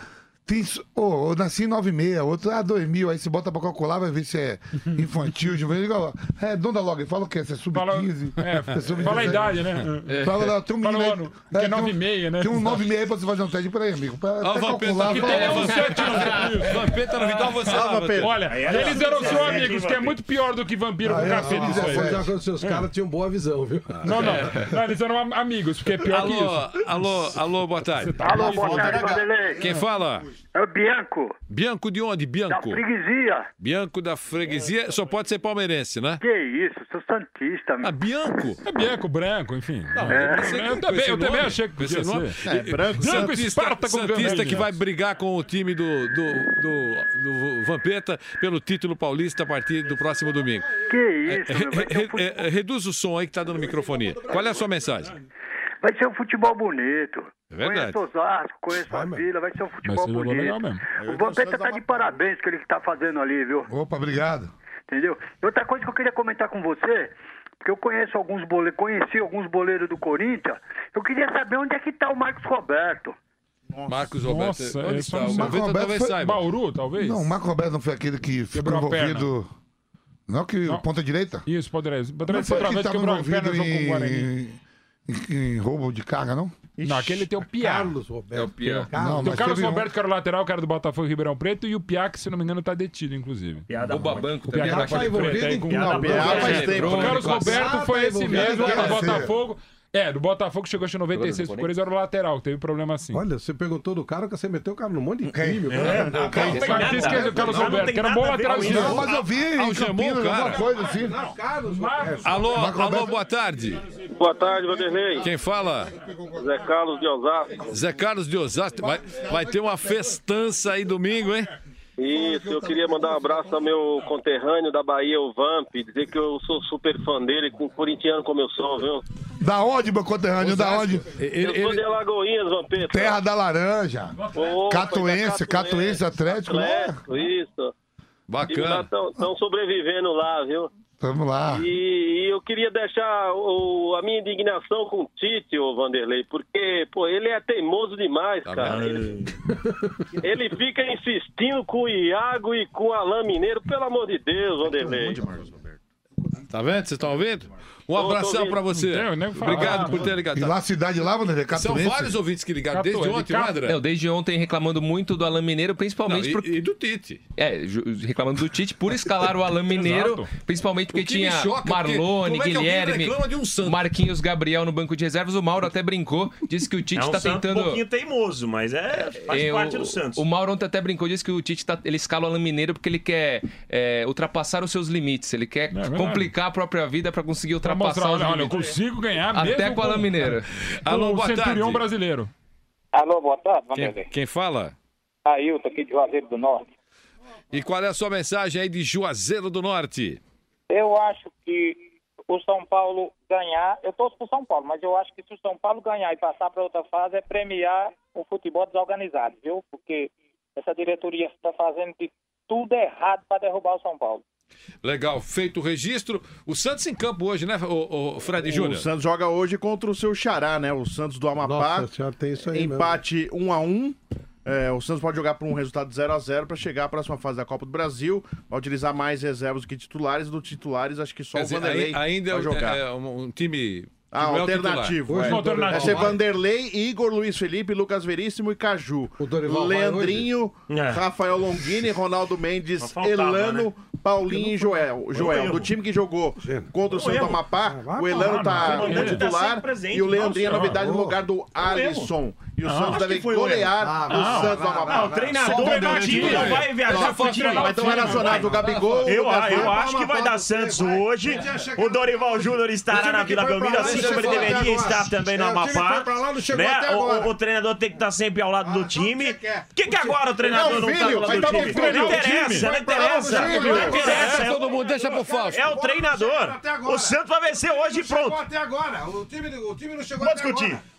Speaker 4: Tem, oh, eu nasci em nove e meia, outro, ah, dois mil, aí você bota pra calcular, vai ver se é infantil, juvenil. É, Donda Logo, fala o quê? Você é sub quinze?
Speaker 5: É,
Speaker 4: é sub
Speaker 5: fala a idade, né?
Speaker 4: É. Fala lá, tem um
Speaker 5: fala
Speaker 4: menino
Speaker 5: o ano,
Speaker 4: aí,
Speaker 5: que é nove e meia, né?
Speaker 4: Tem um nove e meia aí pra você fazer um teste por aí, amigo. Pra,
Speaker 2: Ah,
Speaker 4: até
Speaker 2: Vampeta,
Speaker 4: calcular.
Speaker 2: que
Speaker 4: fala-
Speaker 2: tem um sete anos. Vampeta no Vital, você lá, Vampeta.
Speaker 5: Olha, eles eram seus amigos, que é muito pior do que vampiro com
Speaker 3: Aí,
Speaker 5: café
Speaker 3: ó,
Speaker 5: disso aí.
Speaker 3: já aconteceu, os caras tinham boa visão, viu?
Speaker 5: Não, não, não, eles eram am- amigos, porque é pior que
Speaker 2: Alô,
Speaker 5: isso.
Speaker 2: alô, alô, boa tarde.
Speaker 10: Alô, boa tarde, Vanderlei.
Speaker 2: Quem fala?
Speaker 10: É o Bianco,
Speaker 2: Bianco de onde,
Speaker 10: da
Speaker 2: Bianco?
Speaker 10: freguesia.
Speaker 2: Bianco da freguesia, só pode ser palmeirense, né?
Speaker 10: Que isso, sou santista, meu.
Speaker 2: Ah, Bianco?
Speaker 5: É Bianco, branco, enfim.
Speaker 2: Não,
Speaker 10: É.
Speaker 2: eu, sei que
Speaker 5: Eu
Speaker 2: com
Speaker 5: também-
Speaker 2: esse
Speaker 5: eu também
Speaker 2: nome,
Speaker 5: achei que
Speaker 2: com esse
Speaker 5: podia
Speaker 2: nome.
Speaker 5: ser.
Speaker 2: É,
Speaker 5: É,
Speaker 2: branco,
Speaker 5: branco,
Speaker 2: Santista,
Speaker 5: Esparta com
Speaker 2: Santista
Speaker 5: vermelho.
Speaker 2: que vai brigar com o time do, do, do, do Vampeta pelo título paulista a partir do próximo domingo.
Speaker 10: Que isso,
Speaker 2: É,
Speaker 10: meu. Vai
Speaker 2: re-
Speaker 10: ser, um
Speaker 2: re- é, reduz o som aí que tá dando microfonia. Qual é a sua mensagem?
Speaker 10: vai ser um futebol bonito.
Speaker 2: É verdade.
Speaker 10: Conheço Osasco, conheço a Vila, vai ser um futebol
Speaker 5: ser
Speaker 10: bonito.
Speaker 5: legal mesmo.
Speaker 10: O Vampeta tá de parabéns que ele tá fazendo ali, viu?
Speaker 4: Opa, obrigado.
Speaker 10: Entendeu? E outra coisa que eu queria comentar com você, porque eu conheço alguns boleiros, conheci alguns boleiros do Corinthians, eu queria saber onde é que tá o Marcos Roberto.
Speaker 2: Marcos Roberto.
Speaker 5: Nossa,
Speaker 2: onde
Speaker 5: é
Speaker 2: está?
Speaker 5: só
Speaker 2: O
Speaker 5: no-
Speaker 4: Marcos
Speaker 2: Vampeta
Speaker 4: Roberto
Speaker 2: talvez
Speaker 4: foi-
Speaker 2: saiba.
Speaker 5: Bauru, talvez?
Speaker 4: Não, o Marco Roberto não foi aquele que ficou
Speaker 5: Quebrou a perna.
Speaker 4: envolvido. Não, que
Speaker 5: Não.
Speaker 4: ponta direita?
Speaker 5: Isso, poderia.
Speaker 4: Não
Speaker 5: Poderia ser
Speaker 4: foi
Speaker 5: outra
Speaker 4: que
Speaker 5: vez
Speaker 4: estava
Speaker 5: quebrou a perna
Speaker 4: envolvido
Speaker 5: no jogo com o Guarani.
Speaker 4: em, em, em roubo de carga, não?
Speaker 5: Não, aquele tem o Piá.
Speaker 3: Carlos Roberto.
Speaker 2: É o Pia.
Speaker 4: Não,
Speaker 5: Tem
Speaker 4: mas
Speaker 5: o Carlos
Speaker 4: teve um-
Speaker 5: Roberto, que era o lateral, que era do Botafogo e Ribeirão Preto, e o Piá, que se não me engano tá detido, inclusive.
Speaker 1: Piada
Speaker 9: O Babanco
Speaker 5: O Piá
Speaker 9: também.
Speaker 5: tá
Speaker 9: era
Speaker 3: tá
Speaker 5: de
Speaker 3: envolvido
Speaker 5: preto aí
Speaker 3: em
Speaker 5: com
Speaker 3: tudo.
Speaker 5: o
Speaker 3: Não,
Speaker 11: Piá faz tempo,
Speaker 5: O
Speaker 11: né?
Speaker 5: Carlos Roberto
Speaker 3: Ah,
Speaker 5: foi
Speaker 3: tá
Speaker 5: esse
Speaker 3: envolvido.
Speaker 5: mesmo,
Speaker 4: Quer
Speaker 5: do
Speaker 4: dizer-
Speaker 5: Botafogo. É, do Botafogo chegou acho, em noventa e seis pro Corinthians, era o lateral, que teve problema assim.
Speaker 3: Olha, você perguntou do cara que você meteu o cara num monte de crime.
Speaker 1: É, não,
Speaker 5: Mas
Speaker 1: tem
Speaker 5: quem
Speaker 1: nada.
Speaker 5: esquece o Carlos
Speaker 1: Não, não
Speaker 5: Roberto,
Speaker 1: tem
Speaker 5: que era um
Speaker 1: nada
Speaker 5: bom
Speaker 1: a ver
Speaker 5: lateral
Speaker 1: com
Speaker 5: esquerdo.
Speaker 1: isso.
Speaker 4: Não, mas eu vi em
Speaker 2: Algemou
Speaker 4: Campinas,
Speaker 2: o cara.
Speaker 4: alguma coisa assim.
Speaker 3: Carlos Roberto.
Speaker 2: Alô,
Speaker 4: Marco
Speaker 2: alô,
Speaker 4: Roberto-
Speaker 2: boa tarde.
Speaker 14: Boa tarde, Vanderlei.
Speaker 2: Quem fala?
Speaker 14: Zé Carlos de Osasco.
Speaker 2: Zé Carlos de Osasco. Vai, vai ter uma festança aí domingo, hein?
Speaker 14: Isso, eu queria mandar um abraço ao meu conterrâneo da Bahia, o Vamp, dizer que eu sou super fã dele, com corintiano como eu sou, viu?
Speaker 4: Da onde, meu conterrâneo? Da onde?
Speaker 14: Eu sou de Alagoinhas, Vampeta.
Speaker 4: Terra da Laranja.
Speaker 14: Opa,
Speaker 4: Catuense,
Speaker 14: da
Speaker 4: Catuense Atlético, né?
Speaker 14: Atlético, isso.
Speaker 2: Bacana.
Speaker 14: Estão sobrevivendo lá, viu?
Speaker 4: Vamos lá.
Speaker 14: E, e eu queria deixar o- a minha indignação com o Tite, ô Vanderlei, porque, pô, ele é teimoso demais,
Speaker 2: Tá
Speaker 14: cara.
Speaker 2: vendo?
Speaker 14: Ele, ele fica insistindo com o Iago e com o Alain Mineiro, pelo amor de Deus, Vanderlei.
Speaker 2: Tá vendo? Vocês estão ouvindo? Um
Speaker 14: Tô, tô
Speaker 2: abração
Speaker 14: ouvindo.
Speaker 2: pra você.
Speaker 5: Não tem, nem falar.
Speaker 2: Obrigado por ter ligado.
Speaker 4: E lá a cidade lá, vamos ver,
Speaker 2: São
Speaker 4: Catuense.
Speaker 2: vários ouvintes que ligaram desde
Speaker 5: Catu-
Speaker 2: ontem,
Speaker 5: Catu-
Speaker 2: né, André?
Speaker 9: Não, desde ontem reclamando muito do Alain Mineiro,
Speaker 2: Não,
Speaker 9: principalmente
Speaker 2: e,
Speaker 9: porque.
Speaker 2: e do Tite.
Speaker 9: É, ju- reclamando do Tite por escalar o Alain Mineiro,
Speaker 5: Exato.
Speaker 9: principalmente porque
Speaker 2: O que me
Speaker 9: tinha
Speaker 2: choca, porque
Speaker 9: Marlone,
Speaker 2: como é que alguém
Speaker 9: Guilherme,
Speaker 2: reclama de um Santos?
Speaker 9: Marquinhos Gabriel no banco de reservas. O Mauro até brincou, disse que o Tite
Speaker 1: É um
Speaker 9: tá
Speaker 1: Santos
Speaker 9: tentando.
Speaker 1: um pouquinho teimoso, mas é, faz
Speaker 9: É,
Speaker 1: parte
Speaker 9: o,
Speaker 1: do Santos.
Speaker 9: o Mauro ontem até brincou, disse que o Tite tá, ele escala o Alain Mineiro porque ele quer é, ultrapassar os seus limites. Ele quer
Speaker 5: verdade.
Speaker 9: complicar a própria vida para conseguir
Speaker 5: Pra
Speaker 9: ultrapassar
Speaker 5: mostrar,
Speaker 9: os
Speaker 5: olha, olha, eu
Speaker 9: limites.
Speaker 5: consigo ganhar
Speaker 9: Até
Speaker 5: mesmo
Speaker 9: com o Alain Mineiro.
Speaker 5: com
Speaker 2: Alô,
Speaker 5: o
Speaker 2: boa
Speaker 5: Centurião
Speaker 2: tarde.
Speaker 5: brasileiro.
Speaker 12: Alô, boa tarde,
Speaker 2: Quem,
Speaker 12: Vanderlei.
Speaker 2: quem fala?
Speaker 12: Ailton, aqui de Juazeiro do Norte.
Speaker 2: E qual é a sua mensagem aí de Juazeiro do Norte?
Speaker 12: Eu acho que o São Paulo ganhar, eu torço pro São Paulo, mas eu acho que se o São Paulo ganhar e passar para outra fase é premiar o futebol desorganizado, viu? Porque essa diretoria está fazendo de tudo errado para derrubar o São Paulo.
Speaker 2: Legal, feito o registro. O Santos em campo hoje, né, o, Fred
Speaker 11: O
Speaker 2: Júnior?
Speaker 11: Santos joga hoje contra o seu xará, né? O Santos do Amapá.
Speaker 3: Nossa senhora, tem isso aí
Speaker 11: Empate um a um. É, o Santos pode jogar por um resultado de zero a zero para chegar à próxima fase da Copa do Brasil. Vai utilizar mais reservas do que titulares. Do titulares, acho que só
Speaker 2: Quer
Speaker 11: o
Speaker 2: dizer,
Speaker 11: Vanderlei
Speaker 2: ai- ainda
Speaker 11: vai
Speaker 2: é,
Speaker 11: jogar.
Speaker 2: é um, um time...
Speaker 11: Ah,
Speaker 2: não é o
Speaker 11: alternativo.
Speaker 2: titular.
Speaker 11: É.
Speaker 5: alternativo.
Speaker 11: Vai ser Vanderlei, Igor, Luiz Felipe, Lucas Veríssimo e Caju.
Speaker 3: O Dorival vai
Speaker 11: Leandrinho,
Speaker 1: É.
Speaker 11: Rafael Longini, Ronaldo Mendes,
Speaker 1: Só faltava,
Speaker 11: Elano,
Speaker 1: né?
Speaker 11: Paulinho e Joel. Joel,
Speaker 1: erro.
Speaker 11: do time que jogou contra o Santo
Speaker 1: erro.
Speaker 11: Amapá,
Speaker 3: vai
Speaker 11: o Elano
Speaker 3: falar,
Speaker 11: tá
Speaker 1: não. O
Speaker 11: como
Speaker 1: comandante tá
Speaker 11: titular
Speaker 1: sempre presente,
Speaker 11: e o Leandrinho é
Speaker 1: não,
Speaker 11: novidade no
Speaker 3: senhor.
Speaker 11: lugar do Alisson. E o
Speaker 1: Não,
Speaker 11: Santos
Speaker 1: acho
Speaker 11: deve
Speaker 1: que foi o
Speaker 11: golear
Speaker 3: erro.
Speaker 11: o
Speaker 3: Ah,
Speaker 11: Santos do
Speaker 3: vai, vai,
Speaker 11: Amapá.
Speaker 1: Ah, o treinador
Speaker 5: Só
Speaker 1: do
Speaker 5: verdade,
Speaker 1: time não
Speaker 5: né?
Speaker 1: vai viajar pro time.
Speaker 11: Mas estão relacionados o Gabigol.
Speaker 1: Eu,
Speaker 11: o
Speaker 1: eu
Speaker 11: Lucas
Speaker 1: acho que vai dar Santos hoje. O Dorival Júnior estará na Vila Belmiro, assim como ele deveria estar também no Amapá. Né? O, o treinador tem que estar sempre ao lado do time. Por que, que agora o treinador não está ao lado do time? Não interessa, não interessa. Não interessa.
Speaker 2: Todo mundo deixa pro Fausto.
Speaker 1: É o treinador. O Santos vai vencer hoje e pronto.
Speaker 3: Até agora. O time, o time não chegou
Speaker 1: Vamos
Speaker 3: até
Speaker 1: discutir.
Speaker 3: agora.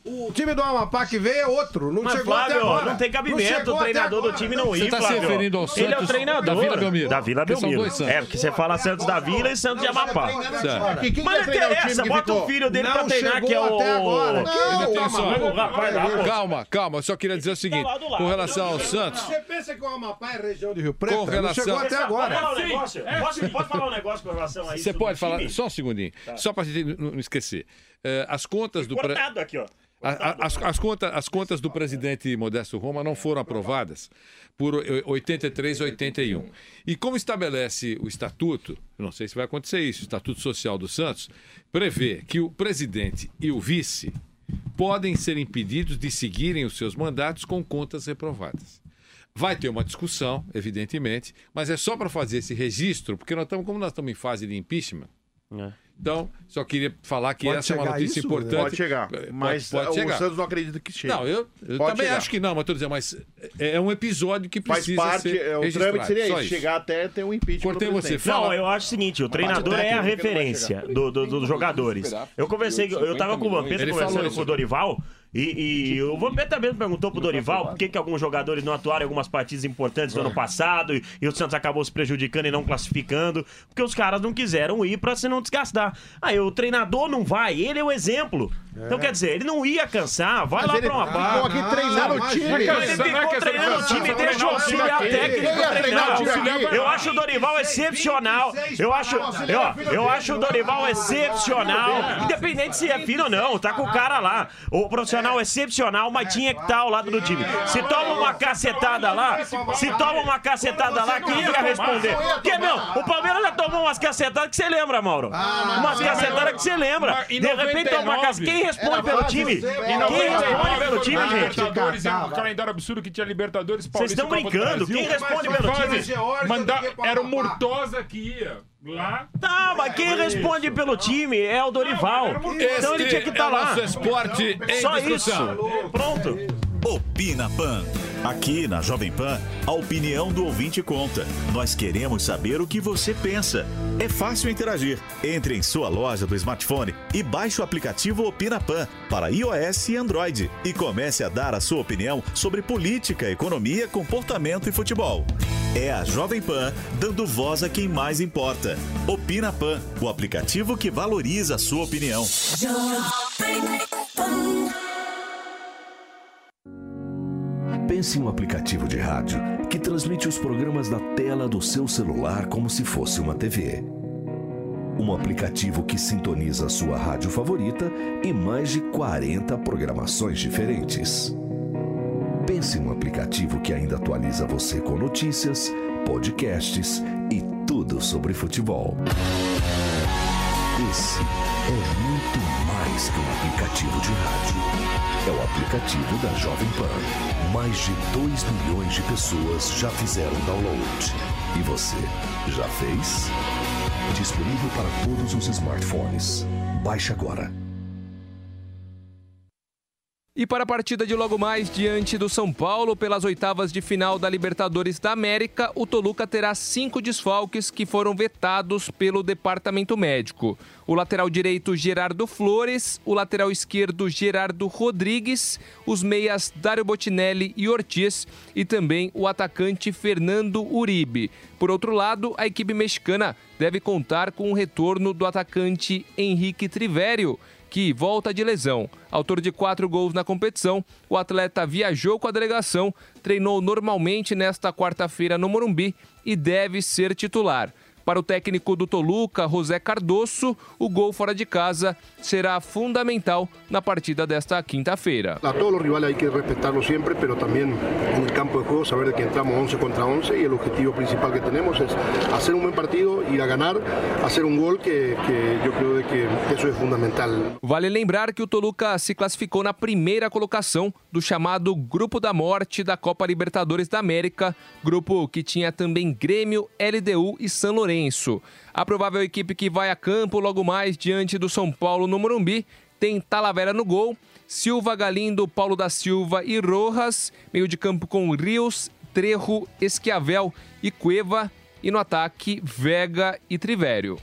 Speaker 3: O time do Amapá que veio é outro. Não
Speaker 1: Mas,
Speaker 3: chegou
Speaker 1: Flávio,
Speaker 3: até agora.
Speaker 1: não tem cabimento
Speaker 3: Não
Speaker 1: o treinador do time não ir,
Speaker 2: Você tá se
Speaker 1: Flávio.
Speaker 2: referindo ao
Speaker 1: Ele é o
Speaker 2: Santos
Speaker 1: treinador.
Speaker 2: da Vila Belmiro.
Speaker 1: Da Vila
Speaker 2: Porque são
Speaker 1: Belmiro.
Speaker 2: dois Santos.
Speaker 1: É, porque você fala Santos da Vila e Santos de Amapá.
Speaker 11: E quem
Speaker 1: Mas
Speaker 11: vai
Speaker 1: não
Speaker 11: treinar o time
Speaker 1: interessa,
Speaker 11: que
Speaker 1: bota
Speaker 11: ficou?
Speaker 1: o filho dele
Speaker 3: Não
Speaker 1: pra treinar, que é
Speaker 3: chegou
Speaker 1: o...
Speaker 3: até agora.
Speaker 2: Ele tem só-
Speaker 1: Vamos lá, vai lá, pô.
Speaker 2: Calma, calma. Eu só queria dizer o seguinte.
Speaker 1: Tá lá do lado.
Speaker 2: Com relação ao Santos...
Speaker 3: Você pensa que o Amapá é região de Rio Preto?
Speaker 2: Com
Speaker 3: Não
Speaker 2: relação-
Speaker 3: chegou até agora.
Speaker 1: Pode falar um negócio? Posso- Pode falar um negócio com relação a isso?
Speaker 2: Você
Speaker 1: do
Speaker 2: pode falar...
Speaker 1: time?
Speaker 2: Só um segundinho. Só pra gente não não esquecer. É, as contas do... pre-
Speaker 1: Cortado aqui, ó.
Speaker 2: A- a- As, as, conta, as contas do presidente Modesto Roma não foram aprovadas por oitenta e três a oitenta e um. E como estabelece o estatuto, não sei se vai acontecer isso, o Estatuto Social do Santos, prevê que o presidente e o vice podem ser impedidos de seguirem os seus mandatos com contas reprovadas. Vai ter uma discussão, evidentemente, mas é só para fazer esse registro, porque nós estamos, como nós estamos em fase de impeachment, então, só queria falar que
Speaker 11: Pode
Speaker 2: essa é uma
Speaker 11: chegar
Speaker 2: notícia
Speaker 11: isso?
Speaker 2: importante.
Speaker 11: Pode chegar, mas
Speaker 2: pode, pode
Speaker 11: o
Speaker 2: chegar.
Speaker 11: Santos não acredita que chegue.
Speaker 2: Não, eu, eu
Speaker 11: Pode
Speaker 2: também
Speaker 11: chegar.
Speaker 2: acho que não, mas estou dizendo, mas é é um episódio que
Speaker 11: Faz
Speaker 2: precisa
Speaker 11: parte,
Speaker 2: ser
Speaker 11: é, o
Speaker 2: registrado.
Speaker 11: trâmite seria
Speaker 2: Só
Speaker 11: isso, chegar até ter um impeachment
Speaker 2: Cortei
Speaker 11: do
Speaker 2: você,
Speaker 11: presidente.
Speaker 2: fala.
Speaker 1: Não, eu acho o seguinte, o treinador é a referência do- do- dos jogadores. Eu conversei, eu tava com o Vampeta
Speaker 2: Ele
Speaker 1: conversando
Speaker 2: falou
Speaker 1: com
Speaker 2: isso.
Speaker 1: o Dorival, e, e o Vampeta mesmo perguntou pro Dorival por que, que alguns jogadores não atuaram em algumas partidas importantes do ano passado, e, e o Santos acabou se prejudicando e não classificando, porque os caras não quiseram ir pra se não desgastar. Aí o treinador não vai, ele é o exemplo. Então quer dizer, ele não ia cansar, vai
Speaker 11: Mas
Speaker 1: lá
Speaker 11: ele
Speaker 1: pra uma
Speaker 11: ficou
Speaker 1: barra.
Speaker 11: aqui treinando o time.
Speaker 1: Ele
Speaker 11: Não é
Speaker 1: ficou
Speaker 11: questão
Speaker 1: treinando o
Speaker 11: de
Speaker 1: time,
Speaker 11: cansar,
Speaker 1: deixa o
Speaker 11: treinar o time
Speaker 1: auxiliar
Speaker 11: aqui.
Speaker 1: técnico
Speaker 11: Quem ia treinar
Speaker 1: treinar.
Speaker 11: o time aqui?
Speaker 1: Eu acho o Dorival excepcional. Eu acho, eu, eu acho o Dorival excepcional. Independente se é filho ou não, tá com o cara lá. O profissional excepcional, mas tinha que estar ao lado do time. Se toma uma cacetada lá, se toma uma cacetada lá, quem ia responder? Porque não, o Palmeiras já tomou umas cacetadas que você lembra, Mauro. Umas cacetadas que você lembra. De repente toma uma cacetada. Quem responde pelo time? Quem responde pelo time, gente?
Speaker 5: Libertadores é um calendário absurdo que tinha Libertadores,
Speaker 1: Vocês
Speaker 5: Paulista,
Speaker 1: estão
Speaker 5: Copa do
Speaker 1: brincando?
Speaker 5: Brasil.
Speaker 1: Quem responde pelo
Speaker 5: Fase-
Speaker 1: time?
Speaker 5: Manda- Era o Murtosa que ia lá.
Speaker 1: Tá, mas quem responde pelo time é o Dorival. Então ele tinha que estar
Speaker 2: é o
Speaker 1: lá.
Speaker 2: nosso esporte em
Speaker 1: Só
Speaker 2: discussão.
Speaker 1: isso. Pronto.
Speaker 19: Opina Pan. Aqui na Jovem Pan, a opinião do ouvinte conta. Nós queremos saber o que você pensa. É fácil interagir. Entre em sua loja do smartphone e baixe o aplicativo Opina Pan para iOS e Android e comece a dar a sua opinião sobre política, economia, comportamento e futebol. É a Jovem Pan dando voz a quem mais importa. Opina Pan, o aplicativo que valoriza a sua opinião.
Speaker 18: Pense em um aplicativo de rádio que transmite os programas da tela do seu celular como se fosse uma T V. Um aplicativo que sintoniza a sua rádio favorita e mais de quarenta programações diferentes. Pense em um aplicativo que ainda atualiza você com notícias, podcasts e tudo sobre futebol. Esse é muito mais que um aplicativo de rádio. É o aplicativo da Jovem Pan. Mais de dois milhões de pessoas já fizeram download. E você, já fez? Disponível para todos os smartphones. Baixe agora.
Speaker 9: E para a partida de logo mais diante do São Paulo pelas oitavas de final da Libertadores da América, o Toluca terá cinco desfalques que foram vetados pelo departamento médico. O lateral direito Gerardo Flores, o lateral esquerdo Gerardo Rodrigues, os meias Dário Botinelli e Ortiz e também o atacante Fernando Uribe. Por outro lado, a equipe mexicana deve contar com o retorno do atacante Henrique Trivério, que volta de lesão. Autor de quatro gols na competição, o atleta viajou com a delegação, treinou normalmente nesta quarta-feira no Morumbi e deve ser titular. Para o técnico do Toluca, José Cardoso, o gol fora de casa será fundamental na partida desta quinta-feira.
Speaker 15: A todos os rivais hay que respetarlos siempre, pero también en el campo de juego saber que entramos once contra once y el objetivo principal que tenemos es hacer un buen partido, ir a ganar, hacer un gol que, que yo creo de que eso es fundamental.
Speaker 9: Vale lembrar que o Toluca se classificou na primeira colocação do chamado Grupo da Morte da Copa Libertadores da América, grupo que tinha também Grêmio, L D U e São Lourenço. A provável equipe que vai a campo logo mais diante do São Paulo no Morumbi tem Talavera no gol, Silva, Galindo, Paulo da Silva e Rojas, meio de campo com Rios, Trejo, Esquiavel e Cueva, e no ataque Vega e Trivério.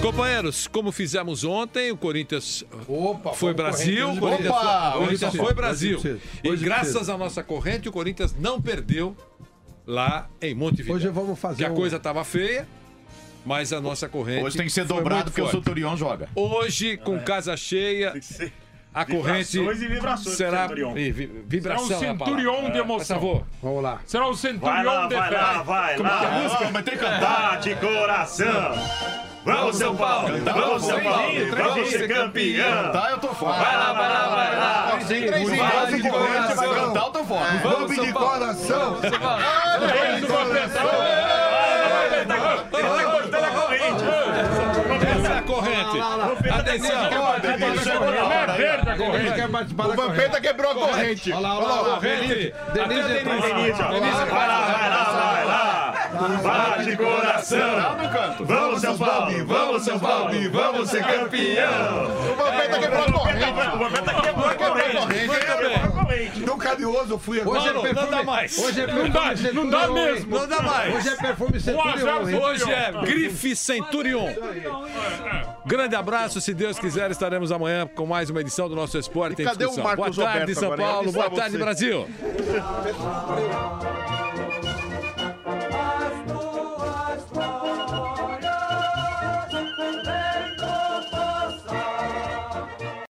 Speaker 2: Companheiros, como fizemos ontem, o Corinthians
Speaker 3: Opa,
Speaker 2: foi Brasil, o Corinthians,
Speaker 3: Opa,
Speaker 2: foi, o Corinthians
Speaker 3: hoje
Speaker 2: foi Brasil.
Speaker 3: hoje
Speaker 2: E
Speaker 3: hoje
Speaker 2: graças
Speaker 3: precisa.
Speaker 2: à nossa corrente, o Corinthians não perdeu lá em Montevidéu.
Speaker 3: Hoje vamos fazer
Speaker 2: Que a
Speaker 3: um-
Speaker 2: coisa estava feia, mas a nossa corrente
Speaker 7: Hoje tem que ser
Speaker 2: foi
Speaker 7: dobrado
Speaker 2: muito
Speaker 7: porque o
Speaker 2: forte.
Speaker 7: Centurião joga.
Speaker 2: Hoje, com casa cheia, a corrente
Speaker 1: Vibrações e vibrações
Speaker 2: será...
Speaker 1: do Centurion.
Speaker 2: Ih, vi- vibração
Speaker 5: Será um
Speaker 2: é a palavra.
Speaker 5: centurion de
Speaker 2: É,
Speaker 5: emoção.
Speaker 2: por favor.
Speaker 3: Vamos lá.
Speaker 5: Será o
Speaker 1: Vai
Speaker 5: centurion
Speaker 1: lá,
Speaker 5: de
Speaker 1: vai
Speaker 5: fé.
Speaker 1: lá, vai
Speaker 2: Como é que é a
Speaker 1: lá.
Speaker 2: música?
Speaker 7: Mas tem que cantar.
Speaker 1: Bate coração. Vamos, São Paulo. Vamos, São Paulo. Vamos ser campeão.
Speaker 7: Tá, eu tô fora.
Speaker 1: Vai lá, vai lá, vai lá.
Speaker 7: Sem três vezes de corrente, vai cantar, eu tô fora.
Speaker 4: Vamos de coração.
Speaker 2: Essa é a corrente. Atenção.
Speaker 5: É verde a corrente.
Speaker 11: O Vampeta quebrou a corrente.
Speaker 3: Olha lá, olha lá.
Speaker 2: Corrente.
Speaker 3: Denise
Speaker 2: Até
Speaker 3: entrou.
Speaker 1: Denise, ó.
Speaker 2: Denise,
Speaker 1: Vai lá, vai lá, vai lá. Bate coração. Vamos, São Paulo. Vamos, São Paulo. Vamos ser campeão.
Speaker 11: O Vampeta quebrou a corrente.
Speaker 1: O Vampeta quebrou a corrente.
Speaker 2: Muito bem.
Speaker 4: Tão carinhoso eu fui agora.
Speaker 3: Hoje é
Speaker 2: Mano, não
Speaker 3: perfume-
Speaker 2: dá mais.
Speaker 3: Hoje é
Speaker 5: Não dá,
Speaker 3: perfume
Speaker 5: não dá
Speaker 3: Centurion, hein?
Speaker 5: mesmo.
Speaker 2: Não dá mais.
Speaker 3: Hoje é perfume
Speaker 5: Um a
Speaker 3: Centurion,
Speaker 5: zero,
Speaker 3: hein?
Speaker 2: Hoje é Grife Centurion. Grande abraço, se Deus quiser, estaremos amanhã com mais uma edição do nosso Esporte em
Speaker 11: E cadê o
Speaker 2: Discussão. Boa
Speaker 11: Marcos
Speaker 2: tarde,
Speaker 11: Roberto
Speaker 2: São
Speaker 11: agora? Onde
Speaker 2: Paulo.
Speaker 11: está
Speaker 2: Boa tarde,
Speaker 11: você?
Speaker 2: Brasil.